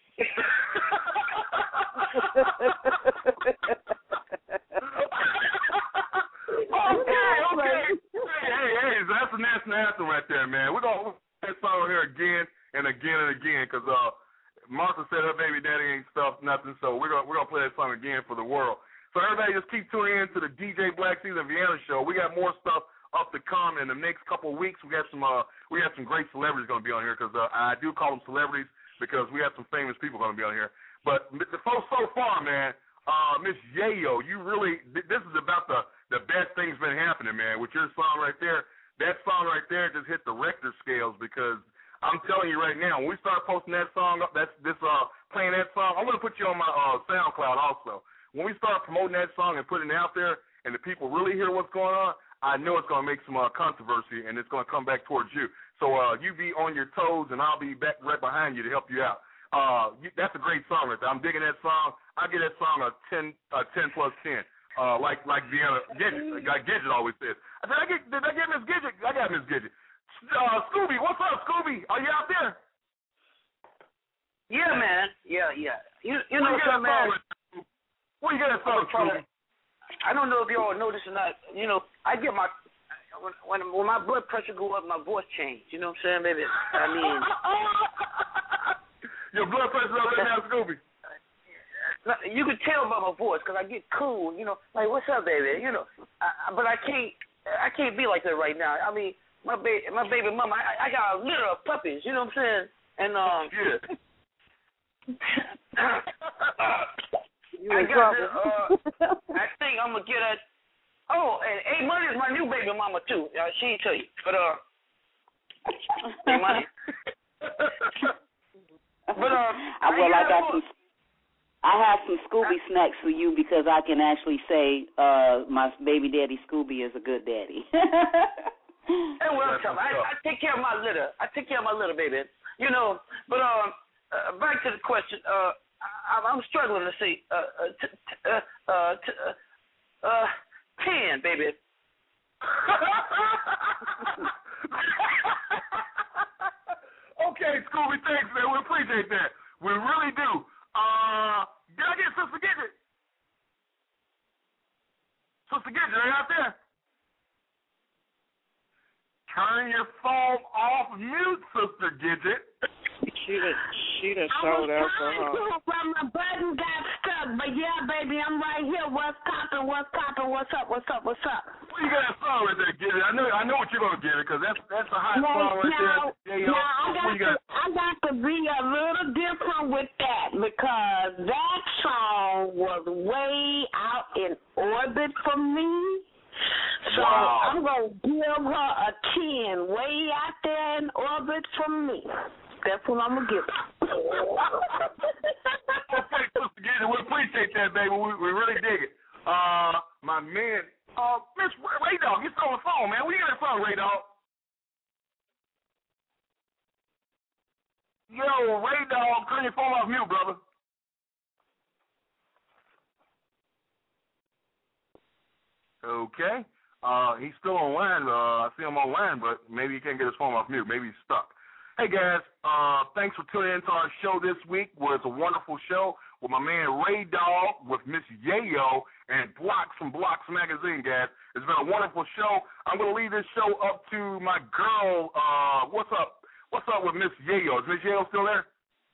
B: okay, okay. Hey, hey, hey, that's the national anthem right there, man. We're going to play that song here again and again and again because uh, Martha said her baby daddy ain't stuffed nothing, so we're going we're gonna play that song again for the world. So everybody just keep tuning in to the D J Black Season Vienna show. We got more stuff up to come in the next couple of weeks. We got some uh, we have some great celebrities going to be on here because uh, I do call them celebrities because we have some famous people going to be on here. But the folks so far, man, uh, Miss Yayo, you really this is about the the best thing's been happening, man. With your song right there, that song right there just hit the Richter scales because I'm telling you right now, when we start posting that song up, that's this uh playing that song, I'm going to put you on my uh, SoundCloud also. When we start promoting that song and putting it out there, and the people really hear what's going on, I know it's going to make some uh, controversy, and it's going to come back towards you. So uh, you be on your toes, and I'll be back right behind you to help you out. Uh, you, that's a great song right there. I'm digging that song. I give that song a ten, a ten plus ten. Uh, like like Vienna Gidget, like Gidget always says. Did I get did I get Miss Gidget? I got Miss Gidget. Uh, Scooby, what's up, Scooby? Are you out there?
P: Yeah, man. Yeah, yeah. You you
B: Where
P: know
B: you
P: something, man.
B: Where you get that song, Scooby?
P: I don't know if y'all notice or not. You know, I get my when when, when my blood pressure go up, my voice change. You know what I'm saying, baby? I mean,
B: your blood pressure up right now, Scooby.
P: You can tell by my voice because I get cool. You know, like what's up, baby? You know, I, but I can't I can't be like that right now. I mean, my baby my baby mama, I, I got a litter of puppies. You know what I'm saying? And um.
B: Yeah.
T: You
P: I
T: in
P: got
T: trouble.
P: the, uh, I think I'm gonna get a. Oh, and A Money is my new baby mama too. Uh, she ain't tell you, but uh, A Money. But uh,
G: I, well, I got some. I have some Scooby snacks for you because I can actually say uh, my baby daddy Scooby is a good daddy.
P: Hey, well, I, I take care of my litter. I take care of my little baby. You know, but um, uh, back to the question. Uh, I, I'm struggling to see. Uh, uh, t- t- uh, uh, t- uh, uh, ten, baby.
B: Okay, Scooby, thanks, man. We appreciate that. We really do. Uh, did I get Sister Gidget? Sister Gidget, are you out there? Turn your phone off mute, Sister Gidget.
U: She done, she done
S: I
U: sold
S: was
U: alcohol.
S: trying to, but my button got stuck. But yeah, baby, I'm right here. What's poppin'? What's poppin'? What's up? What's up? What's up?
B: Well, you got a song right there, Gidget. I know, I know what you're gonna get it because that's that's a hot
S: Now,
B: song right
S: now,
B: there. Yeah, yo,
S: now I got
B: what you
S: to,
B: got?
S: I got to be a little different with that because that song was way out in orbit for me. So
B: Wow.
S: I'm gonna give her a ten, way out there in orbit for me. That's what I'm gonna give her.
B: Okay, Sister Gidget, we appreciate that, baby. We, we really dig it. Uh, my man, uh, Miss Ray Dog, you still on the phone, man. We got that phone, Ray Dog. Yo, Ray Dog, turn your phone off mute, brother. Okay. Uh, he's still online. Uh, I see him online, but maybe he can't get his phone off mute. Maybe he's stuck. Hey, guys, uh, thanks for tuning in to our show this week. Well, it's a wonderful show with my man Ray Dog, with Miss Yayo, and Blocks from Blocks Magazine, guys. It's been a wonderful show. I'm going to leave this show up to my girl. Uh, what's up? What's up with Miss Yayo? Is Miss Yayo still there?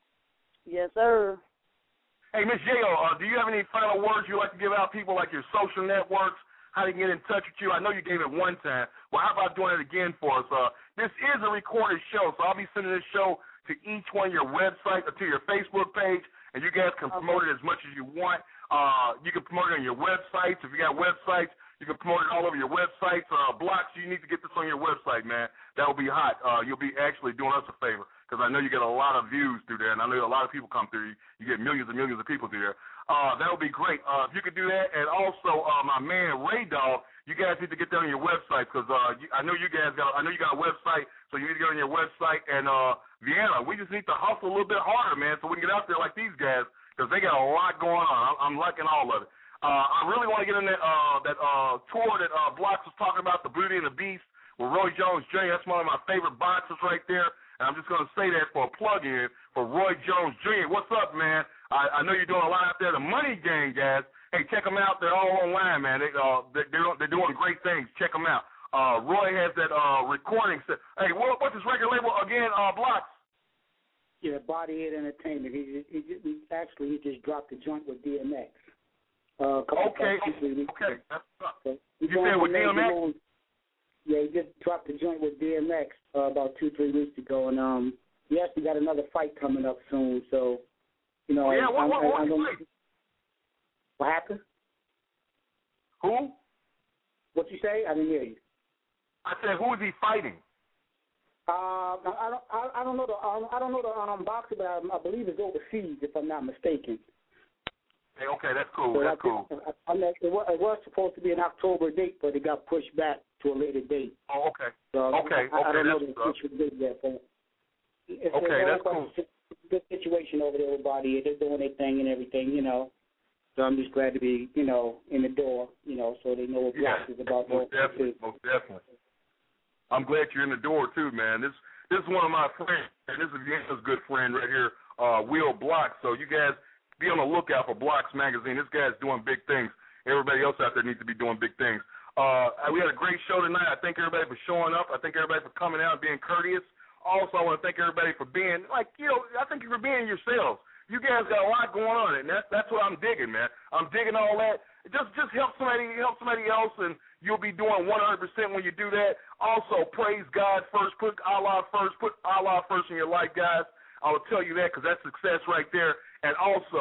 T: Yes, sir.
B: Hey, Miss Yayo, uh, do you have any final words you'd like to give out people, like your social networks, how they can get in touch with you? I know you gave it one time. Well, how about doing it again for us? Uh, this is a recorded show, so I'll be sending this show to each one of your websites or to your Facebook page, and you guys can promote it as much as you want. Uh, you can promote it on your websites. If you got websites, you can promote it all over your websites. Uh, Blocks, you need to get this on your website, man. That will be hot. Uh, you'll be actually doing us a favor because I know you get a lot of views through there, and I know a lot of people come through. You, you get millions and millions of people through there. Uh, that would be great. Uh, if you could do that, and also uh, my man Ray Dog, you guys need to get that on your website because uh, you, I know you guys got. I know you got a website, so you need to get on your website. And uh, Vienna, we just need to hustle a little bit harder, man, so we can get out there like these guys because they got a lot going on. I'm, I'm liking all of it. Uh, I really want to get in that uh, that uh, tour that uh, Blocks was talking about, the Beauty and the Beast, with Roy Jones Junior That's one of my favorite boxers right there. And I'm just going to say that for a plug-in for Roy Jones Junior What's up, man? I, I know you're doing a lot out there. The Money Gang, guys. Hey, check them out. They're all online, man. They, uh, they, they're, they're doing great things. Check them out. Uh, Roy has that uh, recording set. Hey, what, what's his record label again, uh, Blocks?
C: Yeah, Body Head Entertainment. He, he, he, he actually he just dropped a joint with D M X. Uh,
B: okay, okay. That's
C: so
B: you said with D M X?
C: On, yeah, he just dropped a joint with D M X uh, about two, three weeks ago, and um, he actually got another fight coming up soon. So, you know,
B: oh, yeah, what,
C: I'm,
B: what,
C: I'm,
B: what,
C: I'm gonna,
B: fight?
C: What happened?
B: Who?
C: What you say? I didn't hear you.
B: I said, who is he fighting?
C: Uh, I don't, I, I don't know the, um, I don't know the um, boxer, but I, I believe it's overseas, if I'm not mistaken.
B: Hey, okay, that's cool.
C: So
B: that's
C: I,
B: cool.
C: I, I, it, was, it was supposed to be an October date, but it got pushed back to a later date.
B: Oh, okay.
C: So
B: okay,
C: I, I,
B: okay,
C: I don't know
B: that's
C: the official date yet, but it's,
B: okay,
C: it's
B: that's cool.
C: A good situation over there with Body. They're doing their thing and everything, you know. So I'm just glad to be, you know, in the door, you know, so they know what Blocks
B: yeah,
C: is about.
B: Most definitely, most definitely. I'm glad you're in the door too, man. This this is one of my friends, and this is Vienna's good friend right here, uh, Will Blocks. So you guys be on the lookout for Blocks Magazine. This guy's doing big things. Everybody else out there needs to be doing big things. Uh, we had a great show tonight. I thank everybody for showing up. I thank everybody for coming out and being courteous. Also, I want to thank everybody for being, like, you know, I thank you for being yourselves. You guys got a lot going on, and that's that's what I'm digging, man. I'm digging all that. Just just help somebody help somebody else, and you'll be doing one hundred percent when you do that. Also, praise God first. Put Allah first. Put Allah first in your life, guys. I will tell you that because that's success right there. And also,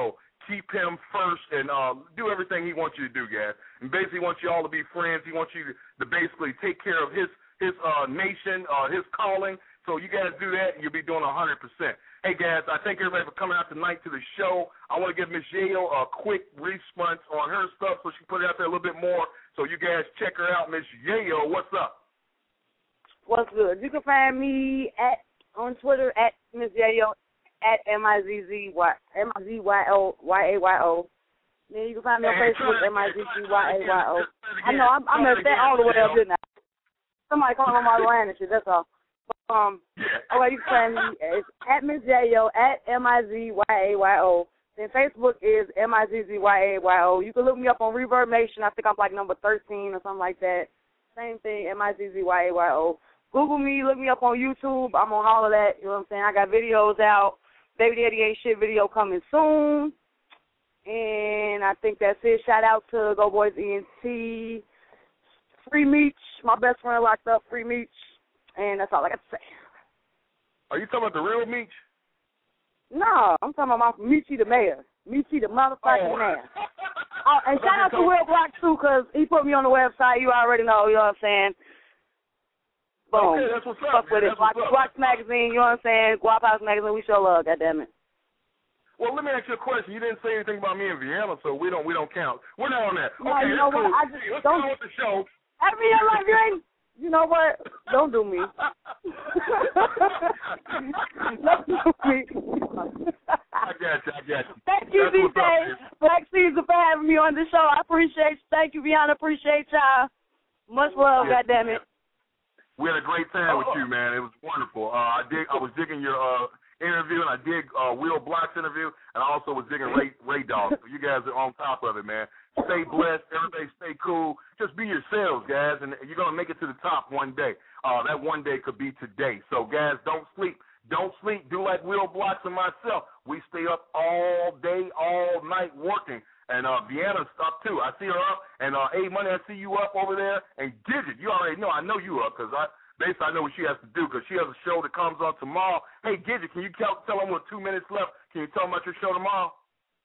B: keep him first and uh, do everything he wants you to do, guys. And basically he wants you all to be friends. He wants you to, to basically take care of his his uh, nation, uh, his calling. So you guys do that, and you'll be doing one hundred percent. Hey, guys, I thank everybody for coming out tonight to the show. I want to give Miss Yayo a quick response on her stuff so she can put it out there a little bit more. So you guys check her out. Miss Yayo, what's up?
T: What's good? You can find me at on Twitter at Miss Yayo at M I Z Z Y M I Z Y O Y A Y O. Then you can find me on Facebook M I Z Z Y A Y O. I know I'm I'm at that all the way up, didn't I? Somebody calling on my line and shit. That's all. Um, all right, you can find me it's at Miss Yayo at M I Z Y A Y O. Then Facebook is M I Z Z Y A Y O. You can look me up on Reverb Nation. I think I'm like number thirteen or something like that. Same thing, M I Z Z Y A Y O. Google me, look me up on YouTube. I'm on all of that. You know what I'm saying? I got videos out. Baby Daddy Ain't Shit video coming soon. And I think that's it. Shout out to Go Boys E N T. Free Meech. My best friend locked up. Free Meech. And that's all I got to say.
B: Are you talking about the real Meech?
T: No, I'm talking about my Meechy the mayor. Meechy the motherfucking oh. mayor. Oh, and shout out to Will Block, too, because he put me on the website. You already know, you know what I'm saying? Boom.
B: Okay, that's what's up.
T: Fuck with it. Watch Block Magazine, you know what I'm saying? Guap House Magazine, we show love, goddammit.
B: Well, let me ask you a question. You didn't say anything about me and Vienna, so we don't we don't count. We're not on that.
T: No,
B: okay,
T: you know
B: cool.
T: what? I just
B: hey, let's
T: don't,
B: go with the show.
T: I mean, I'm like, you ain't, you know what? Don't do me. Don't do me.
B: I got you, I got you.
T: Thank you, D J Black Caesar, for having me on the show. I appreciate you. Thank you, Vienna. Appreciate y'all. Much love,
B: yeah.
T: goddammit.
B: We had a great time with you, man. It was wonderful. Uh, I dig. I was digging your uh, interview, and I dig uh, Will Block's interview, and I also was digging Ray, Ray Dog. So you guys are on top of it, man. Stay blessed. Everybody stay cool. Just be yourselves, guys, and you're going to make it to the top one day. Uh, that one day could be today. So, guys, don't sleep. Don't sleep. Do like Will Blocks and myself. We stay up all day, all night working. And uh, Vienna's up, too. I see her up. And, uh, A Money, I see you up over there. And Gidget, you already know. I know you up because I basically I know what she has to do because she has a show that comes on tomorrow. Hey, Gidget, can you tell, tell them with two minutes left, can you tell them about your show tomorrow?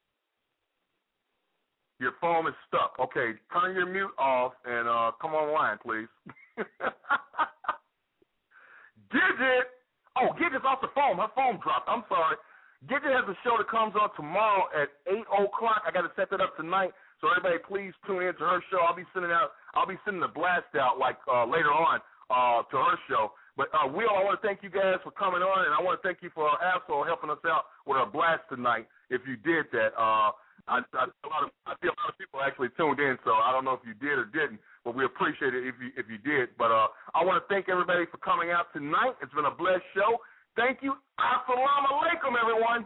B: Your phone is stuck. Okay, turn your mute off and uh, come online, please. Gidget! Oh, Gidget's off the phone. Her phone dropped. I'm sorry. Gidget has a show that comes on tomorrow at eight o'clock. I got to set that up tonight. So everybody, please tune in to her show. I'll be sending out. I'll be sending a blast out like uh, later on uh, to her show. But uh, Will, I want to thank you guys for coming on, and I want to thank you for uh, Asshole helping us out with our blast tonight. If you did that, uh, I, I, a lot of, I see a lot of people actually tuned in. So I don't know if you did or didn't, but we appreciate it if you if you did. But uh, I want to thank everybody for coming out tonight. It's been a blessed show. Thank you. Assalamu alaikum, everyone.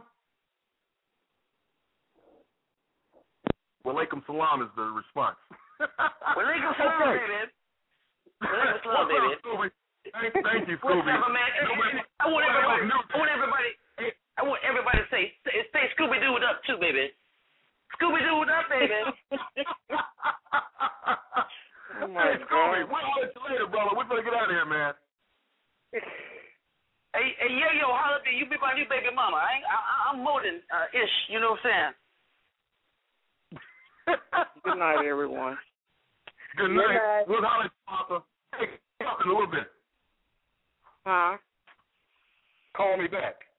B: Walaikum salam is the response.
P: Walaikum salam,
B: okay.
P: baby. Walaikum salam, baby.
B: Thank, thank you, Scooby.
P: What's up, man? I want everybody. I want everybody. I want everybody to say, say, say Scooby Doo it up too, baby. Scooby Doo it up, baby.
U: Oh my
B: hey, Scooby, we'll holler at you later, brother. We're gonna get out of here, man.
P: Hey, hey, yeah, yo, holler at you. Be my new baby mama. I ain't, I, I'm more than uh, ish. You know what I'm saying?
U: Good night, everyone.
B: Good night. Good night. We'll holler at you, Papa. Hey, talk in a little bit.
U: Huh?
B: Call me back.